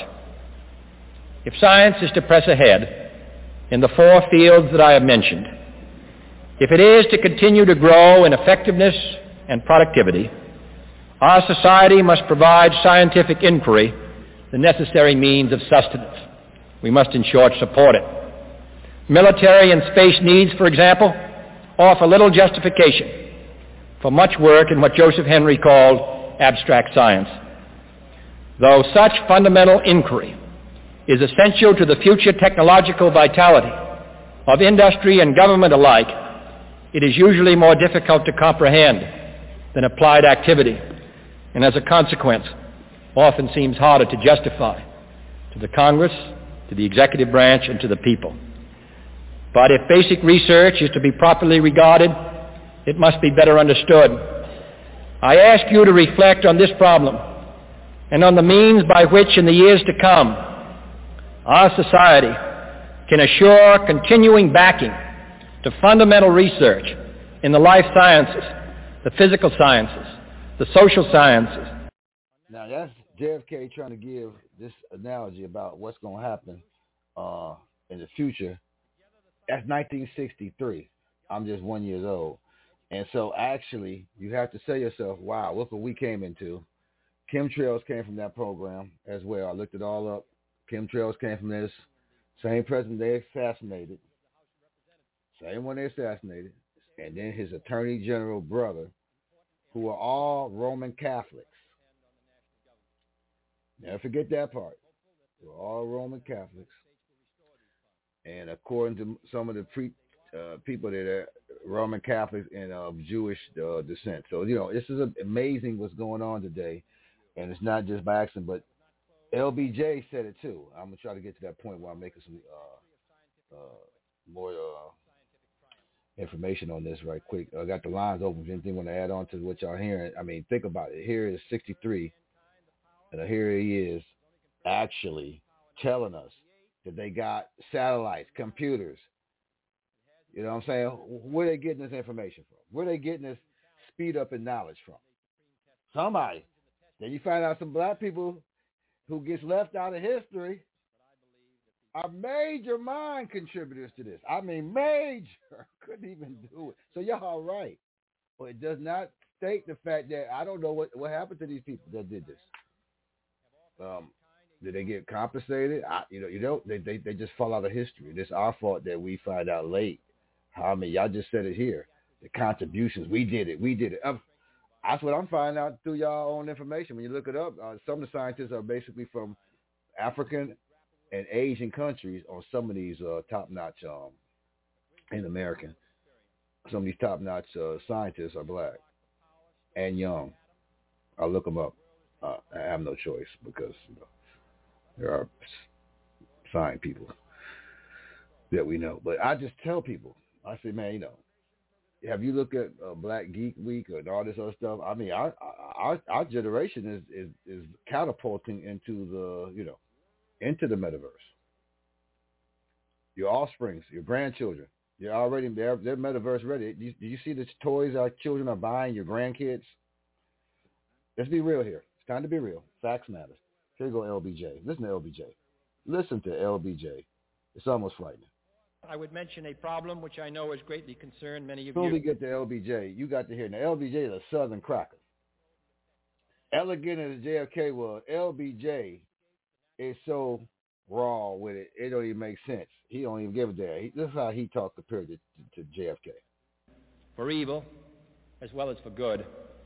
If science is to press ahead in the four fields that I have mentioned, if it is to continue to grow in effectiveness and productivity, our society must provide scientific inquiry the necessary means of sustenance. We must, in short, support it. Military and space needs, for example, offer little justification for much work in what Joseph Henry called abstract science. Though such fundamental inquiry is essential to the future technological vitality of industry and government alike, it is usually more difficult to comprehend than applied activity, and as a consequence, often seems harder to justify to the Congress, to the executive branch, and to the people. But if basic research is to be properly regarded, it must be better understood. I ask you to reflect on this problem and on the means by which in the years to come our society can assure continuing backing to fundamental research in the life sciences, the physical sciences, the social sciences. Now that's JFK trying to give this analogy about what's going to happen in the future. That's 1963. I'm just 1 year old. And so actually you have to say to yourself, wow, look what we came into. Chemtrails came from that program as well. I looked it all up. Chemtrails came from this. Same president they assassinated. Same one they assassinated. And then his attorney general brother, who are all Roman Catholics. Never forget that part. They're all Roman Catholics. And according to some of the people that are Roman Catholics and of Jewish descent. So, this is amazing what's going on today. And it's not just by accident, but LBJ said it too. I'm gonna try to get to that point where I'm making some more information on this right quick. I got the lines open. If anything want to add on to what y'all hearing? I mean, think about it. Here is 63, and here he is actually telling us that they got satellites, computers. You know what I'm saying? Where are they getting this information from? Where are they getting this speed up in knowledge from? Somebody. Then you find out some black people who gets left out of history are major mind contributors to this. I mean, major. Couldn't even do it. So y'all all right. But it does not state the fact that I don't know what happened to these people that did this. Did they get compensated? They just fall out of history. It's our fault that we find out late. I mean, y'all just said it here. The contributions, we did it. That's what I'm finding out through y'all own information. When you look it up, some of the scientists are basically from African and Asian countries on some of these top-notch in American. Some of these top-notch scientists are black and young. I'll look them up. I have no choice because there are fine people that we know. But I just tell people, I say, man, have you looked at Black Geek Week and all this other stuff? I mean, our generation is catapulting into the metaverse. Your offsprings, your grandchildren, they're metaverse ready. Do you see the toys our children are buying? Your grandkids. Let's be real here. It's time to be real. Facts matter. Here you go, LBJ. Listen to LBJ. Listen to LBJ. It's almost frightening. I would mention a problem which I know has greatly concerned many of you. Before we get to LBJ, you got to hear. Now, LBJ is a Southern cracker. Elegant as JFK was, LBJ is so raw with it, it don't even make sense. He don't even give a damn. This is how he talked compared to JFK. For evil, as well as for good.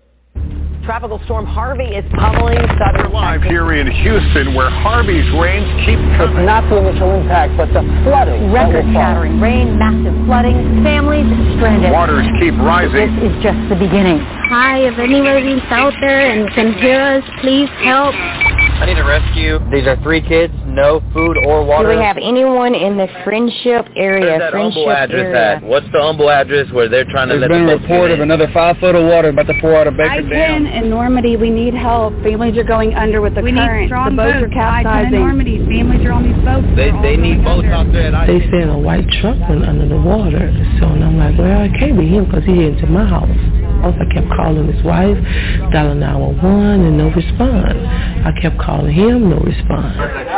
Tropical storm Harvey is pummeling southern. We're live here in Houston, where Harvey's rains keep coming. Not the initial impact, but the flooding. Record-shattering rain, massive flooding, families stranded. Waters keep rising. This is just the beginning. Hi, if anybody's out there and can hear us, please help. I need a rescue. These are 3 kids, no food or water. Do we have anyone in the Friendship area? Where's that Humble address at? What's the Humble address where they're trying to let the There's been a report of another 5 foot of water about to pour out of Baker Dam. I-10 in Normandy, we need help. Families are going under with the current. We need strong the boats boats. are capsizing. I-10 in Normandy, families are on these boats. They need boats out there. They said a white truck went under the water. So and I'm like, well, it can't be him because he into my house. I kept calling his wife, dialing 911, and no response. I kept calling him, no response.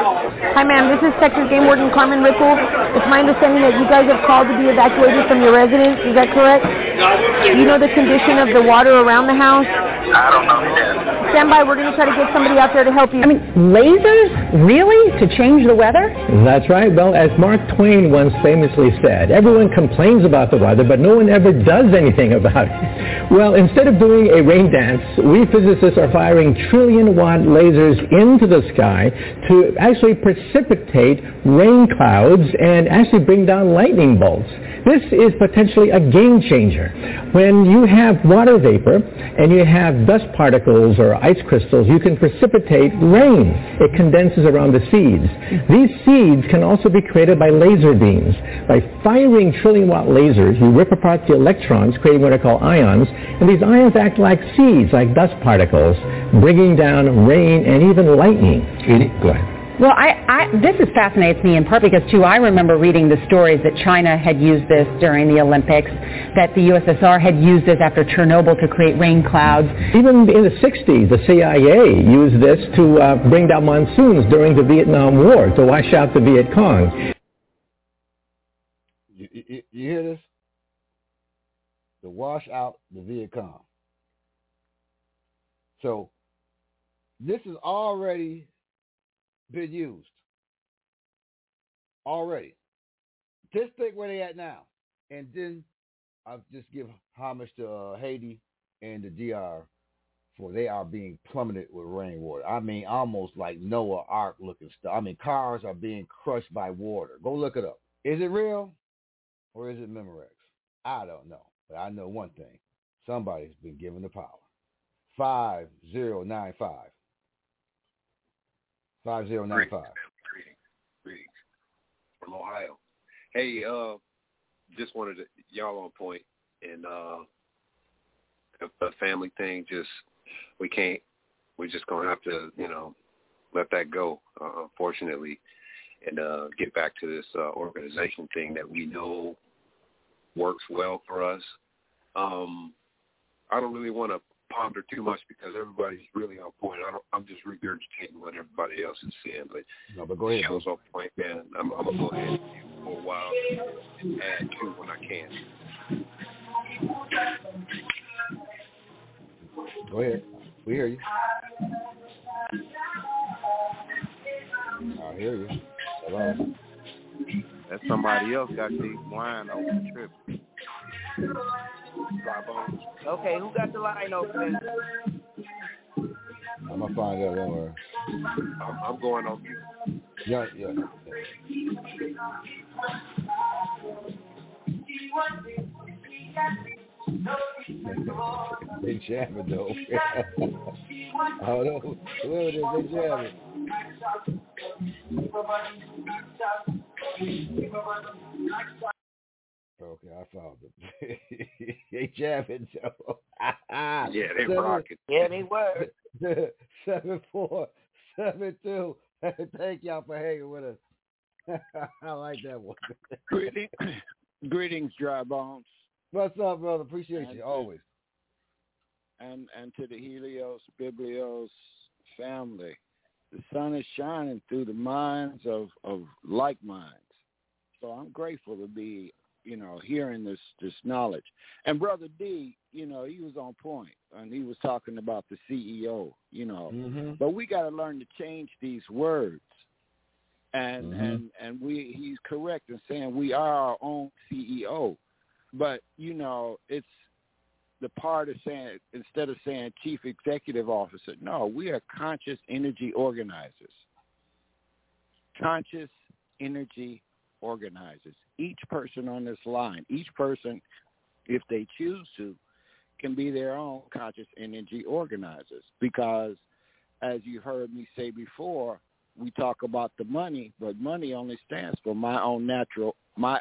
Hi, ma'am. This is Texas Game Warden Carmen Ripple. It's my understanding that you guys have called to be evacuated from your residence. Is that correct? Do you know the condition of the water around the house? I don't know yet. Stand by. We're going to try to get somebody out there to help you. I mean, lasers? Really? To change the weather? That's right. Well, as Mark Twain once famously said, everyone complains about the weather, but no one ever does anything about it. Well, instead of doing a rain dance, we physicists are firing trillion-watt lasers into the sky to actually precipitate rain clouds and actually bring down lightning bolts. This is potentially a game changer. When you have water vapor and you have dust particles or ice crystals, you can precipitate rain. It condenses around the seeds. These seeds can also be created by laser beams. By firing trillion-watt lasers, you rip apart the electrons, creating what are called ions, and these ions act like seeds, like dust particles, bringing down rain and even lightning. Go ahead. Well, this fascinates me in part because, too, I remember reading the stories that China had used this during the Olympics, that the USSR had used this after Chernobyl to create rain clouds. Even in the 60s, the CIA used this to bring down monsoons during the Vietnam War, to wash out the Viet Cong. You hear this? To wash out the Viet Cong. So this is already been used already. Just think where they at now, and then I'll just give homage to Haiti and the DR, for they are being plummeted with rainwater. I mean, almost like Noah Ark looking stuff. I mean, cars are being crushed by water. Go look it up. Is it real or is it Memorex? I don't know, but I know one thing: somebody's been given the power. 5095. 5095. Greetings from Ohio. Hey, just wanted to, y'all on point, and a family thing, we're just going to have to, let that go, unfortunately, and get back to this organization thing that we know works well for us. I don't really want to ponder too much because everybody's really on point. I'm just regurgitating what everybody else is saying, but go ahead. The show's on point, man. I'm going to go ahead for a while and add to when I can. Go ahead. We hear you. I hear you. Hello. That's somebody else got the line open trip. Okay, who got the line open? I'm gonna find out. Don't worry. I'm going on mute. Yeah. They jamming though. I don't know. Whoever it is, they jamming. Okay, I found them. They jamming, Joe. Yeah, they rocking. Yeah, they were. 7472. Thank y'all for hanging with us. I like that one. Greetings, Dry Bones. What's up, brother? Appreciate you always. And to the Helios Biblios family, the sun is shining through the minds of like minds. So I'm grateful to be, hearing this knowledge. And Brother D, he was on point, and he was talking about the CEO, But we got to learn to change these words. And he's correct in saying we are our own CEO. But, it's the part of saying, instead of saying chief executive officer, no, we are conscious energy organizers. Conscious energy organizers. Each person on this line, each person, if they choose to, can be their own conscious energy organizers. Because, as you heard me say before, we talk about the money, but money only stands for my own natural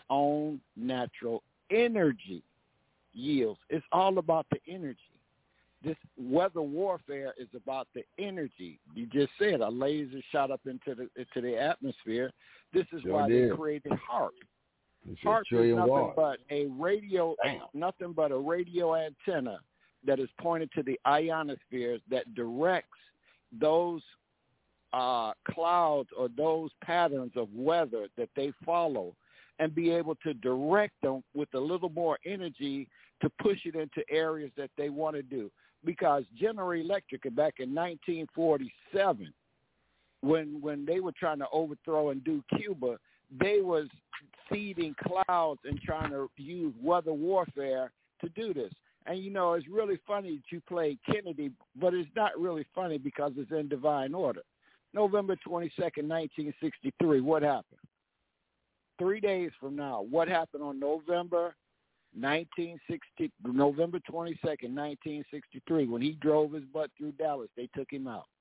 energy yields. It's all about the energy. This weather warfare is about the energy. You just said a laser shot up into the atmosphere. This is why they created HAARP. HAARP is nothing but a radio antenna that is pointed to the ionosphere that directs those clouds or those patterns of weather that they follow, and be able to direct them with a little more energy to push it into areas that they want to do. Because General Electric, back in 1947, when they were trying to overthrow and do Cuba, they was seeding clouds and trying to use weather warfare to do this. And, it's really funny that you played Kennedy, but it's not really funny because it's in divine order. November 22nd, 1963, what happened? 3 days from now, what happened on November 22nd, 1963, when he drove his butt through Dallas? They took him out.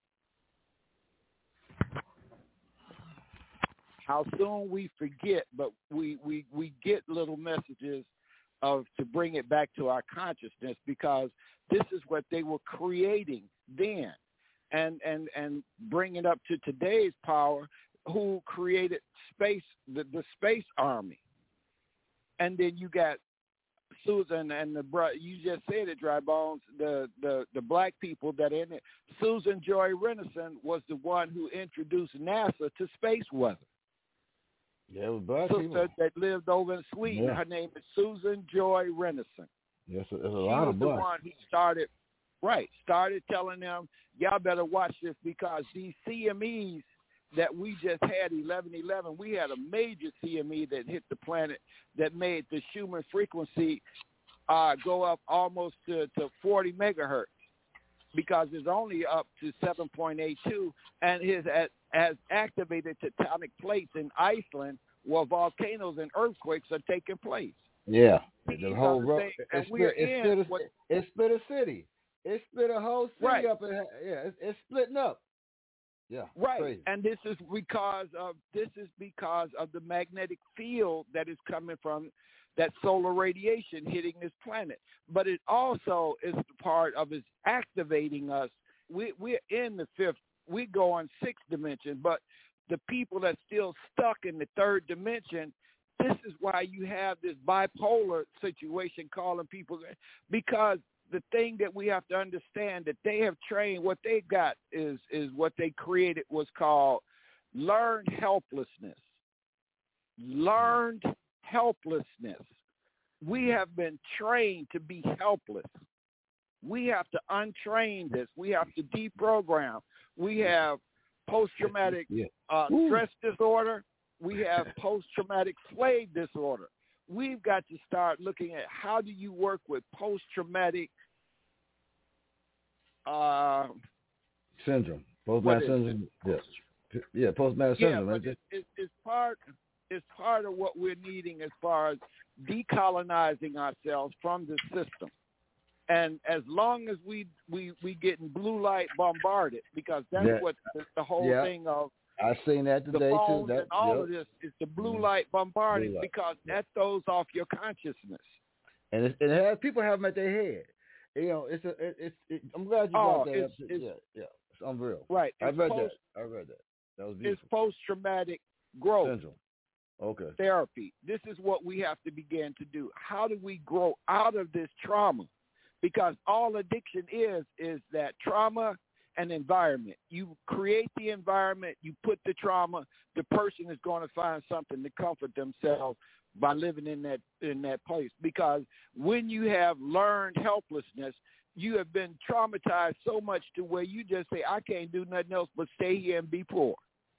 How soon we forget, but we get little messages to bring it back to our consciousness, because this is what they were creating then, and bring it up to today's power, who created space, the space army. And then you got Susan and you just said it, Dry Bones, the black people that in it. Susan Joy Renison was the one who introduced NASA to space weather. Yeah, it was black sister people that lived over in Sweden. Yeah. Her name is Susan Joy Renison. Yes, there's a lot of black. She was the one who started telling them, y'all better watch this, because these CMEs that we just had, 1111, we had a major CME that hit the planet that made the Schumann frequency go up almost to 40 megahertz, because it's only up to 7.82, and has activated tectonic plates in Iceland where volcanoes and earthquakes are taking place. Yeah, the whole road. It split a city. It split a whole city up. It's splitting up. Yeah. Right. Crazy. And this is because of the magnetic field that is coming from that solar radiation hitting this planet. But it also is part of is activating us. We're in the fifth. We go on sixth dimension, but the people that's still stuck in the third dimension, this is why you have this bipolar situation calling people, because the thing that we have to understand that they have trained, what they got is what they created was called learned helplessness. Learned helplessness. We have been trained to be helpless. We have to untrain this. We have to deprogram. We have post-traumatic stress disorder. We have post-traumatic slave disorder. We've got to start looking at how do you work with post-traumatic syndrome. Post-traumatic syndrome. Yes. Yeah, post-traumatic syndrome. Right? It's part of what we're needing as far as decolonizing ourselves from the system. And as long as we getting blue light bombarded, because that's what the whole thing of I've seen that today the phones too. And all of this is the blue light bombarding because that throws off your consciousness. And it has people have them at their head. You know, I'm glad you brought that up. It's unreal. Right. I read that. That was beautiful. It's post-traumatic growth syndrome. Okay. Therapy. This is what we have to begin to do. How do we grow out of this trauma? Because all addiction is that trauma and environment. You create the environment, you put the trauma, the person is going to find something to comfort themselves by living in that place. Because when you have learned helplessness, you have been traumatized so much to where you just say, I can't do nothing else but stay here and be poor.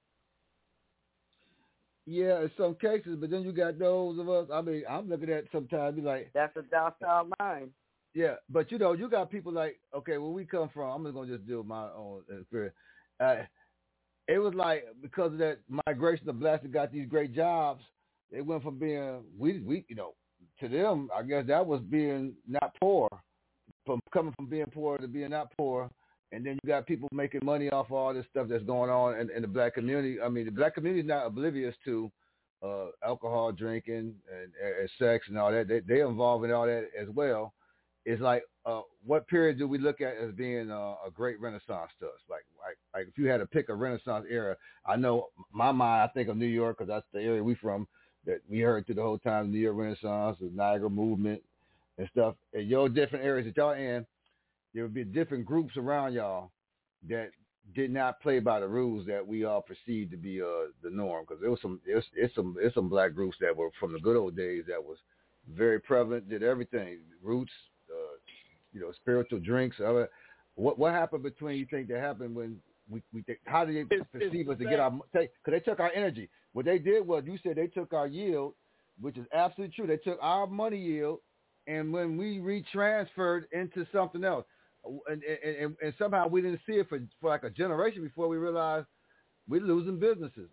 Yeah, in some cases, but then you got those of us, I mean, I'm looking at sometimes, be like, that's a docile mind. Yeah, but you got people like, okay, where we come from, I'm just going to just deal with my own experience. It was like, because of that migration of blacks that got these great jobs, they went from being, to them, I guess that was being not poor, coming from being poor to being not poor. And then you got people making money off all this stuff that's going on in the black community. I mean, the black community is not oblivious to alcohol drinking and sex and all that. They're involved in all that as well. It's like, what period do we look at as being a great Renaissance to us? Like if you had to pick a Renaissance era, I know my mind, I think of New York because that's the area we from, that we heard through the whole time, the New York Renaissance, the Niagara movement and stuff. In your different areas that y'all in, there would be different groups around y'all that did not play by the rules that we all perceived to be the norm. Because it's some black groups that were from the good old days that was very prevalent, did everything, roots, spiritual drinks. What happened between, you think, that happened when we think, how did they perceive us to get our, because they took our energy. What they did was, you said they took our yield, which is absolutely true. They took our money yield, and when we retransferred into something else, and somehow we didn't see it for like a generation before we realized we're losing businesses.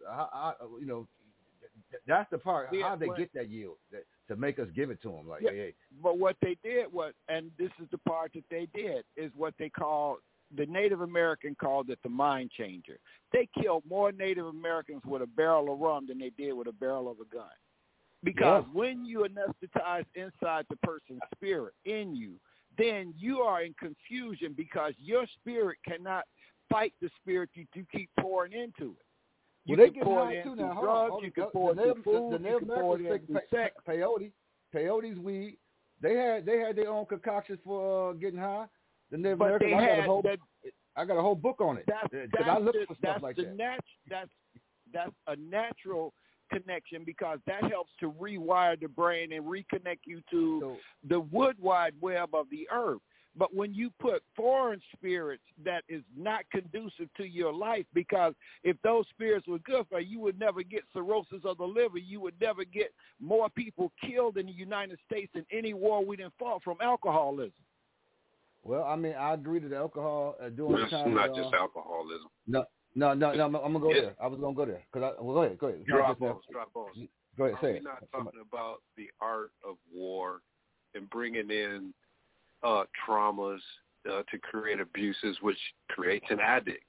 That's the part. How did they get that yield to make us give it to them? Like, hey. But what they did was, and this is the part that they did, is what they call, the Native American called it the mind changer. They killed more Native Americans with a barrel of rum than they did with a barrel of a gun. Because when you anesthetize inside the person's spirit in you, then you are in confusion because your spirit cannot fight the spirit you keep pouring into it. You can pour it into drugs, you can pour it into food, you can pour it into sex. Peyote's weed, they had their own concoctions for getting high. The Native But Americans, I got a whole book on it. Because I look for stuff like that. That's a natural connection, because that helps to rewire the brain and reconnect you to the wood wide web of the earth. But when you put foreign spirits that is not conducive to your life, because if those spirits were good for you, you would never get cirrhosis of the liver. You would never get more people killed in the United States than any war we didn't fought from alcoholism. Well, I mean, I agree to the alcohol during the time. It's not just alcoholism. No, I'm gonna go there. I was gonna go there because go ahead. Drop balls. Go ahead, say it. We're not talking about the art of war and bringing in traumas to create abuses, which creates an addict.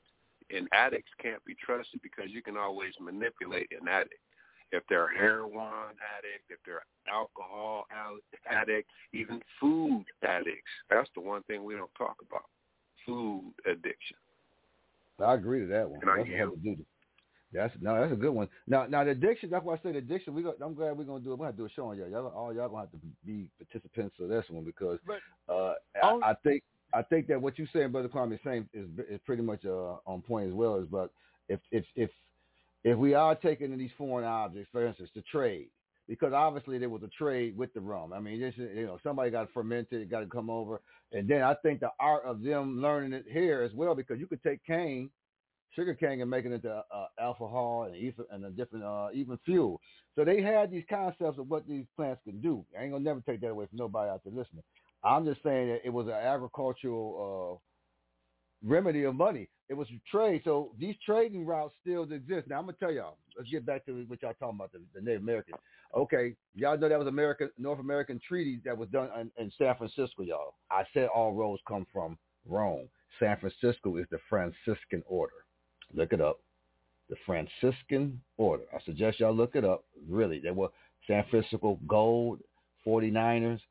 And addicts can't be trusted because you can always manipulate an addict. If they're a heroin addict, if they're alcohol addict, even food addicts. That's the one thing we don't talk about, food addiction. I agree to that one. That's a good one. Now the addiction. That's why I say the addiction. I'm glad we're gonna do it. We're gonna do a show on y'all. Y'all gonna have to be participants of this one because I think that what you're saying, Brother Kwame, is pretty much on point as well. But if we are taking these foreign objects, for instance, the trade, because obviously there was a trade with the rum. I mean, somebody got to ferment it, got to come over, and then I think the art of them learning it here as well, because you could take cane, sugar cane, and make it into alcohol and ether and a different even fuel. So they had these concepts of what these plants could do. I ain't gonna never take that away from nobody out there listening. I'm just saying that it was an agricultural remedy of money. It was trade. So these trading routes still exist. Now I'm gonna tell y'all. Let's get back to what y'all talking about, the Native Americans. Okay, y'all know that was North American treaty that was done in San Francisco, y'all. I said all roads come from Rome. San Francisco is the Franciscan order. Look it up. The Franciscan order. I suggest y'all look it up. Really, they were San Francisco Gold, 49ers.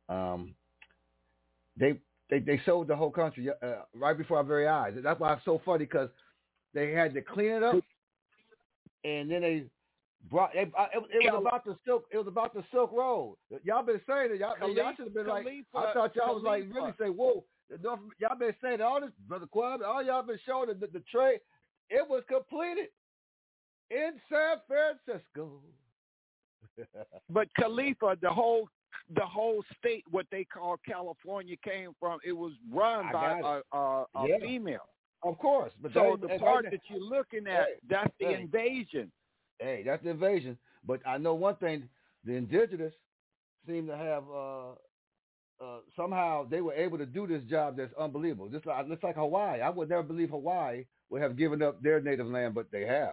They sold the whole country right before our very eyes. That's why it's so funny, because they had to clean it up, and then they brought. It was about the Silk Road. Y'all been saying it. Y'all should have been like. I thought y'all was like really say, whoa. Y'all been saying all this, Brother Kwame. All y'all been showing the trade. It was completed in San Francisco. But Khalifa, the whole state, what they call California, came from. It was run by a female. Of course, but so the part that you're looking at, that's the invasion. Hey, that's the invasion. But I know one thing: the indigenous seem to have somehow they were able to do this job that's unbelievable. Just like Hawaii. I would never believe Hawaii would have given up their native land, but they have.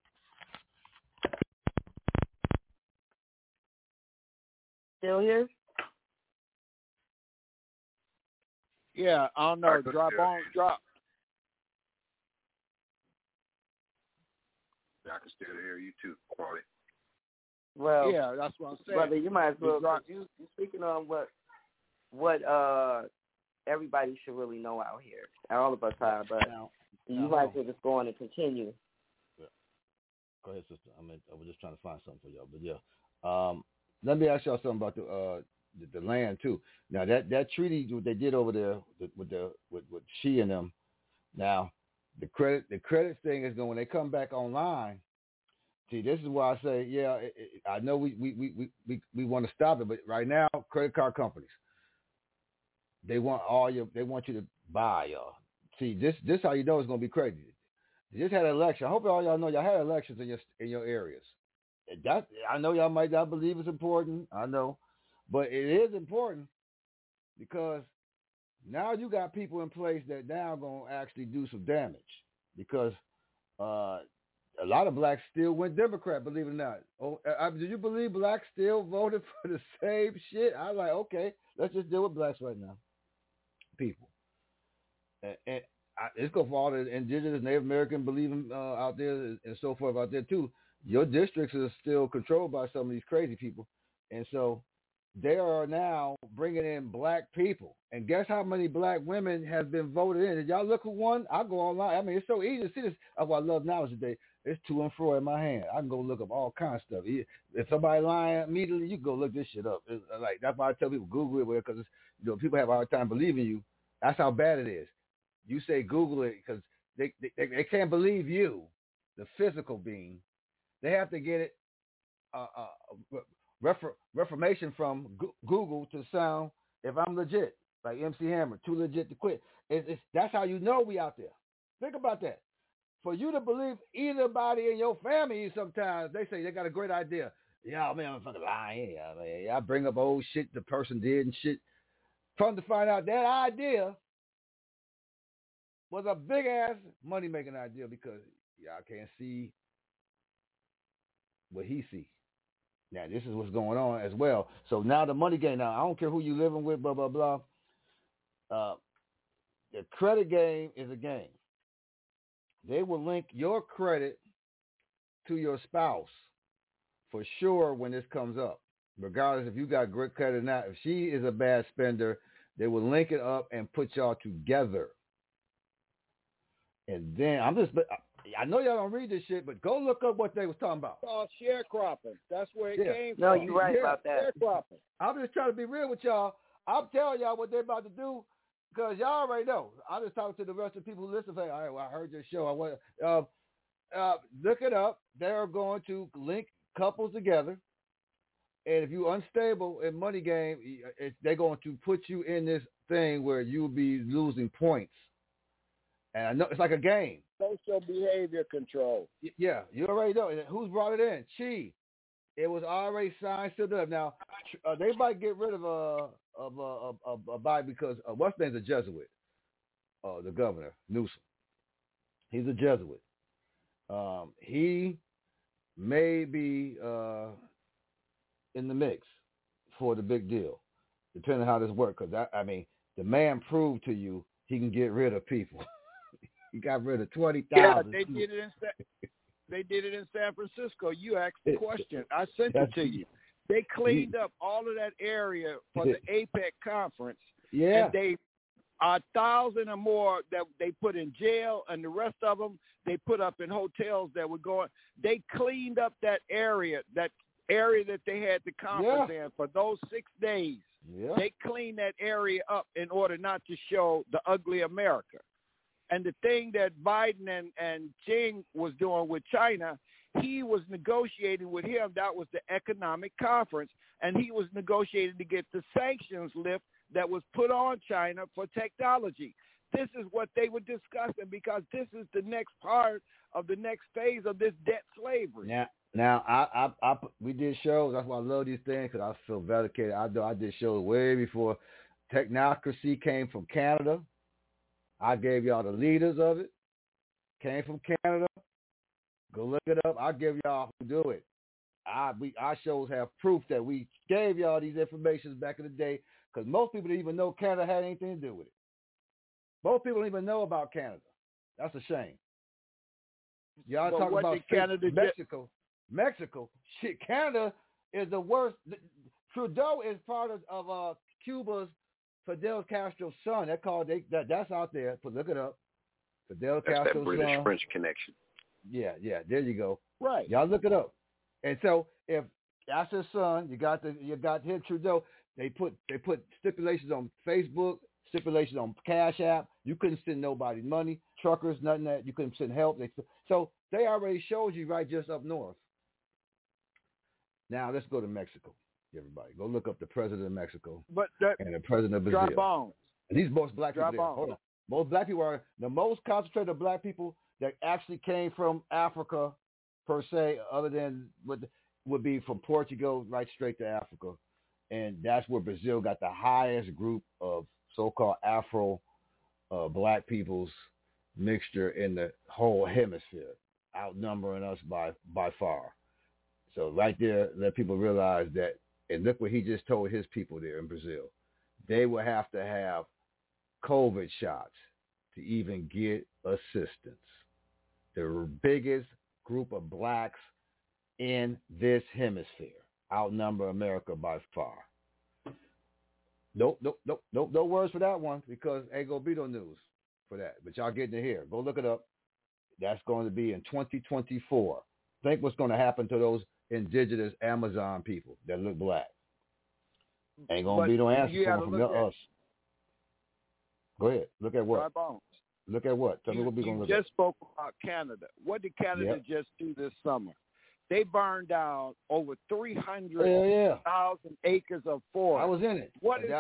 Still here? Yeah, I don't know. Drop. Yeah, I can still hear you too, Kwame. Well, yeah, that's what I'm saying. Brother, you might as well. You speaking on what everybody should really know out here. All of us are, but you might as well just go on and continue. Yeah. Go ahead, sister. I was just trying to find something for y'all, but yeah. Let me ask y'all something about the land too. Now that treaty they did over there with she and them. Now the credit thing is going when they come back online. See, this is why I say, I know we want to stop it, but right now credit card companies they want you to buy y'all. See, this how you know it's going to be crazy. You just had an election. I hope all y'all know y'all had elections in your areas. I know y'all might not believe it's important. I know, but it is important because now you got people in place that now going to actually do some damage because a lot of blacks still went Democrat, believe it or not. Do you believe blacks still voted for the same shit? I'm like, okay, let's just deal with blacks right now. People. And it's going for all the indigenous, Native American believing out there and so forth out there too. Your districts are still controlled by some of these crazy people. And so they are now bringing in black people. And guess how many black women have been voted in? Did y'all look who won? I go online. I mean, it's so easy to see this. That's what I love nowadays. It's to and fro in my hand. I can go look up all kinds of stuff. If somebody lying immediately, you can go look this shit up. It's like that's why I tell people Google it because people have a hard time believing you. That's how bad it is. You say Google it because they can't believe you, the physical being. They have to get it reformation from Google to sound if I'm legit, like MC Hammer, too legit to quit. That's how you know we out there. Think about that. For you to believe anybody in your family, sometimes they say they got a great idea. Yeah, man, I'm fucking lying. I bring up old shit the person did and shit. Come to find out that idea was a big ass money making idea because y'all can't see what he see. Now this is what's going on as well. So now the money game. Now I don't care who you living with, blah blah blah. The credit game is a game. they will link your credit to your spouse for sure when this comes up. Regardless if you got good credit or not, if she is a bad spender, they will link it up and put y'all together. And then I know y'all don't read this shit, but go look up what they was talking about. Oh, sharecropping. That's where it came from. No, you're right about that. Sharecropping. I'm just trying to be real with y'all. I'm telling y'all what they're about to do because y'all already know. I'm just talking to the rest of the people who listen. All right, well, I heard your show. Look it up. They're going to link couples together. And if you're unstable in money game, they're going to put you in this thing where you'll be losing points. And I know it's like a game. Social behavior control. Yeah, you already know. And who's brought it in? Chi. It was already signed, sealed up. Now, they might get rid of Biden because what's his name's a Jesuit, the governor, Newsom. He's a Jesuit. He may be in the mix for the big deal, depending on how this works. Because, the man proved to you he can get rid of people. He got rid of 20,000. Yeah, they did it in San Francisco. You asked the question. I sent it to you. They cleaned up all of that area for the APEC conference. Yeah. And they 1,000 or more that they put in jail, and the rest of them they put up in hotels that were going. They cleaned up that area that they had the conference in for those 6 days. Yeah. They cleaned that area up in order not to show the ugly America. And the thing that Biden and Xi was doing with China, he was negotiating with him. That was the economic conference, and he was negotiating to get the sanctions lift that was put on China for technology. This is what they were discussing because this is the next part of the next phase of this debt slavery. Now, we did shows. That's why I love these things because I feel vindicated. I did shows way before technocracy came from Canada. I gave y'all the leaders of it. Came from Canada. Go look it up. I give y'all who do it. Our shows have proof that we gave y'all these informations back in the day because most people didn't even know Canada had anything to do with it. Most people don't even know about Canada. That's a shame. Y'all talking about Canada Mexico. Mexico. Shit, Canada is the worst. Trudeau is part of Cuba's Fidel Castro's son. That's out there. Look it up. Fidel Castro's that British-French connection. Yeah, there you go. Right. Y'all look it up. And so if that's his son, you got him Trudeau. They put stipulations on Facebook, stipulations on Cash App. You couldn't send nobody money, truckers, nothing that you couldn't send help. So they already showed you right just up north. Now let's go to Mexico. Everybody, go look up the president of Mexico and the president of Brazil. Dry bones. And these most black people there. Hold on. Most black people are the most concentrated of black people that actually came from Africa, per se, other than would be from Portugal right straight to Africa. And that's where Brazil got the highest group of so-called Afro black people's mixture in the whole hemisphere, outnumbering us by far. So right there, let people realize that. And look what he just told his people there in Brazil. They will have to have COVID shots to even get assistance. The biggest group of blacks in this hemisphere outnumber America by far. Nope, no words for that one because ain't gonna be no news for that. But y'all getting it here. Go look it up. That's going to be in 2024. Think what's going to happen to those indigenous Amazon people that look black. Ain't gonna be no answer from us. Go ahead. Look at what? Look at what? Tell me what we're gonna look at. You just spoke about Canada. What did Canada just do this summer? They burned down over 300,000 acres of forest. I was in it. What is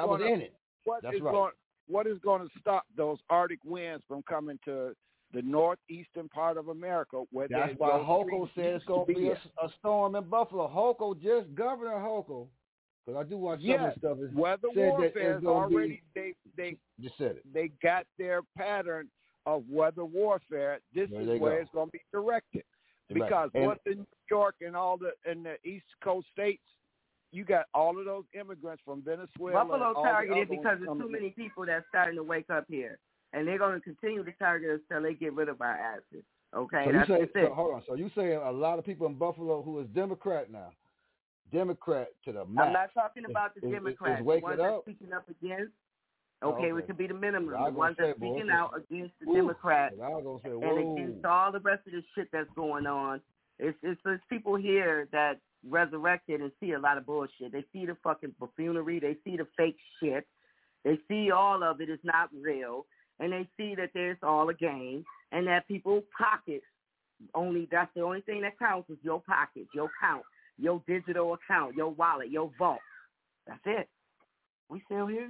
going to stop those Arctic winds from coming to the northeastern part of America? That's why Hochul said it's going to be a storm in Buffalo. Governor Hochul, because I do watch some of the stuff. Weather warfare is already, they got their pattern of weather warfare. This is where it's going to be directed. Because what's in New York and in the East Coast states, you got all of those immigrants from Venezuela. Buffalo targeted because there's too many people that's starting to wake up here. And they're going to continue to target us until they get rid of our asses. Okay, so that's you say, it. so, hold on. So you saying a lot of people in Buffalo who is Democrat now, Democrat to the max. I'm not talking about the Democrats, the ones that are speaking up against. Okay, we could be the minimum. The ones that are speaking out against the Democrats and against all the rest of this shit that's going on. It's people here that resurrected and see a lot of bullshit. They see the fucking buffoonery. They see the fake shit. They see all of it is not real. And they see that there's all a game and that people's pockets that's the only thing that counts is your pockets, your count, your digital account, your wallet, your vault. That's it. We still here?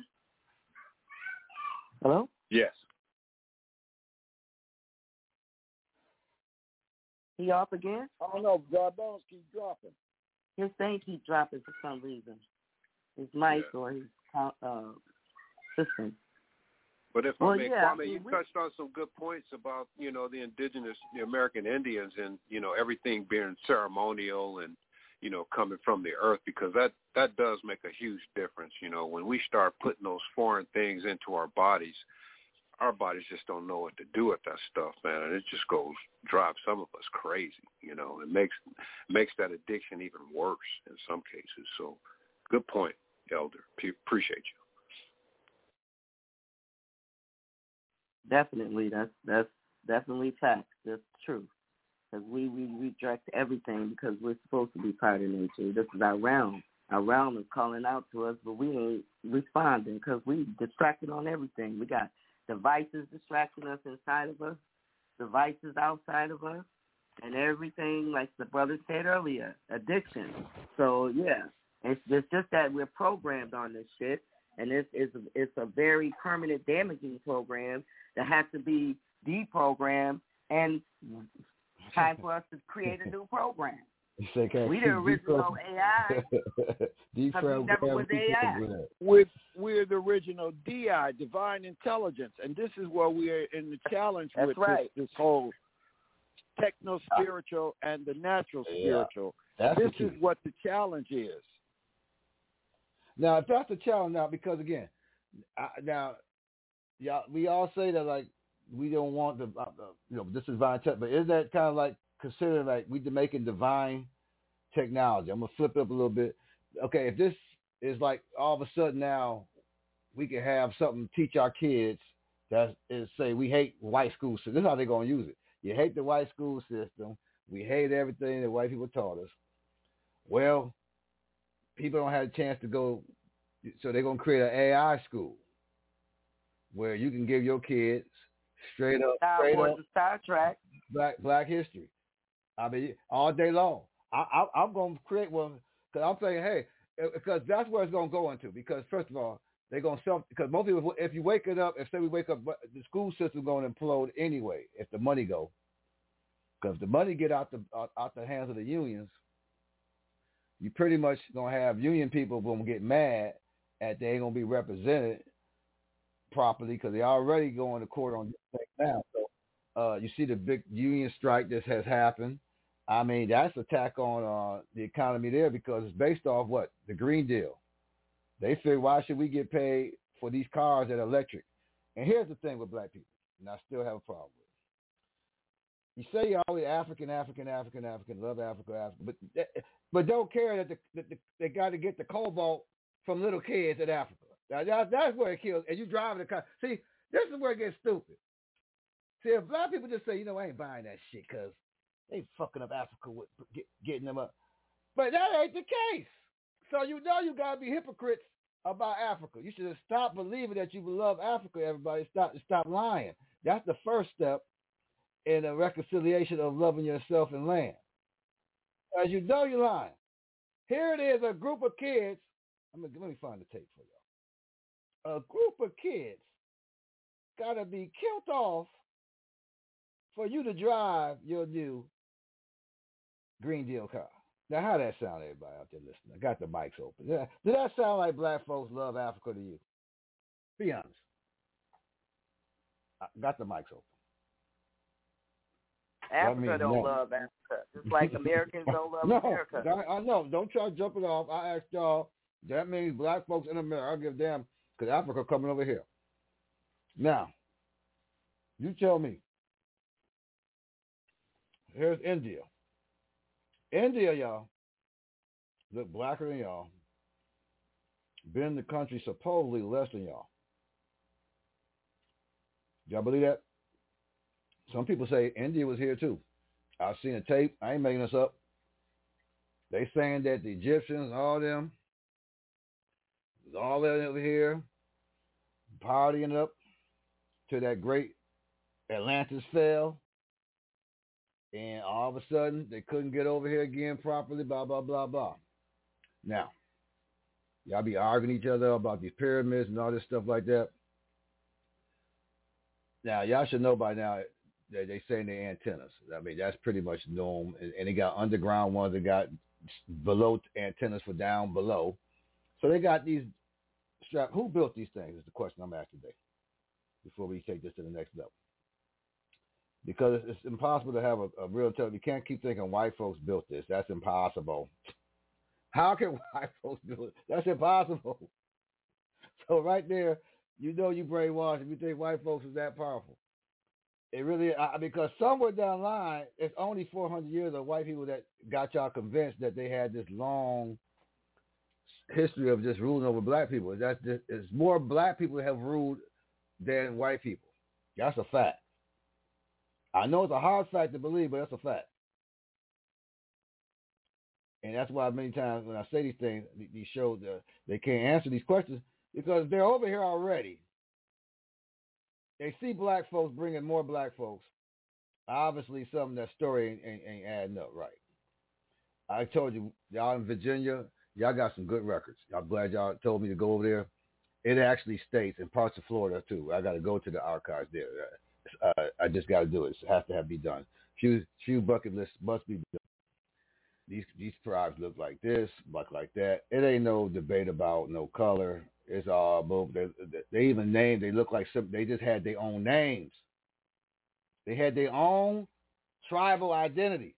Hello? Yes. He off again? I don't know. Dry Bones keep dropping. His thing keep dropping for some reason. His mic or his system. But if I may, Kwame, you touched on some good points about, the indigenous, the American Indians and, everything being ceremonial and, coming from the earth, because that does make a huge difference. When we start putting those foreign things into our bodies just don't know what to do with that stuff, man. And it just drives some of us crazy, It makes that addiction even worse in some cases. So good point, Elder. Appreciate you. Definitely, that's definitely facts. That's true. Because we reject everything because we're supposed to be part of nature. This is our realm. Our realm is calling out to us, but we ain't responding because we distracted on everything. We got devices distracting us inside of us, devices outside of us, and everything, like the brother said earlier, addiction. So, yeah, it's just that we're programmed on this shit, and it's a very permanent damaging program that has to be deprogrammed, and time for us to create a new program. We the original AI. We never was AI. We're the original DI, divine intelligence, and this is where we are in the challenge with this whole techno-spiritual and the natural spiritual. This is what the challenge is. Now, if that's the challenge now, because again, we all say that like we don't want this is divine tech, but is that kind of like considering like we making divine technology? I'm gonna flip it up a little bit. Okay, if this is like all of a sudden now we can have something to teach our kids that is say we hate white school system. This is how they're gonna use it. You hate the white school system. We hate everything that white people taught us. Well, people don't have a chance to go, so they're gonna create an AI school where you can give your kids straight up Star Trek, Black history. I mean, all day long. I'm going to create one because I'm saying, hey, because that's where it's going to go into. Because first of all, they're going to because most people, if you wake it up, if say we wake up, the school system is going to implode anyway if the money go. Because if the money get out the hands of the unions, you pretty much going to have union people going to get mad at they ain't going to be represented properly because they already going to court on this thing now. So you see the big union strike that has happened. I mean, that's an attack on the economy there because it's based off what? The Green Deal. They figure, why should we get paid for these cars that are electric? And here's the thing with black people, and I still have a problem with it. You say you're always African, love Africa, but don't care that they got to get the cobalt from little kids in Africa. That's where it kills. And you driving the car. See, this is where it gets stupid. See, if black people just say, I ain't buying that shit because they fucking up Africa with getting them up. But that ain't the case. So you got to be hypocrites about Africa. You should stop believing that you love Africa, everybody. Stop lying. That's the first step in a reconciliation of loving yourself and land. As you know you're lying. Here it is, a group of kids. Let me find the tape for y'all. A group of kids got to be killed off for you to drive your new Green Deal car. Now, how that sound, everybody out there listening? I got the mics open. Yeah. Does that sound like black folks love Africa to you? Be honest. I got the mics open. Africa don't love Africa. Just like Americans don't love America. I know. Don't try to jump it off. I asked y'all, that means black folks in America. I'll give them, because Africa coming over here. Now, you tell me. Here's India. India, y'all, look blacker than y'all. Been in the country supposedly less than y'all. Y'all believe that? Some people say India was here too. I've seen a tape. I ain't making this up. They saying that the Egyptians, all them, was all over here partying up till that great Atlantis fell. And all of a sudden, they couldn't get over here again properly, blah, blah, blah, blah. Now, y'all be arguing each other about these pyramids and all this stuff like that. Now, y'all should know by now that they saying they're antennas. I mean, that's pretty much known. And they got underground ones that got below antennas for down below. So they got these straps. Who built these things is the question I'm asking today before we take this to the next level. Because it's impossible to have a real intelligence. You can't keep thinking white folks built this. That's impossible. How can white folks build it? That's impossible. So right there, you know you brainwashed if you think white folks is that powerful. It really, because somewhere down the line, it's only 400 years of white people that got y'all convinced that they had this long history of just ruling over black people. It's more black people have ruled than white people. That's a fact. I know it's a hard fact to believe, but that's a fact. And that's why many times when I say these things, these shows, they can't answer these questions because they're over here already. They see black folks bringing more black folks. Obviously, some of that story ain't adding up right. I told you, y'all in Virginia, y'all got some good records. I'm glad y'all told me to go over there. It actually states in parts of Florida, too. I got to go to the archives there. I just got to do it. It has to be done. Few bucket lists must be done. These tribes look like this, look like that. It ain't no debate about no color. It's all both. They even named. They look like some. They just had their own names. They had their own tribal identity.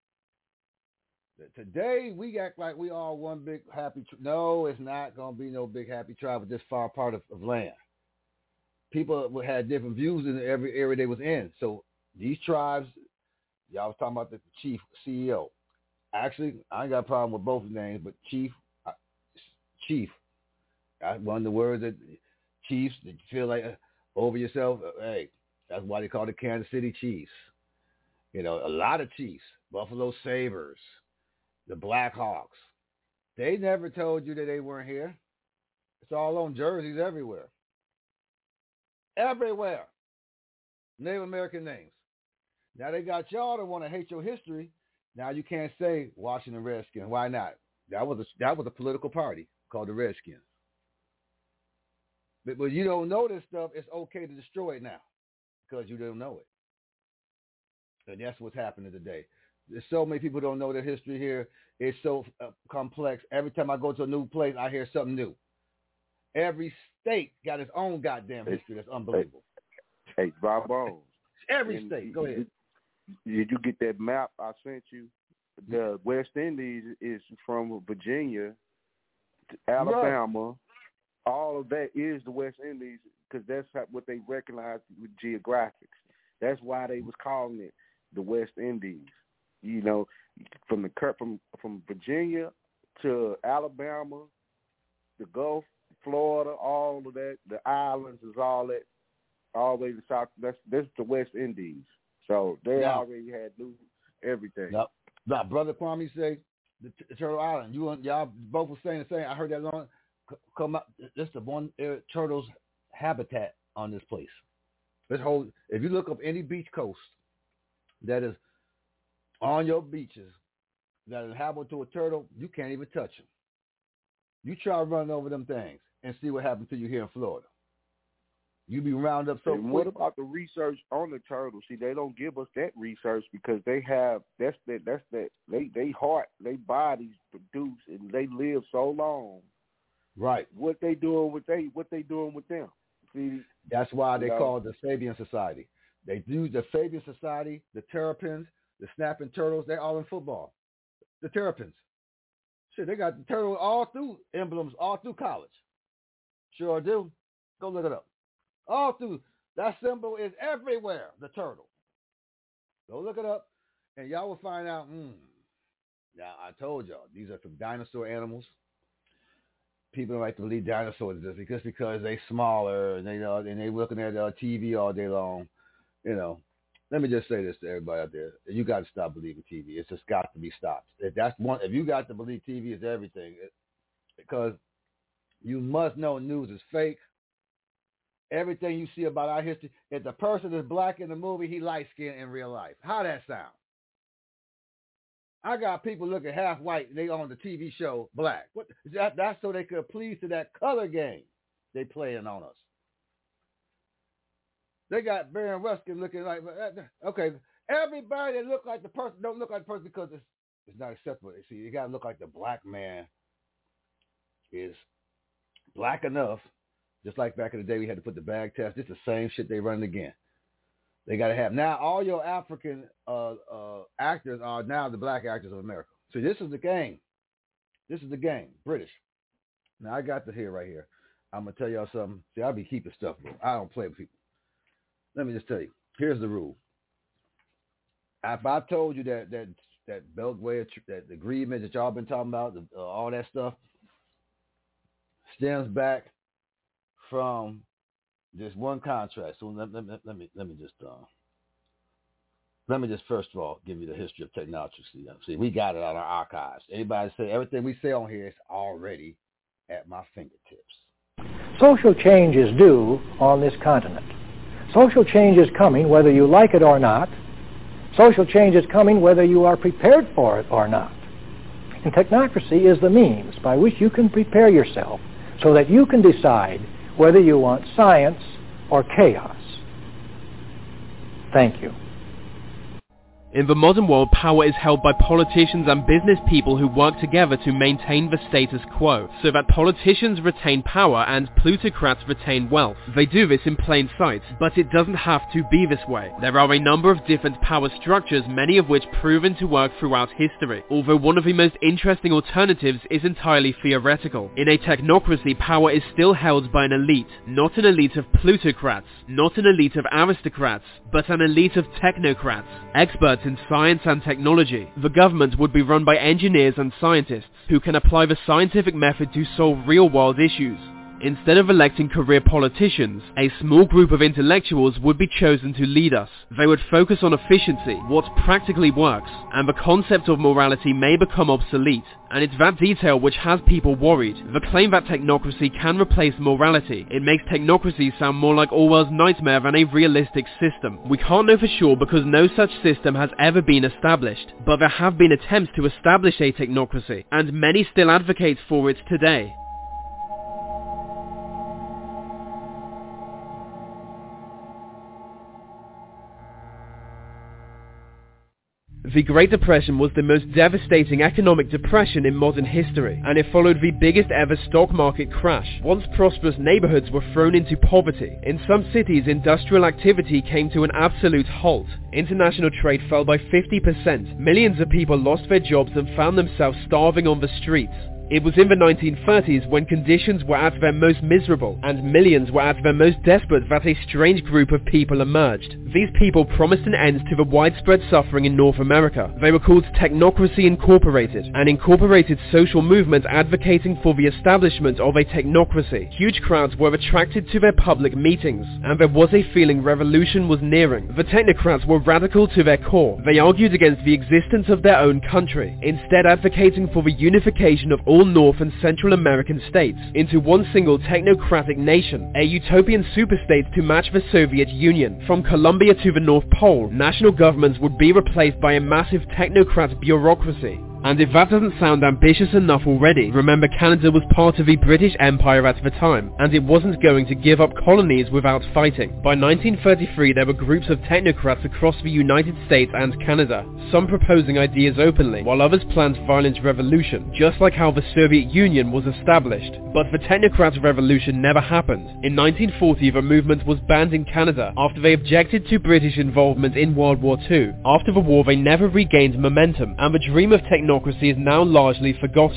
Today we act like we all one big happy. No, it's not gonna be no big happy tribe with this far part of land. People had different views in every area they was in. So these tribes, y'all was talking about the chief CEO. Actually, I ain't got a problem with both names, but chief. One of the words that chiefs that you feel like over yourself. Hey, that's why they call the Kansas City Chiefs. You know, a lot of Chiefs, Buffalo Sabres, the Blackhawks. They never told you that they weren't here. It's all on jerseys everywhere. Everywhere. Native American names. Now they got y'all that want to hate your history. Now you can't say Washington Redskins. Why not? That was a political party called the Redskins. But when you don't know this stuff, it's okay to destroy it now because you don't know it. And that's what's happening today. There's so many people don't know their history here. It's so complex. Every time I go to a new place, I hear something new. Every state got its own goddamn history. That's unbelievable. Hey, Bob Bones. Every state. Go ahead. Did you get that map I sent you? The West Indies is from Virginia to Alabama. Right. All of that is the West Indies because that's what they recognize with geographics. That's why they was calling it the West Indies. You know, from Virginia to Alabama, the Gulf, Florida, all of that, the islands is all that, all the way to South. That's the West Indies. So they already had new everything. Yep. Now, Brother Kwame say the Turtle Island. Y'all both were saying the same. I heard that long. Come up. This is the one turtle's habitat on this place. This whole. If you look up any beach coast that is on your beaches that is habitable to a turtle, you can't even touch them. You try running over them things and see what happens to you here in Florida. You be round up so quick. What about the research on the turtle? See, they don't give us that research because they have they heart, they bodies produce and they live so long. Right. What they doing with them? See, that's why they call it the Fabian Society. They do the Fabian Society, the Terrapins, the Snapping Turtles. They're all in football. The Terrapins. Shit, they got the turtle all through emblems, all through college. Sure do. Go look it up. All through. That symbol is everywhere, the turtle. Go look it up. And y'all will find out, now I told y'all, these are from dinosaur animals. People don't like to believe dinosaurs just because they smaller and they looking at TV all day long. Let me just say this to everybody out there: you got to stop believing TV. It's just got to be stopped. If you got to believe TV is everything, because you must know news is fake. Everything you see about our history, if the person is black in the movie, he light skinned in real life. How that sound? I got people looking half white. They on the TV show black. What? That's so they could please to that color game they playing on us. They got Baron Ruskin looking like, okay, everybody that look like the person don't look like the person because it's not acceptable. See, you got to look like the black man is black enough, just like back in the day we had to put the bag test. It's the same shit they running again. They got to have. Now all your African actors are now the black actors of America. See, this is the game. This is the game, British. Now I got to hear right here. I'm going to tell y'all something. See, I be keeping stuff, bro. I don't play with people. Let me just tell you. Here's the rule. If I told you that Beltway, that the agreement that y'all been talking about, all that stuff, stems back from just one contract. So let me just first of all give you the history of technology. See, we got it on our archives. Anybody say everything we say on here is already at my fingertips. Social change is due on this continent. Social change is coming whether you like it or not. Social change is coming whether you are prepared for it or not. And technocracy is the means by which you can prepare yourself so that you can decide whether you want science or chaos. Thank you. In the modern world, power is held by politicians and business people who work together to maintain the status quo, so that politicians retain power and plutocrats retain wealth. They do this in plain sight, but it doesn't have to be this way. There are a number of different power structures, many of which proven to work throughout history, although one of the most interesting alternatives is entirely theoretical. In a technocracy, power is still held by an elite, not an elite of plutocrats, not an elite of aristocrats, but an elite of technocrats, experts in science and technology. The government would be run by engineers and scientists who can apply the scientific method to solve real-world issues. Instead of electing career politicians, a small group of intellectuals would be chosen to lead us. They would focus on efficiency, what practically works, and the concept of morality may become obsolete. And it's that detail which has people worried. The claim that technocracy can replace morality. It makes technocracy sound more like Orwell's nightmare than a realistic system. We can't know for sure because no such system has ever been established. But there have been attempts to establish a technocracy, and many still advocate for it today. The Great Depression was the most devastating economic depression in modern history, and it followed the biggest ever stock market crash. Once prosperous neighborhoods were thrown into poverty. In some cities, industrial activity came to an absolute halt. International trade fell by 50%. Millions of people lost their jobs and found themselves starving on the streets. It was in the 1930s when conditions were at their most miserable and millions were at their most desperate that a strange group of people emerged. These people promised an end to the widespread suffering in North America. They were called Technocracy Incorporated, an incorporated social movement advocating for the establishment of a technocracy. Huge crowds were attracted to their public meetings, and there was a feeling revolution was nearing. The technocrats were radical to their core. They argued against the existence of their own country, instead advocating for the unification of all North and Central American states into one single technocratic nation, a utopian superstate to match the Soviet Union. From Colombia to the North Pole, national governments would be replaced by a massive technocrat bureaucracy. And if that doesn't sound ambitious enough already, remember Canada was part of the British Empire at the time, and it wasn't going to give up colonies without fighting. By 1933 there were groups of technocrats across the United States and Canada, some proposing ideas openly, while others planned violent revolution, just like how the Soviet Union was established. But the technocrat revolution never happened. In 1940 the movement was banned in Canada after they objected to British involvement in World War II. After the war they never regained momentum, and the dream of technocracy is now largely forgotten.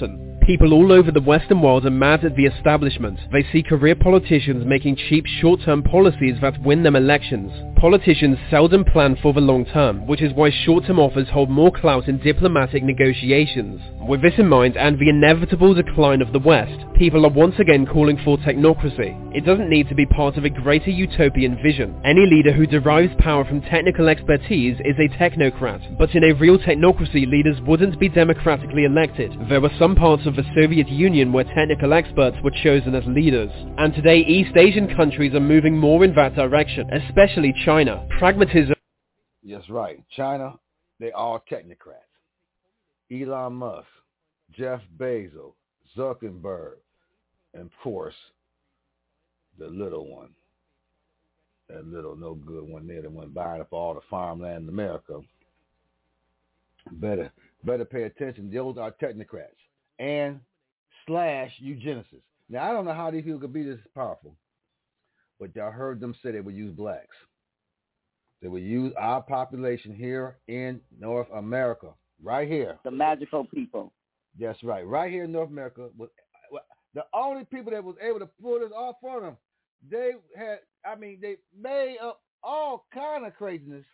People all over the Western world are mad at the establishment. They see career politicians making cheap short-term policies that win them elections. Politicians seldom plan for the long term, which is why short-term offers hold more clout in diplomatic negotiations. With this in mind and the inevitable decline of the West, people are once again calling for technocracy. It doesn't need to be part of a greater utopian vision. Any leader who derives power from technical expertise is a technocrat, but in a real technocracy, leaders wouldn't be democratically elected. There were some parts of the Soviet Union where technical experts were chosen as leaders, and today East Asian countries are moving more in that direction, especially China. Pragmatism. Yes, right. China, they all technocrats. Elon Musk, Jeff Bezos, Zuckerberg, and of course, the little one. That little no good one there, the one buying up all the farmland in America. Better pay attention. Those are technocrats and / eugenicists. Now, I don't know how these people could be this powerful, but I heard them say they would use blacks. They would use our population here in North America, right here. The magical people. That's right. Right here in North America. The only people that was able to pull this off for them, they made up all kind of craziness.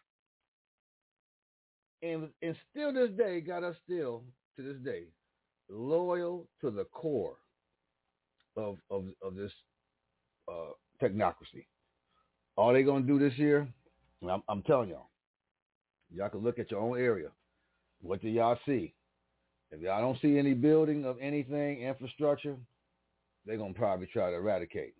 And still this day, got us still, to this day, loyal to the core of this technocracy. All they going to do this year, I'm telling y'all can look at your own area. What do y'all see? If y'all don't see any building of anything, infrastructure, they're going to probably try to eradicate.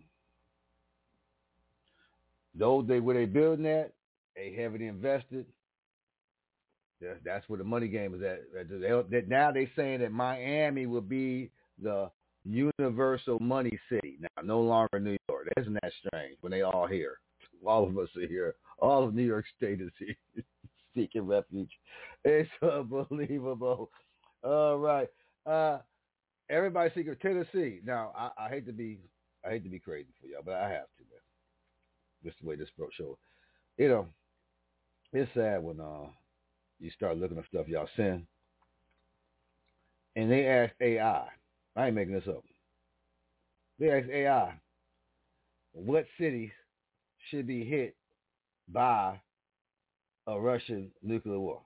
Those where they building at, they heavily invested. That's where the money game is at. Now they're saying that Miami will be the universal money city. Now, no longer New York. Isn't that strange when they all here? All of us are here. All of New York State is here seeking refuge. It's unbelievable. All right. Everybody seeking Tennessee. Now, I hate to be crazy for y'all, but I have to, man. This is the way this show. You know, it's sad when you start looking at stuff y'all send, and they ask AI. I ain't making this up. They ask AI, what cities should be hit by a Russian nuclear war?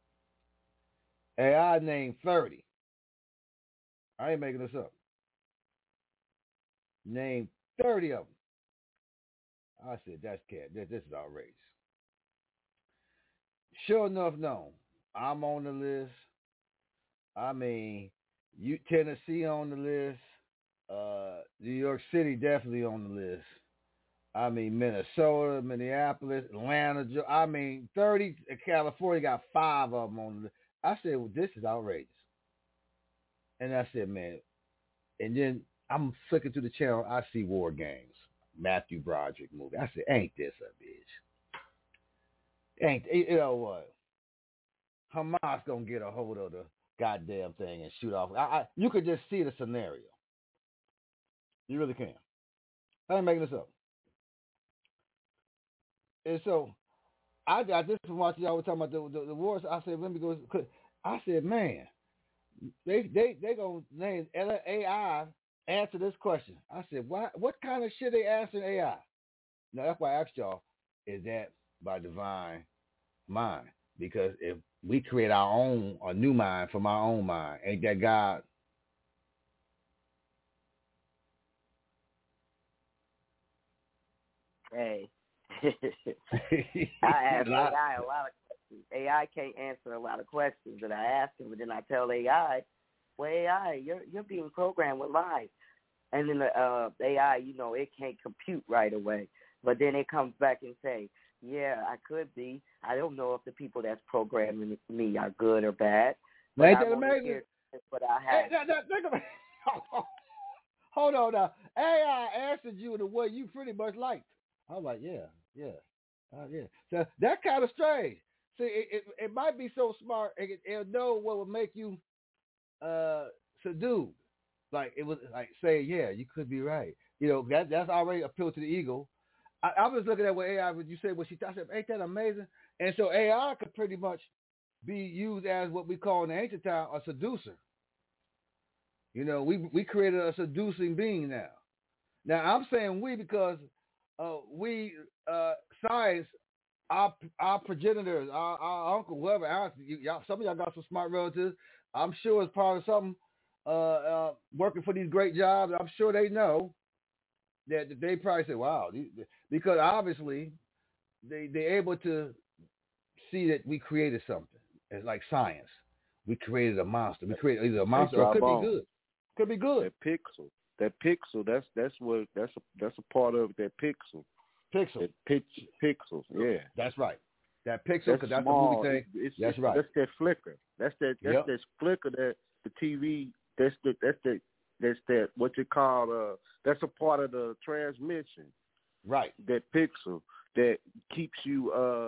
AI named 30. I ain't making this up. Named 30 of them. I said, that's cat. This is outrageous. Sure enough, no. I'm on the list. I mean, Tennessee on the list. New York City definitely on the list. I mean, Minnesota, Minneapolis, Atlanta. 30. California got 5 of them on the list. I said, well, this is outrageous. And I said, man. And then I'm flicking through the channel. I see War Games. Matthew Broderick movie. I said, ain't this a bitch? You know what? Hamas gonna get a hold of the goddamn thing and shoot off. You could just see the scenario. You really can. I ain't making this up. And so I just watched y'all were talking about the wars. I said, let me go. I said, man, they gonna name AI answer this question. I said, what kind of shit they answering AI? Now that's why I asked y'all, is that by divine mind? Because if we create a new mind from our own mind, ain't that God? Hey. I ask AI a lot of questions. AI can't answer a lot of questions that I ask him, but then I tell AI, well, AI, you're being programmed with lies. And then the AI, it can't compute right away. But then it comes back and say, yeah, I could be. I don't know if the people that's programming me are good or bad. But ain't that amazing? That's what I have. Hey, hold on now. AI answered you the way you pretty much liked. I was like, yeah. So that's kind of strange. See, it might be so smart. It'll know what will make you subdued. Like it was like say, yeah, you could be right. That's already appeal to the ego. I was looking at what AI would you say what she thought. I said, ain't that amazing? And so AI could pretty much be used as what we call in the ancient time a seducer. You know, we created a seducing being now. Now I'm saying we because science, our progenitors, our uncle, whoever, some of y'all got some smart relatives. I'm sure it's part of something working for these great jobs. I'm sure they know that they probably say, wow, because obviously they're able to see that we created something. It's like science. We created a monster. We created either a monster or it could be good. Could be good. That pixel. That's a part of that pixel. Pixel. Pixels. Yeah. That's right. That pixel, because that's the movie thing. That's right. That's that flicker. That's that flicker that the TV. That's that what you call that's a part of the transmission. Right. That pixel that keeps you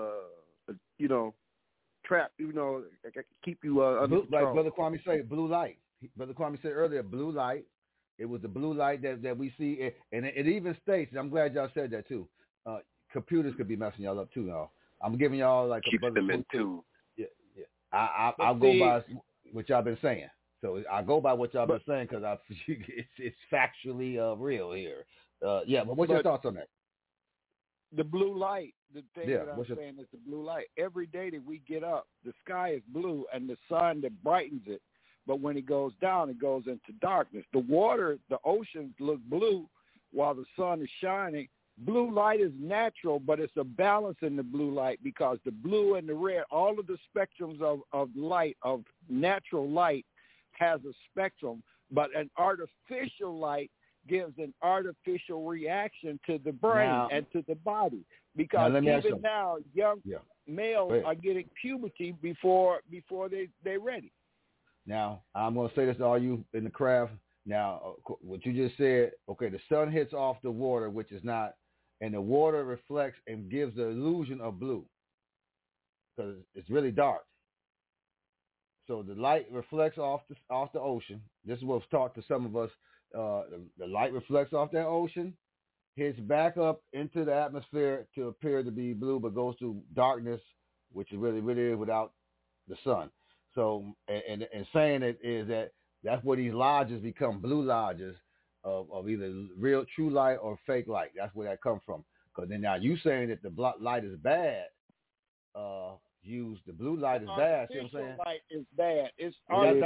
trapped. Keep you under control. Like Brother Kwame said, blue light. Brother Kwame said earlier, blue light. It was the blue light that we see, and it even states. And I'm glad y'all said that too. Computers could be messing y'all up too, y'all. I'm giving y'all like keep them in tune. Yeah. I'll go by what y'all been saying. So I go by what y'all been saying because it's factually real here. But what's your thoughts on that? The blue light, the thing that I'm saying is the blue light. Every day that we get up, the sky is blue and the sun that brightens it. But when it goes down, it goes into darkness. The water, the oceans look blue while the sun is shining. Blue light is natural, but it's a balance in the blue light because the blue and the red, all of the spectrums of light, of natural light, has a spectrum. But an artificial light gives an artificial reaction to the brain and to the body. Because even now, young males are getting puberty before they're ready. Now, I'm going to say this to all you in the craft. Now, what you just said, okay, the sun hits off the water, which is not, and the water reflects and gives the illusion of blue because it's really dark. So the light reflects off the ocean. This is what's taught to some of us. The light reflects off that ocean, hits back up into the atmosphere to appear to be blue, but goes to darkness, which is really is without the sun. So, and saying it is that's where these lodges become blue lodges of either real true light or fake light. That's where that comes from. Because then now you saying that the light is bad. Use the blue light is bad. See what I'm saying? Light is bad. It's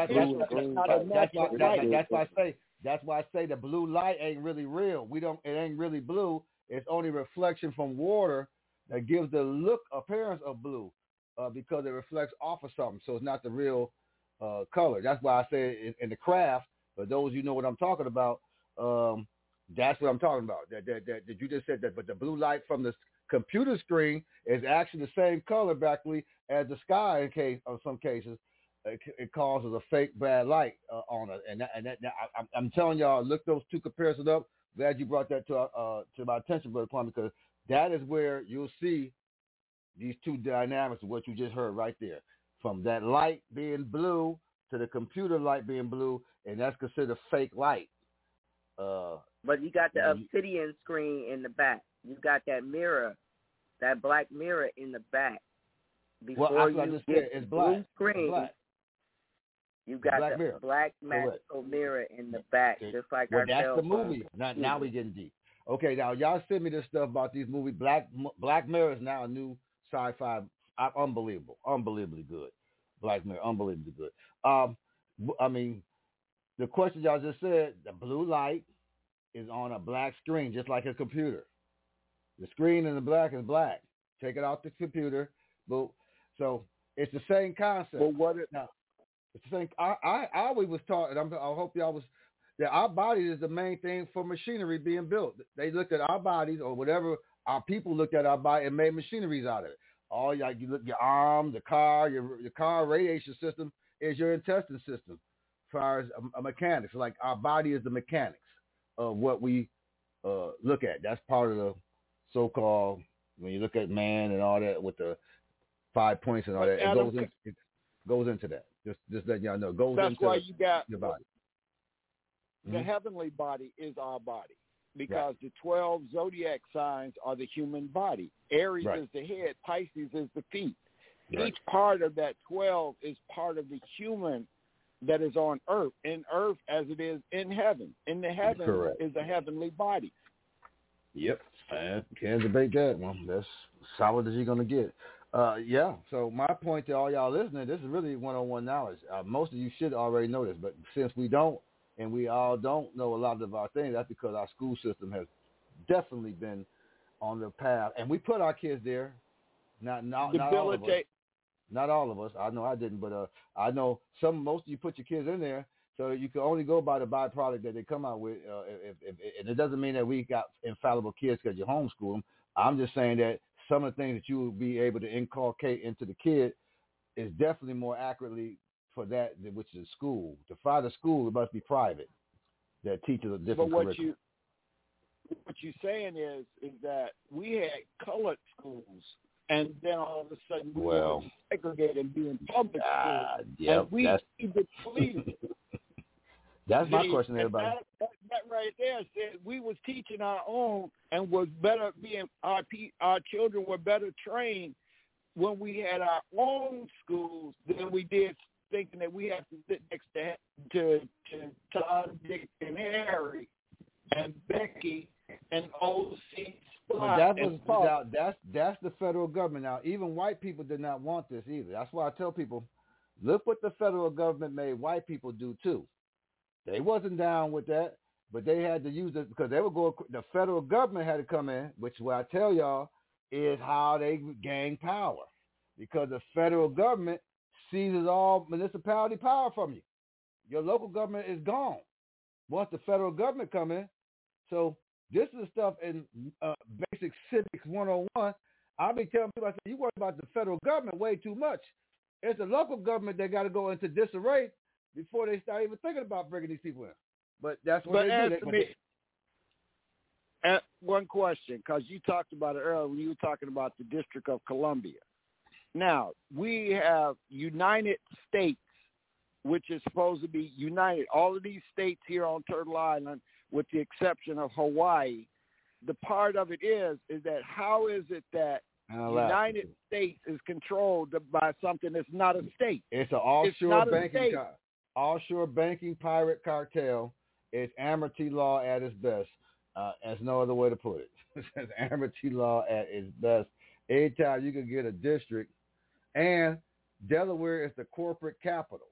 that's why I say the blue light ain't really real. It ain't really blue. It's only reflection from water that gives the look appearance of blue. Because it reflects off of something, so it's not the real color. That's why I say in the craft. For those you know what I'm talking about, that's what I'm talking about. That you just said that, but the blue light from the computer screen is actually the same color practically as the sky. In some cases, it causes a fake bad light on it. And I'm telling y'all, look those two comparisons up. Glad you brought that to my attention, Brother Kwame, because that is where you'll see these two dynamics of what you just heard right there. From that light being blue to the computer light being blue, and that's considered fake light. But you got the obsidian screen in the back. You got that mirror, that black mirror in the back. Before you get the blue screen, you got the black magical mirror in the back, just like our that's the movie. Now we getting deep. Okay, now y'all send me this stuff about these movies. Black Mirror is now a new sci-fi, unbelievably good. Black Mirror, unbelievably good. I mean, the question y'all just said, the blue light is on a black screen, just like a computer. The screen in the black is black. Take it off the computer. So it's the same concept. Well, it's the same. I always was taught, and I hope y'all was, that our body is the main thing for machinery being built. They looked at our bodies or whatever. Our people looked at our body and made machineries out of it. All you look, your arm, the car, your car radiation system is your intestine system, as far as a mechanics. Like our body is the mechanics of what we look at. That's part of the so-called, when you look at man and all that with the 5 points and all that, it goes into that. Just letting y'all know. That's why you got your body. The heavenly body is our body. Because the 12 zodiac signs are the human body. Aries is the head. Pisces is the feet. Each part of that 12 is part of the human that is on earth, in earth as it is in heaven. In the heaven Correct. is a heavenly body. Yep. Can't debate that one. That's solid as you're going to get. Yeah. So my point to all y'all listening, this is really one-on-one knowledge. Most of you should already know this, but since we don't, and we all don't know a lot of our things, that's because our school system has definitely been on the path. And we put our kids there. Not all of us. Not all of us. I know I didn't, but I know most of you put your kids in there, so you can only go by the byproduct that they come out with. And it doesn't mean that we got infallible kids because you homeschool them. I'm just saying that some of the things that you will be able to inculcate into the kid is definitely more accurately for that, which is school. To find a school, it must be private that teaches a different curriculum. What you're saying is that we had colored schools. And then all of a sudden, we were segregated and being public schools. Yeah, and we depleted. That's my question, everybody. That right there said we was teaching our own and was better being our children were better trained when we had our own schools than we did thinking that we have to sit next to Todd, Dick, and Harry, and Becky, and O.C. But that's the federal government. Now, even white people did not want this either. That's why I tell people, look what the federal government made white people do too. They wasn't down with that, but they had to use it because they would go. The federal government had to come in, which is what I tell y'all is how they gain power, because the federal government seizes all municipality power from you. Your local government is gone once the federal government come in. So this is stuff in basic civics 101. I'll be telling people, I say, you worry about the federal government way too much. It's the local government that got to go into disarray before they start even thinking about bringing these people in. But that's what they do. One question, because you talked about it earlier when you were talking about the District of Columbia. Now, we have United States, which is supposed to be united. All of these states here on Turtle Island, with the exception of Hawaii, the part of it is that how is it that United States is controlled by something that's not a state? It's an offshore banking pirate cartel. It's amity law at its best. There's no other way to put it. It's amity law at its best. Anytime you can get a district, and Delaware is the corporate capital.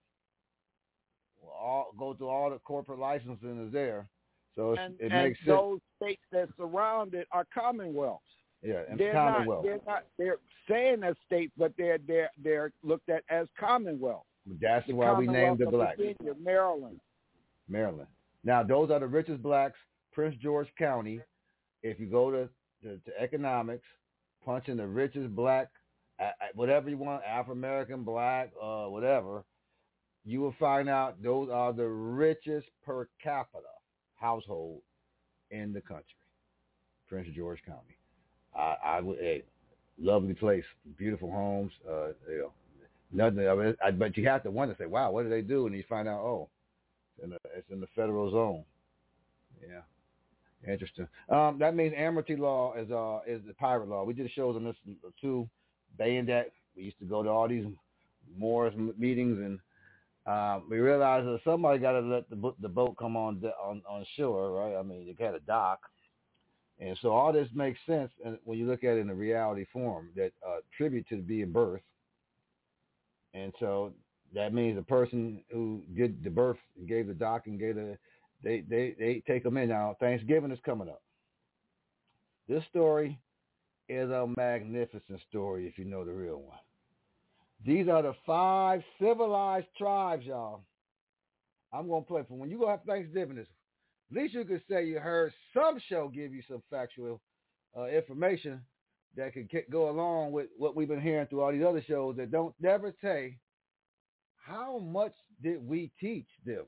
Go through all the corporate licensing is there. So it makes sense. And those states that surround it are commonwealths. Yeah, and they're commonwealth. They're saying as states, but they're looked at as commonwealth. That's why we named the blacks. Virginia, Maryland. Now those are the richest blacks. Prince George County. If you go to economics, punch in the richest black, whatever you want, African American, black, whatever, you will find out those are the richest per capita household in the country. Prince George County. I would lovely place, beautiful homes. Nothing. But you have to wonder, say, wow, what do they do? And you find out, it's in the federal zone. Yeah, interesting. That means amity law is the pirate law. We did shows on this too. Bayonet. We used to go to all these Moors meetings, and we realized that somebody got to let the boat come on shore, right? I mean, they had a dock. And so all this makes sense when you look at it in a reality form, that tribute to being birth. And so that means the person who did the birth and gave the dock and they take them in. Now, Thanksgiving is coming up. This story is a magnificent story if you know the real one. These are the 5 civilized tribes, y'all. I'm going to play for when you go have Thanksgiving. At least you could say you heard some show give you some factual information that could go along with what we've been hearing through all these other shows that don't never say, how much did we teach them?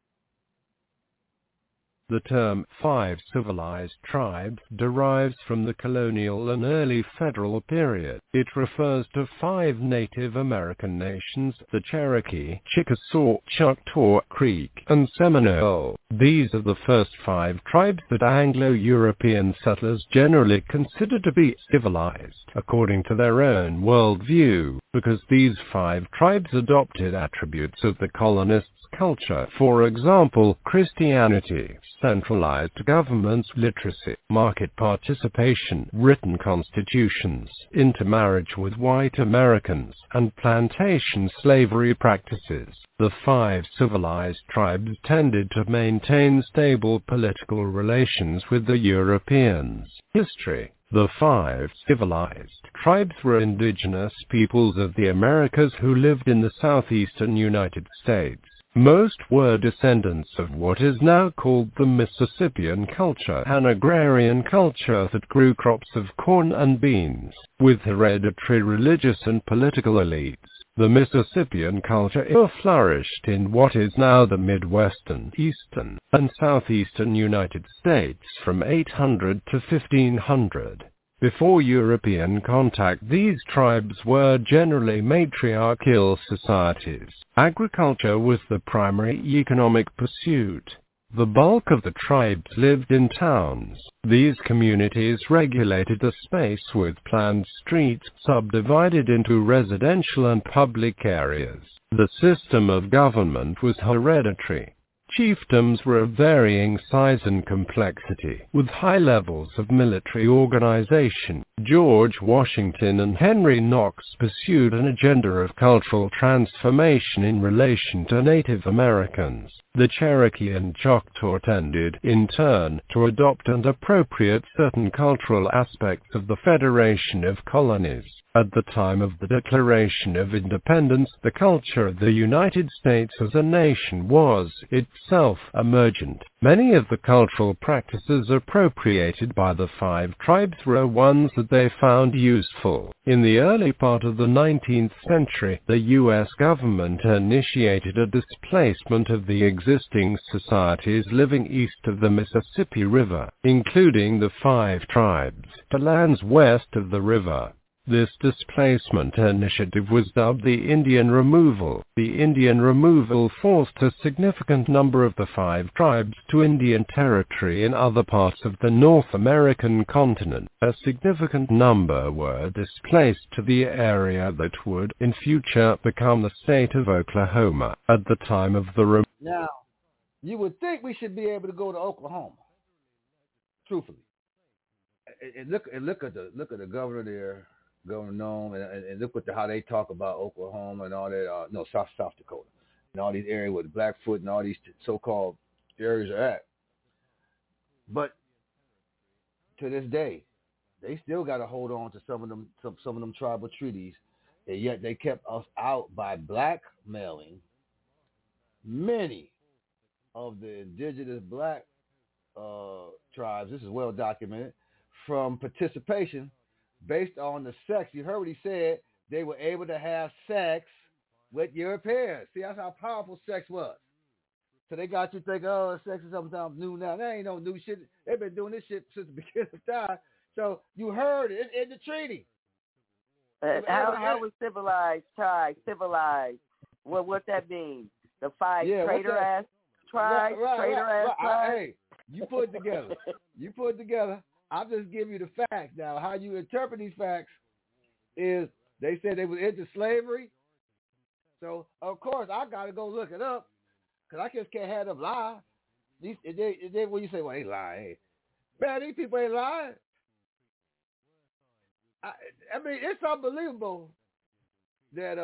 The term 5 civilized tribes derives from the colonial and early federal period. It refers to 5 Native American nations, the Cherokee, Chickasaw, Choctaw, Creek, and Seminole. These are the first 5 tribes that Anglo-European settlers generally consider to be civilized, according to their own worldview, because these 5 tribes adopted attributes of the colonists' culture, for example, Christianity, centralized governments, literacy, market participation, written constitutions, intermarriage with white Americans, and plantation slavery practices. The 5 civilized tribes tended to maintain stable political relations with the Europeans. History. The 5 civilized tribes were indigenous peoples of the Americas who lived in the southeastern United States. Most were descendants of what is now called the Mississippian culture, an agrarian culture that grew crops of corn and beans, with hereditary religious and political elites. The Mississippian culture flourished in what is now the Midwestern, Eastern, and Southeastern United States from 800 to 1500. Before European contact, these tribes were generally matriarchal societies. Agriculture was the primary economic pursuit. The bulk of the tribes lived in towns. These communities regulated the space with planned streets subdivided into residential and public areas. The system of government was hereditary. Chiefdoms were of varying size and complexity, with high levels of military organization. George Washington and Henry Knox pursued an agenda of cultural transformation in relation to Native Americans. The Cherokee and Choctaw tended, in turn, to adopt and appropriate certain cultural aspects of the Federation of Colonies. At the time of the Declaration of Independence, the culture of the United States as a nation was, itself, emergent. Many of the cultural practices appropriated by the 5 tribes were ones that they found useful. In the early part of the 19th century, the U.S. government initiated a displacement of the existing societies living east of the Mississippi River, including the 5 tribes, to lands west of the river. This displacement initiative was dubbed the Indian Removal. The Indian Removal forced a significant number of the 5 tribes to Indian Territory in other parts of the North American continent. A significant number were displaced to the area that would, in future, become the state of Oklahoma. At the time of the Now, you would think we should be able to go to Oklahoma, truthfully. And look at the governor there. Governor Nome, and look how they talk about Oklahoma and all that, South Dakota, and all these areas where the Blackfoot and all these so-called areas are at. But to this day, they still got to hold on to some of them tribal treaties, and yet they kept us out by blackmailing many of the indigenous black tribes. This is well documented, from participation based on the sex. You heard what he said. They were able to have sex with Europeans. See, that's how powerful sex was. So they got you thinking, sex is sometimes new now. That ain't no new shit. They've been doing this shit since the beginning of time. So you heard it in the treaty. How was civilized, civilized? What that mean? The 5 traitor-ass tribes? Traitor-ass tribes? Hey, you put it together. I'm just giving you the facts. Now, how you interpret these facts is they said they were into slavery. So, of course, I got to go look it up because I just can't have them lie. When you say, well, they lying. Hey, man, these people ain't lying. I mean, it's unbelievable that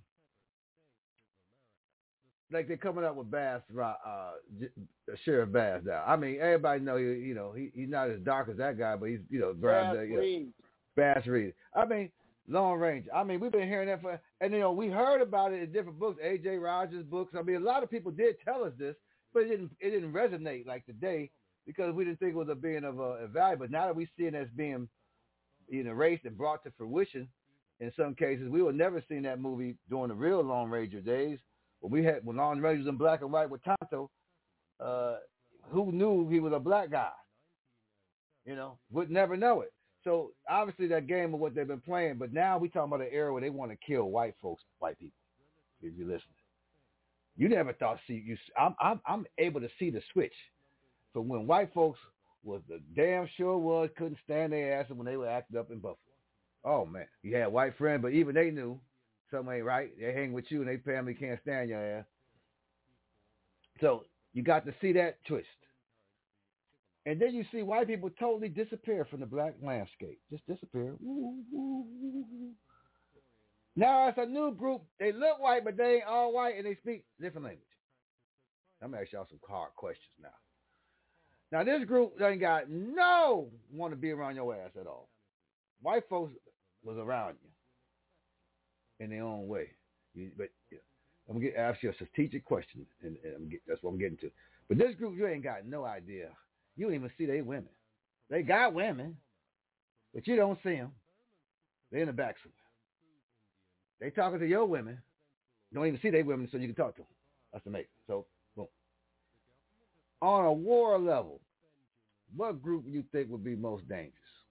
like they're coming up with Bass, Sheriff Bass now. I mean, everybody know he's not as dark as that guy, but he's Bass Reed. I mean, Long Range. I mean, we've been hearing that and we heard about it in different books, A.J. Rogers' books. I mean, a lot of people did tell us this, but it didn't resonate like today because we didn't think it was being of value. But now that we see it as being erased and brought to fruition, in some cases, we would never seen that movie during the real Lone Ranger days. When Lone Ranger was in black and white with Tonto, who knew he was a black guy? Would never know it. So obviously that game of what they've been playing, but now we talking about an era where they want to kill white people. If you listen, you never thought. I'm able to see the switch from when white folks was the damn sure couldn't stand their ass when they were acting up in Buffalo. Oh man, you had white friends, but even they knew something ain't right. They hang with you and they family can't stand your ass. So you got to see that twist. And then you see white people totally disappear from the black landscape. Just disappear. Now it's a new group. They look white, but they ain't all white, and they speak different language. I'm going to ask y'all some hard questions now. Now, this group ain't got no want to be around your ass at all. White folks was around you in their own way. But I'm going to ask you a strategic question, and that's what I'm getting to. But this group, you ain't got no idea. You don't even see they women. They got women, but you don't see them. They're in the back somewhere. They talking to your women. You don't even see they women, so you can talk to them. That's amazing. So, boom. On a war level, what group you think would be most dangerous?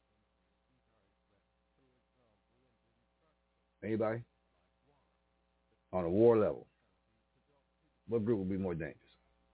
Anybody? On a war level, what group would be more dangerous?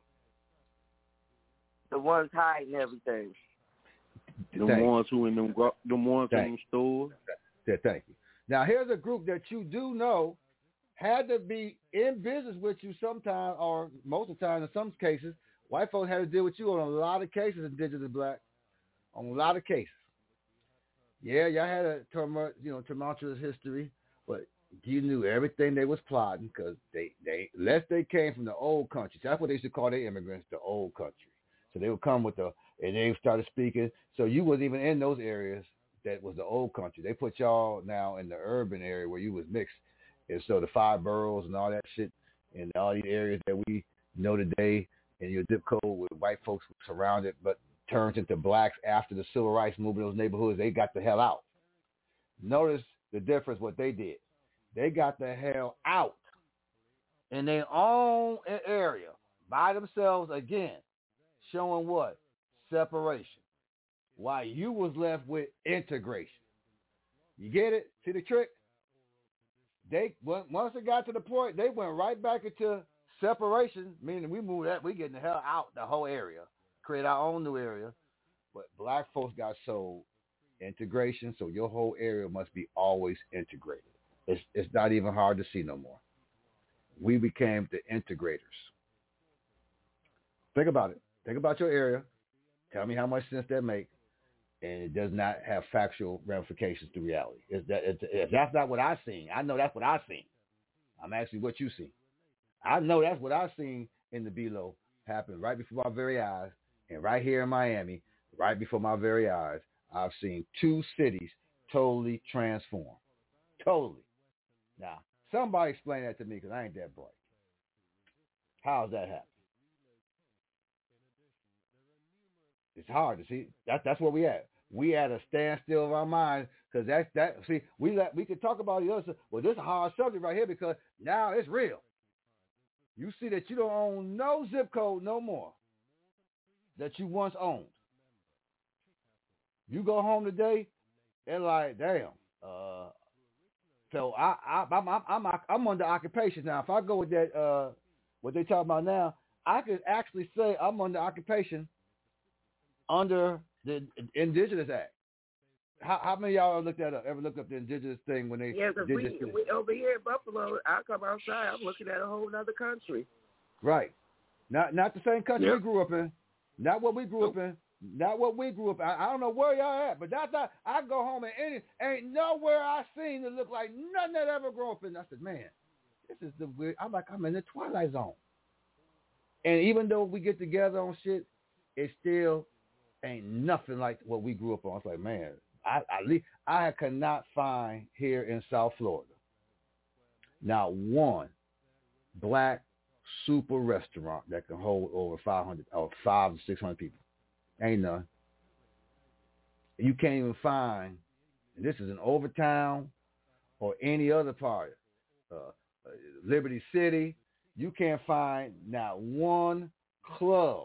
The ones hiding everything. The ones who in them ones in them stores. Thank you. Now, here's a group that you do know had to be in business with you sometime, or most of the time in some cases. White folks had to deal with you on a lot of cases, indigenous and black, on a lot of cases. Yeah, y'all had a tumultuous history, but you knew everything they was plotting because unless they came from the old country. That's what they used to call their immigrants, the old country. So they would come and they started speaking. So you wasn't even in those areas that was the old country. They put y'all now in the urban area where you was mixed. And so the 5 boroughs and all that shit and all these areas that we know today in your zip code where white folks were surrounded but turned into blacks after the civil rights movement, those neighborhoods, they got the hell out. Notice the difference what they did. They got the hell out in their own area by themselves again, showing what? Separation. While you was left with integration. You get it? See the trick? Once it got to the point, they went right back into separation, meaning we moved that, we getting the hell out the whole area, create our own new area. But black folks got sold integration, so your whole area must be always integrated. It's not even hard to see no more. We became the integrators. Think about it. Think about your area. Tell me how much sense that makes. And it does not have factual ramifications to reality. If that's not what I've seen, I know that's what I've seen. I'm asking what you see. I know that's what I've seen in the Below happen right before my very eyes. And right here in Miami, right before my very eyes, I've seen 2 cities totally transform. Totally. Now, somebody explain that to me because I ain't that bright. How's that happen? It's hard to see. That's where we at. We at a standstill of our minds because see, we could talk about the other stuff. Well, this is a hard subject right here because now it's real. You see that you don't own no zip code no more that you once owned. You go home today, they're like, damn. So I'm under occupation now. If I go with that, what they talking about now, I could actually say I'm under occupation under the Indigenous Act. How many of y'all ever looked up the Indigenous thing when they? Yeah, because we over here in Buffalo, I come outside, I'm looking at a whole other country. Right. Not the same country we grew up in. Not what we grew up in. Not what we grew up in. I don't know where y'all at, but that's not. I go home and ain't nowhere I seen that look like nothing that ever grew up in. I said, man, this is the weird. I'm in the Twilight Zone. And even though we get together on shit, it still ain't nothing like what we grew up on. It's like, man, I could not find here in South Florida not one black super restaurant that can hold over 500 or 500 to 600 people. Ain't none. You can't even find, and this is in Overtown or any other part, Liberty City, you can't find not one club.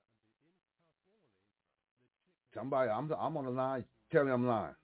Somebody, I'm on the line. Tell me I'm lying.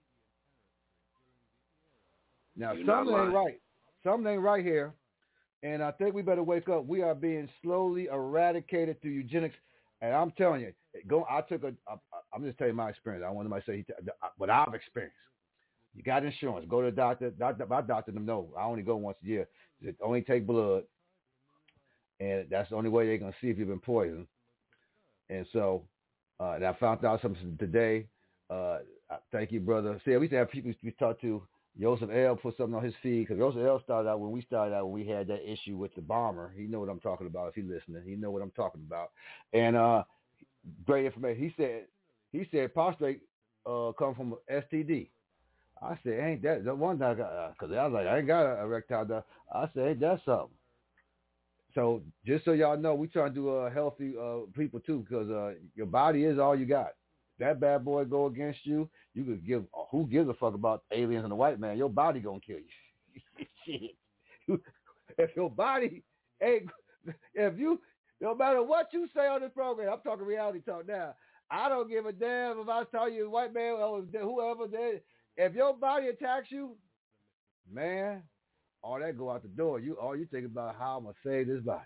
Now, something ain't right. Something ain't right here, and I think we better wake up. We are being slowly eradicated through eugenics, and I'm telling you, I'm just telling you my experience. I don't want anybody to say what I've experienced. You got insurance. Go to the doctor. My doctor them know. I only go once a year. Only take blood, and that's the only way they're going to see if you've been poisoned. And so, and I found out something today. Thank you, brother. See, we used to have people we talked to. Joseph L. put something on his feed because Joseph L. started out when we had that issue with the bomber. He know what I'm talking about. If he's listening, he know what I'm talking about. And great information. He said prostrate come from STD. I said, ain't that the one that I got? Because I was like, I ain't got an erectile dysfunction. I said, ain't that something? So just so y'all know, we trying to do healthy people too, because your body is all you got. That bad boy go against you, you could give. Who gives a fuck about aliens and the white man? Your body gonna kill you. Shit. If your body ain't, no matter what you say on this program, I'm talking reality talk now. I don't give a damn if I tell you white man or whoever. If your body attacks you, man, all that go out the door. All you think about how I'm gonna save this body.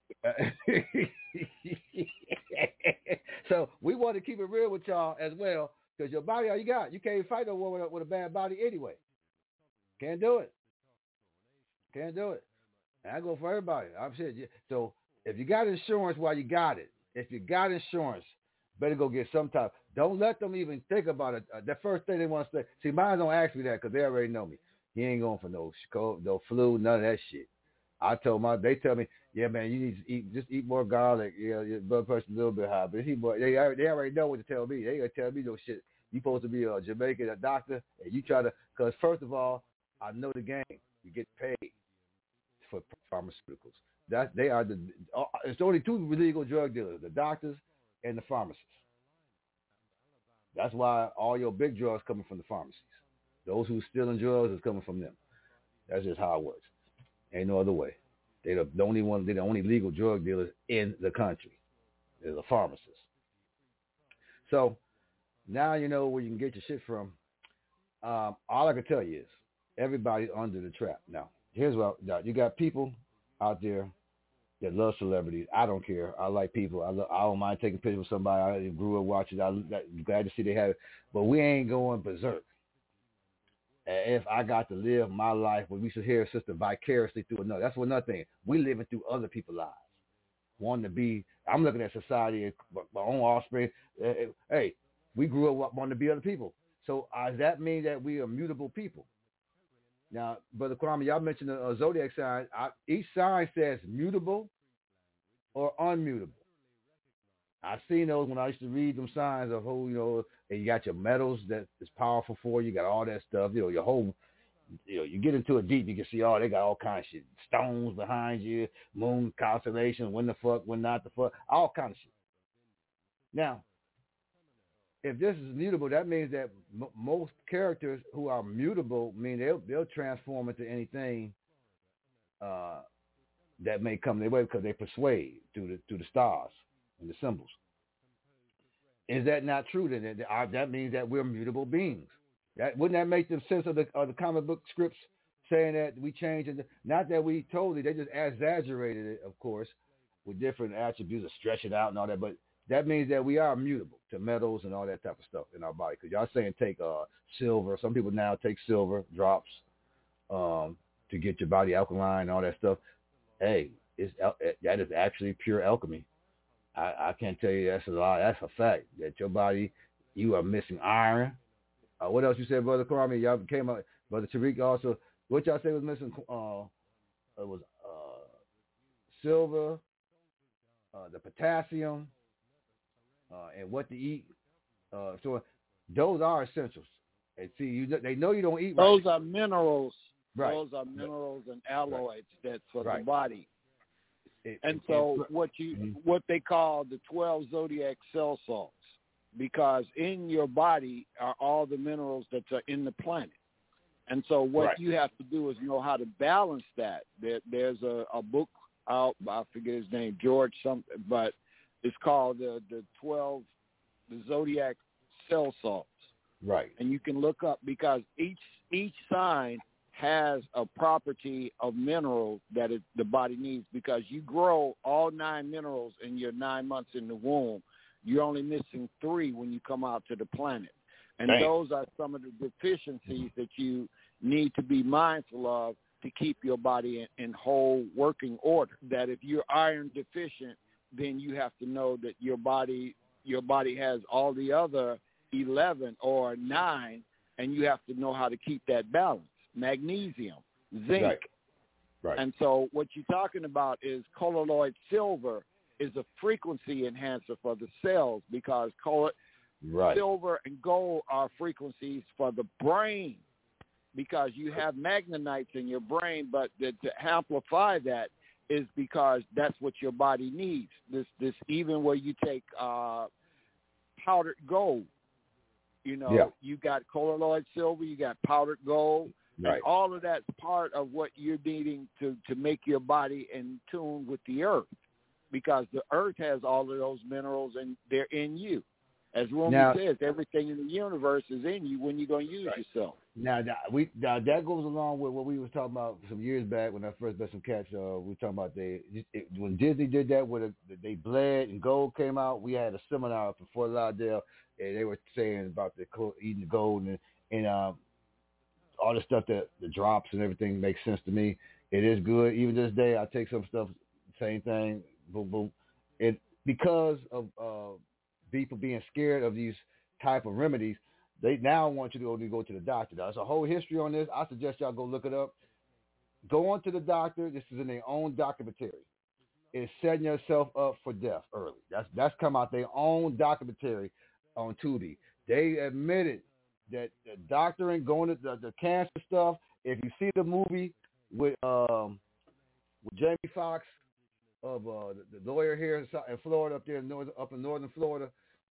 So we want to keep it real with y'all as well, because your body all you got. You can't fight no war with a bad body anyway. Can't do it. And I go for everybody. I'm saying, so if you got insurance while you got it, better go get some type. Don't let them even think about it. The first thing they want to say, see, mine don't ask me that because they already know me. He ain't going for no cold, no flu, none of that shit. They tell me, yeah, man, you need to eat more garlic. Yeah, your blood pressure's a little bit high. But they already know what to tell me. They gonna tell me no shit. You supposed to be a Jamaican, a doctor, and you try to, because first of all, I know the game. You get paid for pharmaceuticals. It's only two illegal drug dealers, the doctors and the pharmacists. That's why all your big drugs coming from the pharmacies. Those who stealing drugs is coming from them. That's just how it works. Ain't no other way. They're the only legal drug dealers in the country. They're the pharmacists. So now you know where you can get your shit from. All I can tell you is everybody's under the trap. Now, here's what you got: people out there that love celebrities. I don't care. I like people. I don't mind taking pictures with somebody. I grew up watching. I'm glad to see they have it. But we ain't going berserk. If I got to live my life, when we should hear a sister vicariously through another. That's another thing. We living through other people's lives. Wanting to be, I'm looking at society, my own offspring. Hey, we grew up wanting to be other people. So does that mean that we are mutable people? Now, Brother Kwame, y'all mentioned the zodiac sign. Each sign says mutable or unmutable. I've seen those when I used to read them signs of who, and you got your metals that is powerful for you. You got all that stuff, your whole, you get into it deep, you can see, they got all kinds of shit. Stones behind you, moon constellation, when the fuck, when not the fuck, all kind of shit. Now, if this is mutable, that means that most characters who are mutable mean they'll transform into anything that may come their way because they persuade through the stars and the symbols. Is that not true? Then that means that we're mutable beings. Wouldn't that make the sense of the comic book scripts saying that we change? Not that we totally, they just exaggerated it, of course, with different attributes of stretching out and all that. But that means that we are mutable to metals and all that type of stuff in our body. Because y'all saying take silver. Some people now take silver drops to get your body alkaline and all that stuff. Hey, that is actually pure alchemy. I can't tell you that's a lie. That's a fact that your body, you are missing iron. What else you said, Brother Kwame? Y'all came up, Brother Tariq also. What y'all say was missing? It was silver, the potassium, and what to eat. So those are essentials. And see, they know you don't eat. Those are minerals. Right. Those are minerals and alloys that's for right. the body. What they call the 12 zodiac cell salts, because in your body are all the minerals that are in the planet. And so what right. you have to do is know how to balance that. There's a book out, I forget his name, George something, but it's called the zodiac cell salts. Right. And you can look up, because each sign has a property of mineral that the body needs, because you grow all 9 minerals in your 9 months in the womb. You're only missing 3 when you come out to the planet. And those are some of the deficiencies that you need to be mindful of to keep your body in whole working order. That if you're iron deficient, then you have to know that your body has all the other 11 or 9, and you have to know how to keep that balance. Magnesium, zinc. Right. And so what you're talking about is colloid silver is a frequency enhancer for the cells, because silver and gold are frequencies for the brain, because you have magnetites in your brain, but to amplify that is because that's what your body needs. This even where you take powdered gold, you got colloid silver, you got powdered gold, and all of that's part of what you're needing to make your body in tune with the earth, because the earth has all of those minerals and they're in you. As Rumi says, everything in the universe is in you when you're going to use yourself. Now that goes along with what we was talking about some years back when I first met some cats. We were talking about when Disney did that, where they bled and gold came out. We had a seminar up in Fort Lauderdale, and they were saying about eating the gold and all the stuff, that the drops and everything makes sense to me. It is good. Even to this day, I take some stuff, same thing. Boom, boom. It because of people being scared of these type of remedies, they now want you to go to the doctor. There's a whole history on this. I suggest y'all go look it up. Go on to the doctor. This is in their own documentary. It's setting yourself up for death early. That's come out their own documentary on Tubi. They admitted that the doctoring, going to the cancer stuff. If you see the movie with Jamie Foxx of the lawyer here in Florida, up in northern Florida,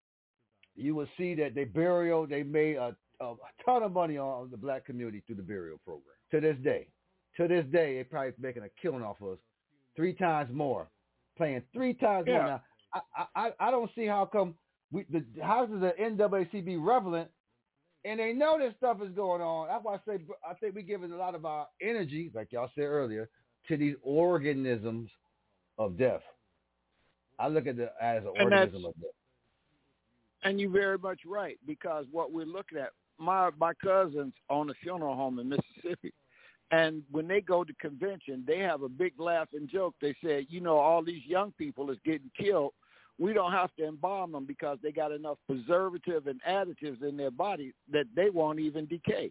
you will see that they made a ton of money on the black community through the burial program. To this day, they're probably making a killing off of us 3 times more, playing 3 times more. Now, I don't see how come how does the NAACP be relevant, and they know this stuff is going on. That's why I think we give it a lot of our energy, like y'all said earlier, to these organisms of death. I look at it as an organism of death. And you're very much right, because what we're looking at, my cousins own a funeral home in Mississippi, and when they go to convention, they have a big laugh and joke. They say, all these young people is getting killed. We don't have to embalm them because they got enough preservative and additives in their body that they won't even decay.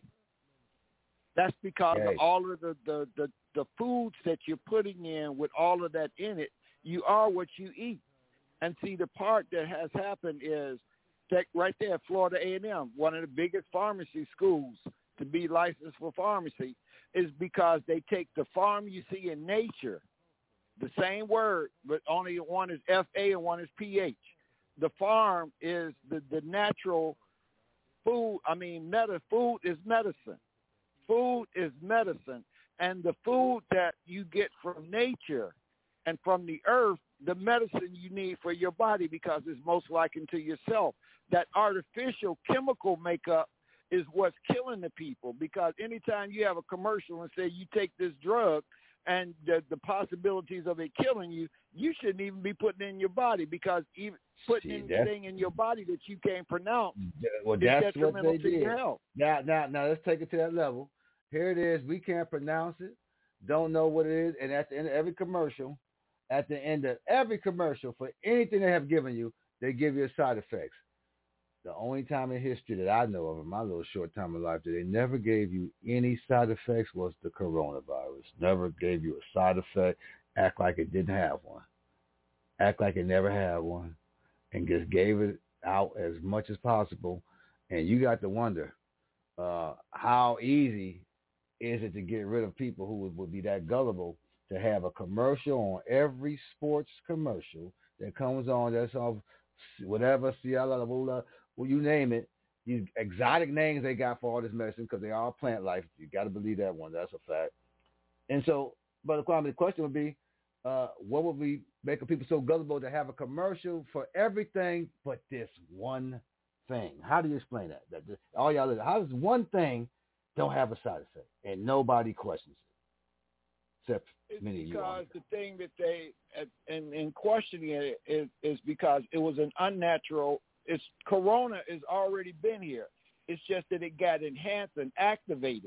That's because of all of the foods that you're putting in with all of that in it. You are what you eat. And see, the part that has happened is right there, Florida A&M, one of the biggest pharmacy schools to be licensed for pharmacy, is because they take the farm you see in nature, the same word, but only one is F-A and one is P-H. The farm is the natural food. Food is medicine. Food is medicine. And the food that you get from nature and from the earth, the medicine you need for your body, because it's most likened to yourself. That artificial chemical makeup is what's killing the people, because anytime you have a commercial and say you take this drug and the possibilities of it killing you, you shouldn't even be putting it in your body, because even putting anything in your body that you can't pronounce is detrimental to your health. Now, let's take it to that level. Here it is. We can't pronounce it, don't know what it is, and at the end of every commercial, for anything they have given you, they give you side effects. The only time in history that I know of in my little short time of life that they never gave you any side effects was the coronavirus. Never gave you a side effect. Act like it didn't have one. Act like it never had one. And just gave it out as much as possible. And you got to wonder, how easy is it to get rid of people who would be that gullible to have a commercial on every sports commercial that comes on, that's off whatever, Ciala, well, you name it, these exotic names they got for all this medicine, because they are plant life. You got to believe that one. That's a fact. And so, but the question would be, what would be making people so gullible to have a commercial for everything but this one thing? How do you explain that? All y'all, how does one thing don't have a side effect and nobody questions it? Except many of you. Because the thing that they, in questioning it, is because it was an unnatural. Corona has already been here. It's just that it got enhanced and activated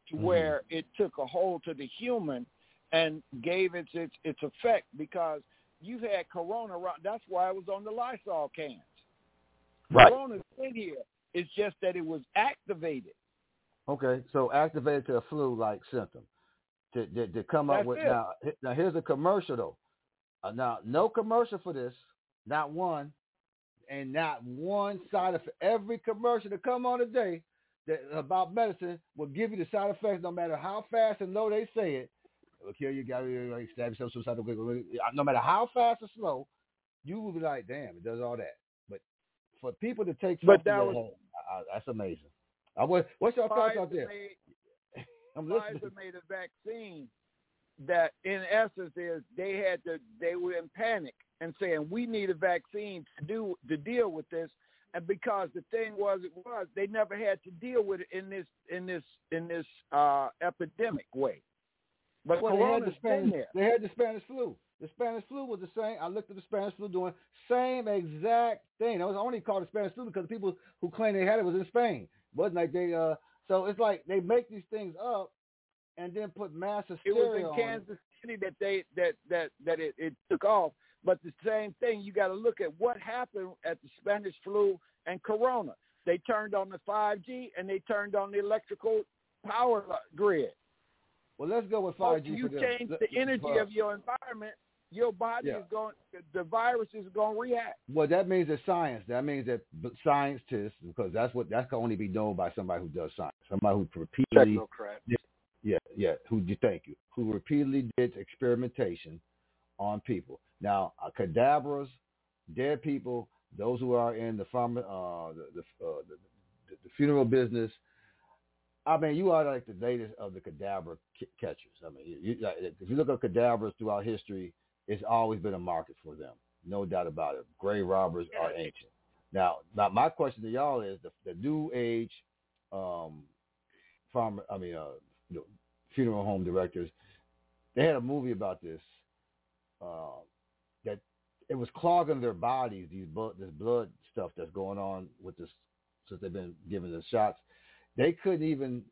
to where it took a hold to the human and gave its effect, because you've had corona around. That's why it was on the Lysol cans. Right. Corona's in here. It's just that it was activated. Okay, so activated to a flu-like symptom to come up with it. Now here's a commercial though. Now no commercial for this, not one, and not one side effect. Every commercial that come on today that about medicine will give you the side effects, no matter how fast and low they say it. It will kill you, got to stab yourself, suicide. No matter how fast or slow, you will be like, damn, it does all that. But for people to take something that's amazing. What's your thoughts out there? Pfizer made a vaccine that, in essence, is they were in panic and saying we need a vaccine to deal with this, and because the thing was they never had to deal with it in this epidemic way. But they had the Spanish flu. The Spanish flu was the same. I looked at the Spanish flu doing same exact thing. It was only called the Spanish flu because the people who claimed they had it was in Spain. It wasn't like they so it's like they make these things up and then put mass hysteria on it. It was in Kansas City that it took off. But the same thing, you got to look at what happened at the Spanish flu and corona. They turned on the 5G and they turned on the electrical power grid. Well, let's go with 5G. You change the energy of your environment, your body is going, the virus is going to react. Well, that means that science. That means that scientists, because that can only be known by somebody who does science, somebody who repeatedly, who repeatedly did experimentation on people. Now, cadavers, dead people, those who are in the funeral business. I mean, you are like the latest of the cadaver catchers. I mean, if you look at cadavers throughout history, it's always been a market for them, no doubt about it. Grave robbers are ancient. Now, my question to y'all is the new age funeral home directors. They had a movie about this. That it was clogging their bodies. This blood stuff that's going on with this since they've been given the shots. They couldn't even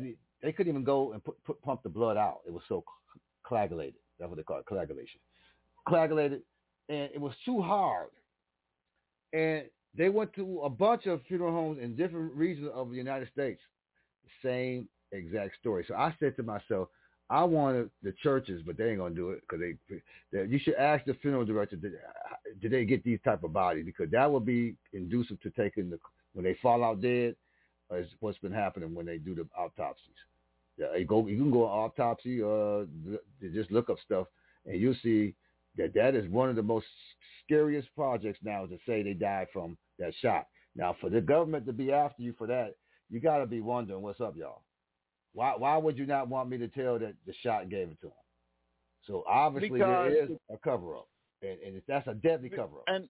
go and pump the blood out. It was so coagulated. That's what they call it, coagulation. Coagulated, and it was too hard. And they went to a bunch of funeral homes in different regions of the United States. The same exact story. So I said to myself, I wanted the churches, but they ain't gonna do it because you should ask the funeral director, did they get these type of bodies? Because that would be inducive to taking when they fall out dead. Is what's been happening when they do the autopsies. Yeah, you can go on autopsy, just look up stuff, and you'll see that is one of the most scariest projects now to say they died from that shot. Now, for the government to be after you for that, you got to be wondering what's up, y'all. Why would you not want me to tell that the shot gave it to them? So obviously there is a cover-up, and that's a deadly cover-up. And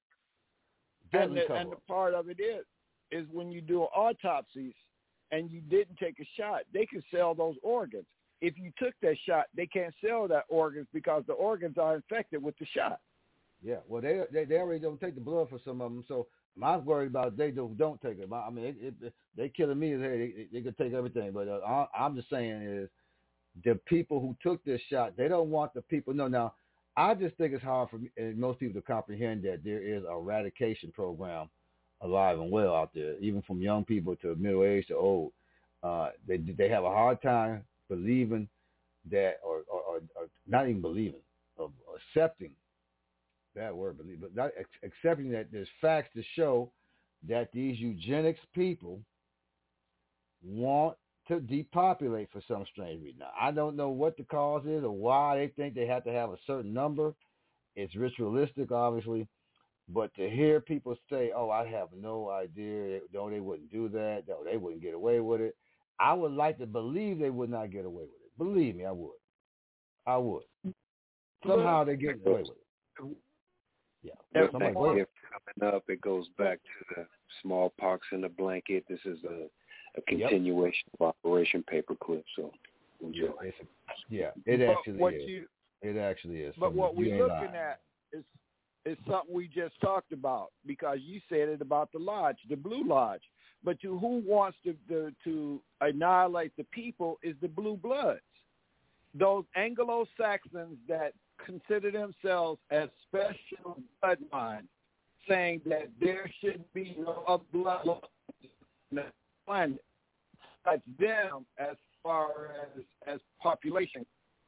the part of it is when you do autopsies and you didn't take a shot, they can sell those organs. If you took that shot, they can't sell that organs because the organs are infected with the shot. Yeah, well, they already don't take the blood for some of them, so I'm worried about they don't take it. I mean, they killing me. They could take everything, but I'm just saying is the people who took this shot, they don't want the people. No, now I just think it's hard for most people to comprehend that there is a eradication program alive and well out there, even from young people to middle age to old. They have a hard time believing that, or not even believing, of accepting. Bad word, believe, but not accepting that there's facts to show that these eugenics people want to depopulate for some strange reason. Now, I don't know what the cause is or why they think they have to have a certain number. It's ritualistic, obviously. But to hear people say, oh, I have no idea, no, they wouldn't do that, no, they wouldn't get away with it, I would like to believe they would not get away with it. Believe me, I would. Somehow they get away with it. Yeah. Everything coming up, it goes back to the smallpox in the blanket. This is a continuation of Operation Paperclip. So enjoy. It actually is. But what we're looking at is something we just talked about, because you said it about the lodge, the Blue Lodge. But who wants to annihilate the people is the blue bloods, those Anglo-Saxons that consider themselves as special bloodline, saying that there should be no other blood on the planet. That's them as far as population.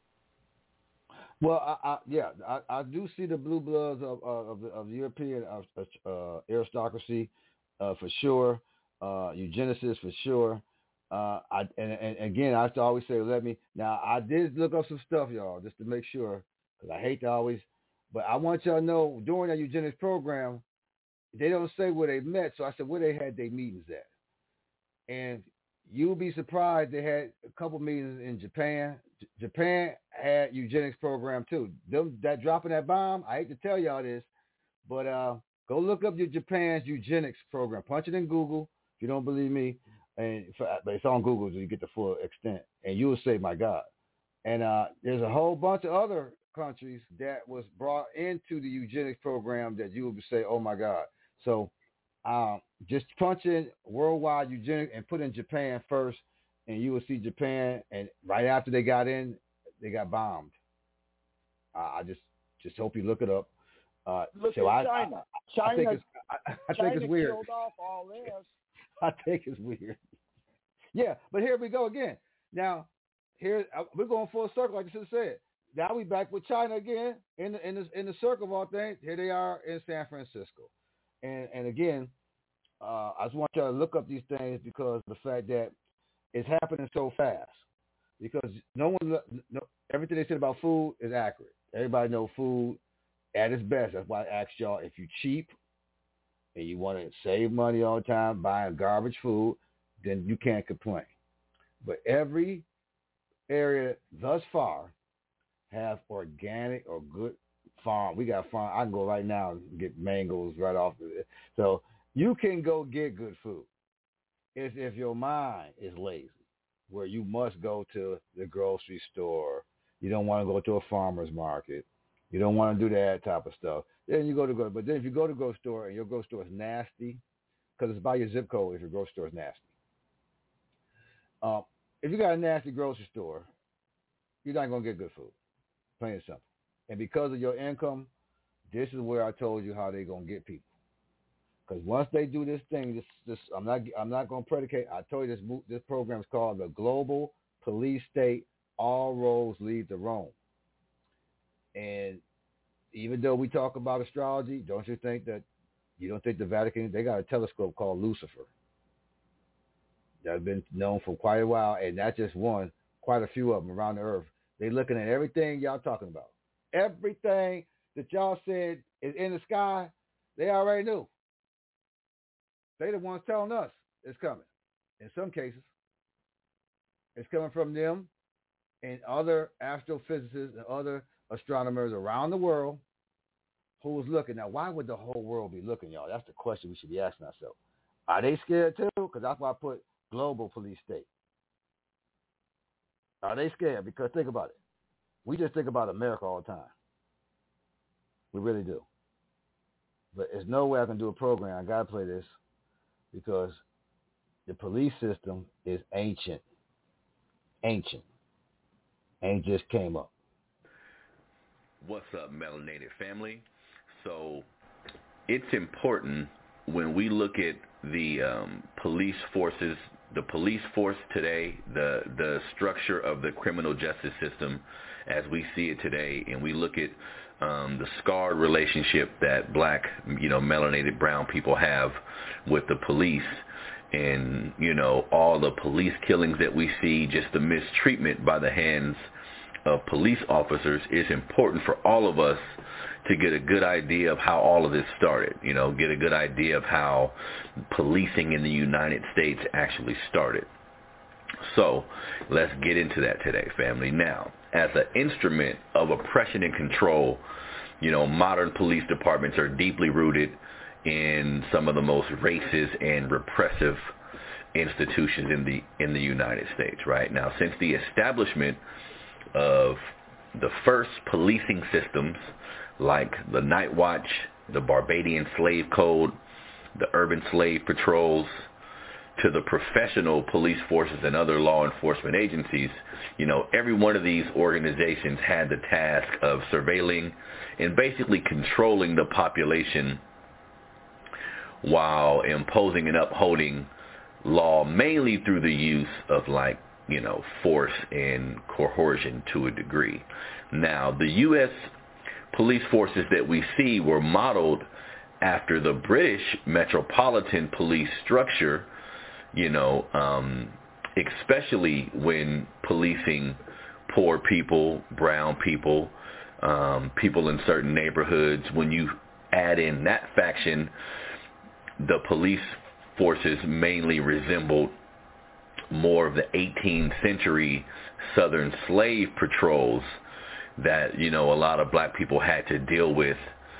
Well, I do see the blue bloods of European aristocracy for sure, eugenicists for sure. And again, I have to always say, I did look up some stuff, y'all, just to make sure, because I hate to always, but I want y'all to know during that eugenics program, they don't say where they met, so I said where they had their meetings at. And you'll be surprised they had a couple meetings in Japan. Japan had eugenics program too. That dropping that bomb, I hate to tell y'all this, but go look up your Japan's eugenics program. Punch it in Google if you don't believe me, but it's on Google so you get the full extent, and you will say, my God. And there's a whole bunch of other countries that was brought into the eugenics program that you would say, oh my God. So just punch in worldwide eugenics and put in Japan first, and you will see Japan. And right after they got in, they got bombed. I just hope you look it up. Look at China. I think it's weird. Killed off all this. I think it's weird. Yeah, but here we go again. Now, we're going full circle, like I just said. Now we back with China again in the circle of all things. Here they are in San Francisco. And again, I just want y'all to look up these things because of the fact that it's happening so fast. Because everything they said about food is accurate. Everybody knows food at its best. That's why I asked y'all, if you're cheap and you want to save money all the time buying garbage food, then you can't complain. But every area thus far have organic or good farm. We got farm. I can go right now and get mangoes right off of it. So you can go get good food. If your mind is lazy, where you must go to the grocery store, you don't want to go to a farmer's market, you don't want to do that type of stuff, then you go to But then if you go to a grocery store and your grocery store is nasty, because it's by your zip code if your grocery store is nasty. If you got a nasty grocery store, you're not going to get good food. Plain and simple. And because of your income, this is where I told you how they're going to get people. Because once they do this thing, I'm not going to predicate. I told you this program is called the Global Police State. All roads lead to Rome. And even though we talk about astrology, you don't think the Vatican, they got a telescope called Lucifer that's been known for quite a while, and not just one, quite a few of them around the earth. They're looking at everything y'all talking about. Everything that y'all said is in the sky, they already knew. They the ones telling us it's coming. In some cases, it's coming from them and other astrophysicists and other astronomers around the world who's looking. Now, why would the whole world be looking, y'all? That's the question we should be asking ourselves. Are they scared too? Because that's why I put Global Police State. Are they scared? Because think about it. We just think about America all the time. We really do. But there's no way I can do a program. I got to play this because the police system is ancient. Ancient. And just came up. What's up, Melanated family? So it's important when we look at the police forces, the police force today, the structure of the criminal justice system as we see it today, and we look at the scarred relationship that black, melanated brown people have with the police, and, all the police killings that we see, just the mistreatment by the hands of police officers. Is important for all of us to get a good idea of how all of this started, get a good idea of how policing in the United States actually started. So let's get into that today, family. Now, as an instrument of oppression and control, modern police departments are deeply rooted in some of the most racist and repressive institutions in the United States, right? Now, since the establishment of the first policing systems like the Night Watch, the Barbadian Slave Code, the Urban Slave Patrols, to the professional police forces and other law enforcement agencies, every one of these organizations had the task of surveilling and basically controlling the population while imposing and upholding law, mainly through the use of force and coercion to a degree. Now, the U.S. police forces that we see were modeled after the British metropolitan police structure, especially when policing poor people, brown people, people in certain neighborhoods. When you add in that faction, the police forces mainly resembled more of the 18th century Southern slave patrols that, a lot of black people had to deal with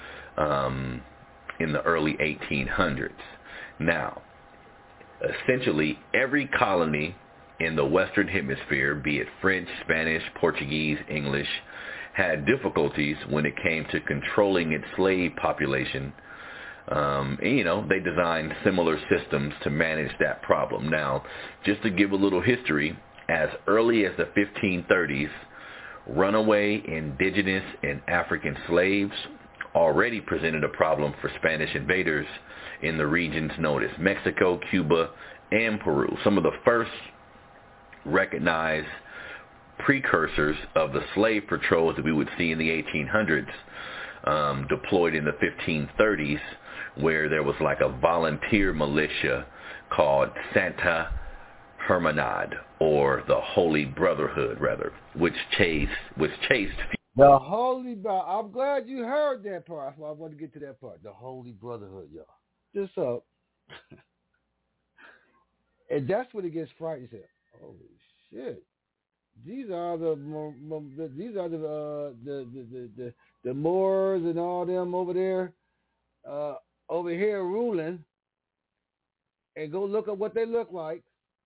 in the early 1800s. Now, essentially, every colony in the Western Hemisphere, be it French, Spanish, Portuguese, English, had difficulties when it came to controlling its slave population. And, they designed similar systems to manage that problem. Now, just to give a little history, as early as the 1530s, runaway indigenous and African slaves already presented a problem for Spanish invaders in the regions known as Mexico, Cuba, and Peru. Some of the first recognized precursors of the slave patrols that we would see in the 1800s deployed in the 1530s, where there was like a volunteer militia called Santa Hermandad, or the Holy Brotherhood, rather, which chased. The Holy Brotherhood. I'm glad you heard that part. That's why I want to get to that part. The Holy Brotherhood, y'all. Just up. And that's when it gets frightening. Holy shit! These are the Moors and all them over there, over here ruling. And go look at what they look like.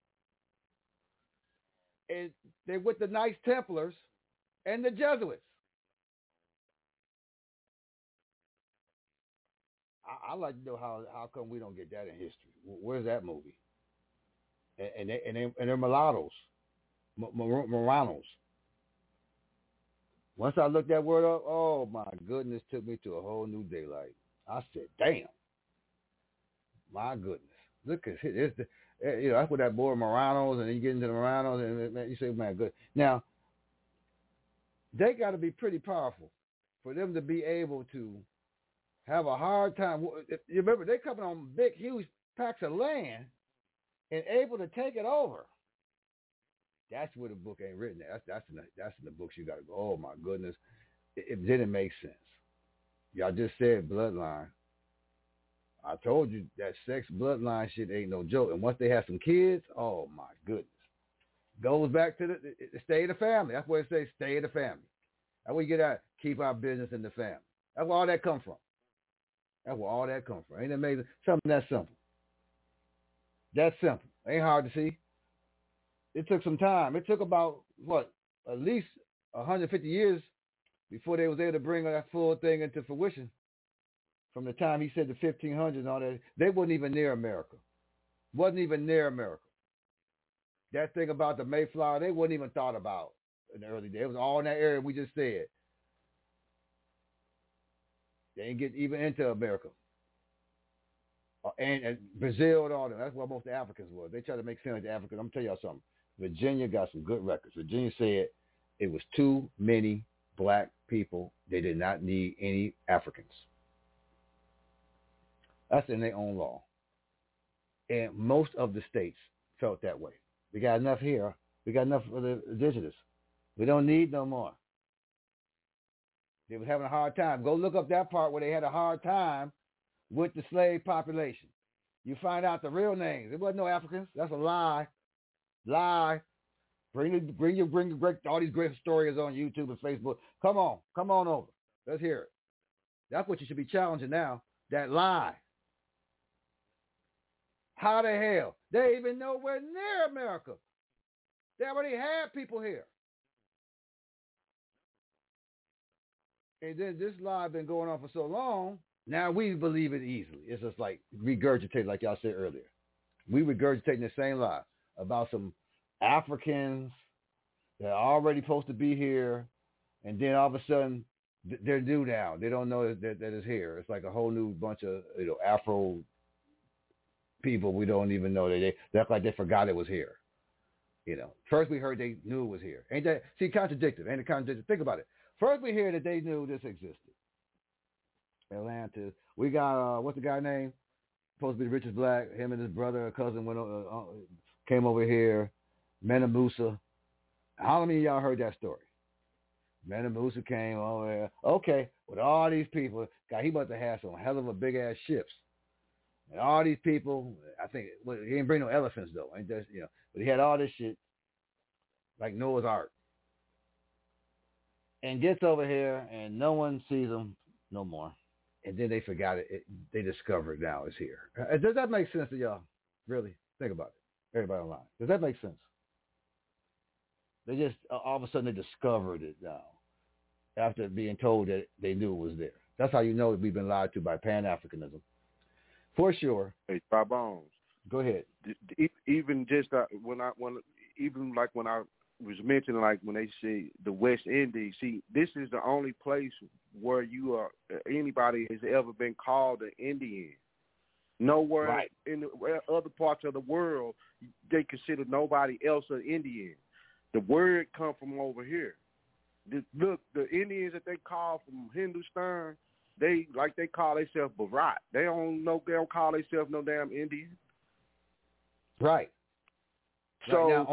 And they're with the Knights Templars and the Jesuits. I'd like to know how come we don't get that in history. Where's that movie? And they're mulattoes, Moranos. Once I looked that word up, oh my goodness, took me to a whole new daylight. I said, damn, my goodness. Look at it. That's what that boy Moranos, and then you get into the Moranos, and you say, man, good. Now, they got to be pretty powerful for them to be able to have a hard time. You remember, they coming on big, huge packs of land and able to take it over. That's where the book ain't written. That's in the books. You got to go, oh, my goodness. It didn't make sense. Y'all just said bloodline. I told you that sex bloodline shit ain't no joke. And once they have some kids, oh, my goodness. Goes back to the stay in the family. That's what it says, stay in the family. That's where you get out, keep our business in the family. That's where all that come from. Ain't it amazing? Something that simple. That's simple. Ain't hard to see. It took some time. It took about, at least 150 years before they was able to bring that full thing into fruition. From the time he said the 1500s and all that, they wasn't even near America. That thing about the Mayflower, they wasn't even thought about in the early days. It was all in that area we just said. They didn't get even into America. And Brazil and all that. That's where most of the Africans was. They tried to make sense of the Africans. I'm going to tell y'all something. Virginia got some good records. Virginia said it was too many black people. They did not need any Africans. That's in their own law. And most of the states felt that way. We got enough here. We got enough for the indigenous. We don't need no more. They were having a hard time. Go look up that part where they had a hard time with the slave population. You find out the real names. There wasn't no Africans. That's a lie. Bring all these great historians on YouTube and Facebook. Come on over. Let's hear it. That's what you should be challenging now. That lie. How the hell? They ain't even nowhere near America. They already had people here. And then this lie been going on for so long, now we believe it easily. It's just like regurgitated, like y'all said earlier. We regurgitating the same lie about some Africans that are already supposed to be here, and then all of a sudden they're due now. They don't know that it's here. It's like a whole new bunch of Afro people we don't even know that they act like they forgot it was here. First we heard they knew it was here. Ain't that contradictory? Ain't it contradictory? Think about it. First we hear that they knew this existed. Atlantis. We got what's the guy name? Supposed to be the richest black. Him and his brother or cousin came over here. Mansa Musa. How many of y'all heard that story? Mansa Musa came over here. Okay, with all these people, God, he must have had some hell of a big ass ships. And all these people, I think he didn't bring no elephants though. Ain't that, but he had all this shit like Noah's Ark. And gets over here and no one sees him no more. And then they forgot it. They discovered now it's here. Does that make sense to y'all? Really? Think about it. Everybody online. Does that make sense? They just, all of a sudden, they discovered it now after being told that they knew it was there. That's how you know that we've been lied to by Pan-Africanism. For sure. Hey, Dry Bones. Go ahead. Even just when I was mentioning, like when they say the West Indies, see, this is the only place where anybody has ever been called an Indian. Nowhere in the other parts of the world they consider nobody else an Indian. The word come from over here. Look, the Indians that they call from Hindustan, they call themselves Bharat. They don't call themselves no damn Indian. Right. So now,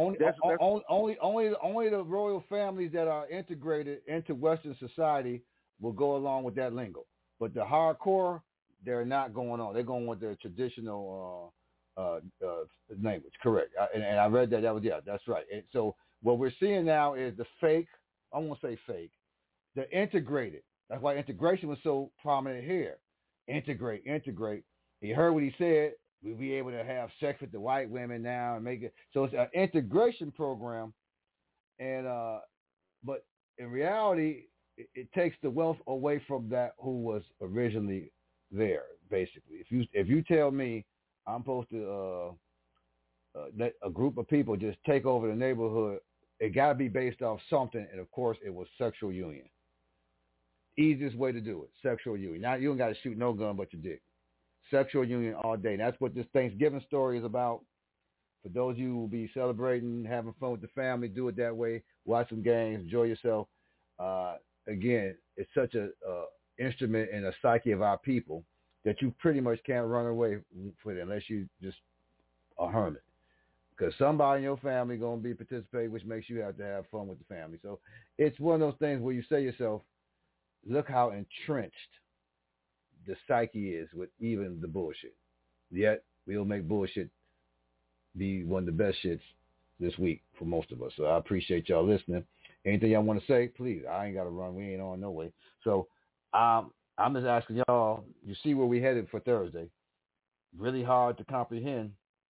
only the royal families that are integrated into Western society will go along with that lingo. But the hardcore, they're not going on. They're going with their traditional language. Correct. And I read that. That's right. And so what we're seeing now is the fake. I won't say fake. The integrated. That's why integration was so prominent here. Integrate. You heard what he said. We'll be able to have sex with the white women now and make it. So it's an integration program. And but in reality, it takes the wealth away from that who was originally there, basically. If you tell me I'm supposed to let a group of people just take over the neighborhood, it got to be based off something. And, of course, it was sexual union. Easiest way to do it, sexual union. Now, you don't got to shoot no gun but your dick. Sexual union all day. And that's what this Thanksgiving story is about. For those of you who will be celebrating, having fun with the family, do it that way. Watch some games, enjoy yourself. Again, it's such a instrument in the psyche of our people that you pretty much can't run away with it unless you just a hermit. Because somebody in your family going to be participating, which makes you have to have fun with the family. So it's one of those things where you say to yourself, look how entrenched the psyche is with even the bullshit. Yet we'll make bullshit be one of the best shits this week for most of us. So I appreciate y'all listening. Anything y'all want to say, please. I ain't got to run. We ain't on no way. So I'm just asking y'all, you see where we headed for Thursday. Really hard to comprehend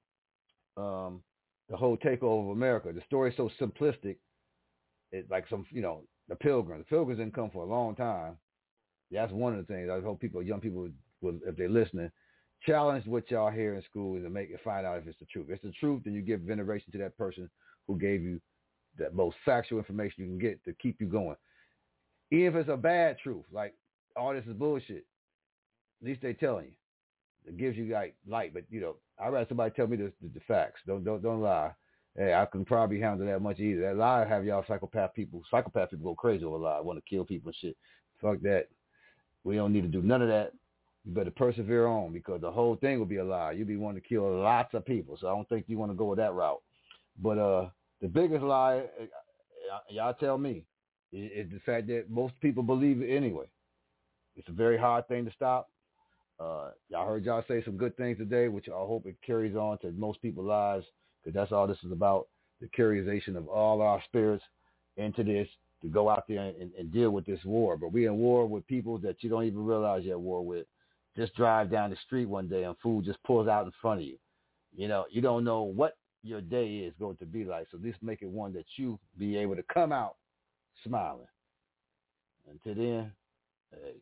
the whole takeover of America. The story is so simplistic. It's like some, the Pilgrims. The Pilgrims didn't come for a long time. That's one of the things. I hope young people, will, if they're listening, challenge what y'all hear in school and find out if it's the truth. If it's the truth, then you give veneration to that person who gave you the most factual information you can get to keep you going. Even if it's a bad truth, like all this is bullshit, at least they telling you. It gives you like light, but I'd rather somebody tell me the facts. Don't lie. Hey, I can probably handle that much either. That lie have y'all psychopath people go crazy over a lie, want to kill people and shit. Fuck that. We don't need to do none of that. You better persevere on because the whole thing will be a lie. You'll be wanting to kill lots of people. So I don't think you want to go with that route. But the biggest lie, y'all tell me, is the fact that most people believe it anyway. It's a very hard thing to stop. Y'all heard y'all say some good things today, which I hope it carries on to most people's lives because that's all this is about, the carriation of all our spirits into this to go out there and deal with this war. But we're in war with people that you don't even realize you're at war with. Just drive down the street one day and food just pulls out in front of you. You don't know what your day is going to be like. So this make it one that you be able to come out smiling. Until then, hey.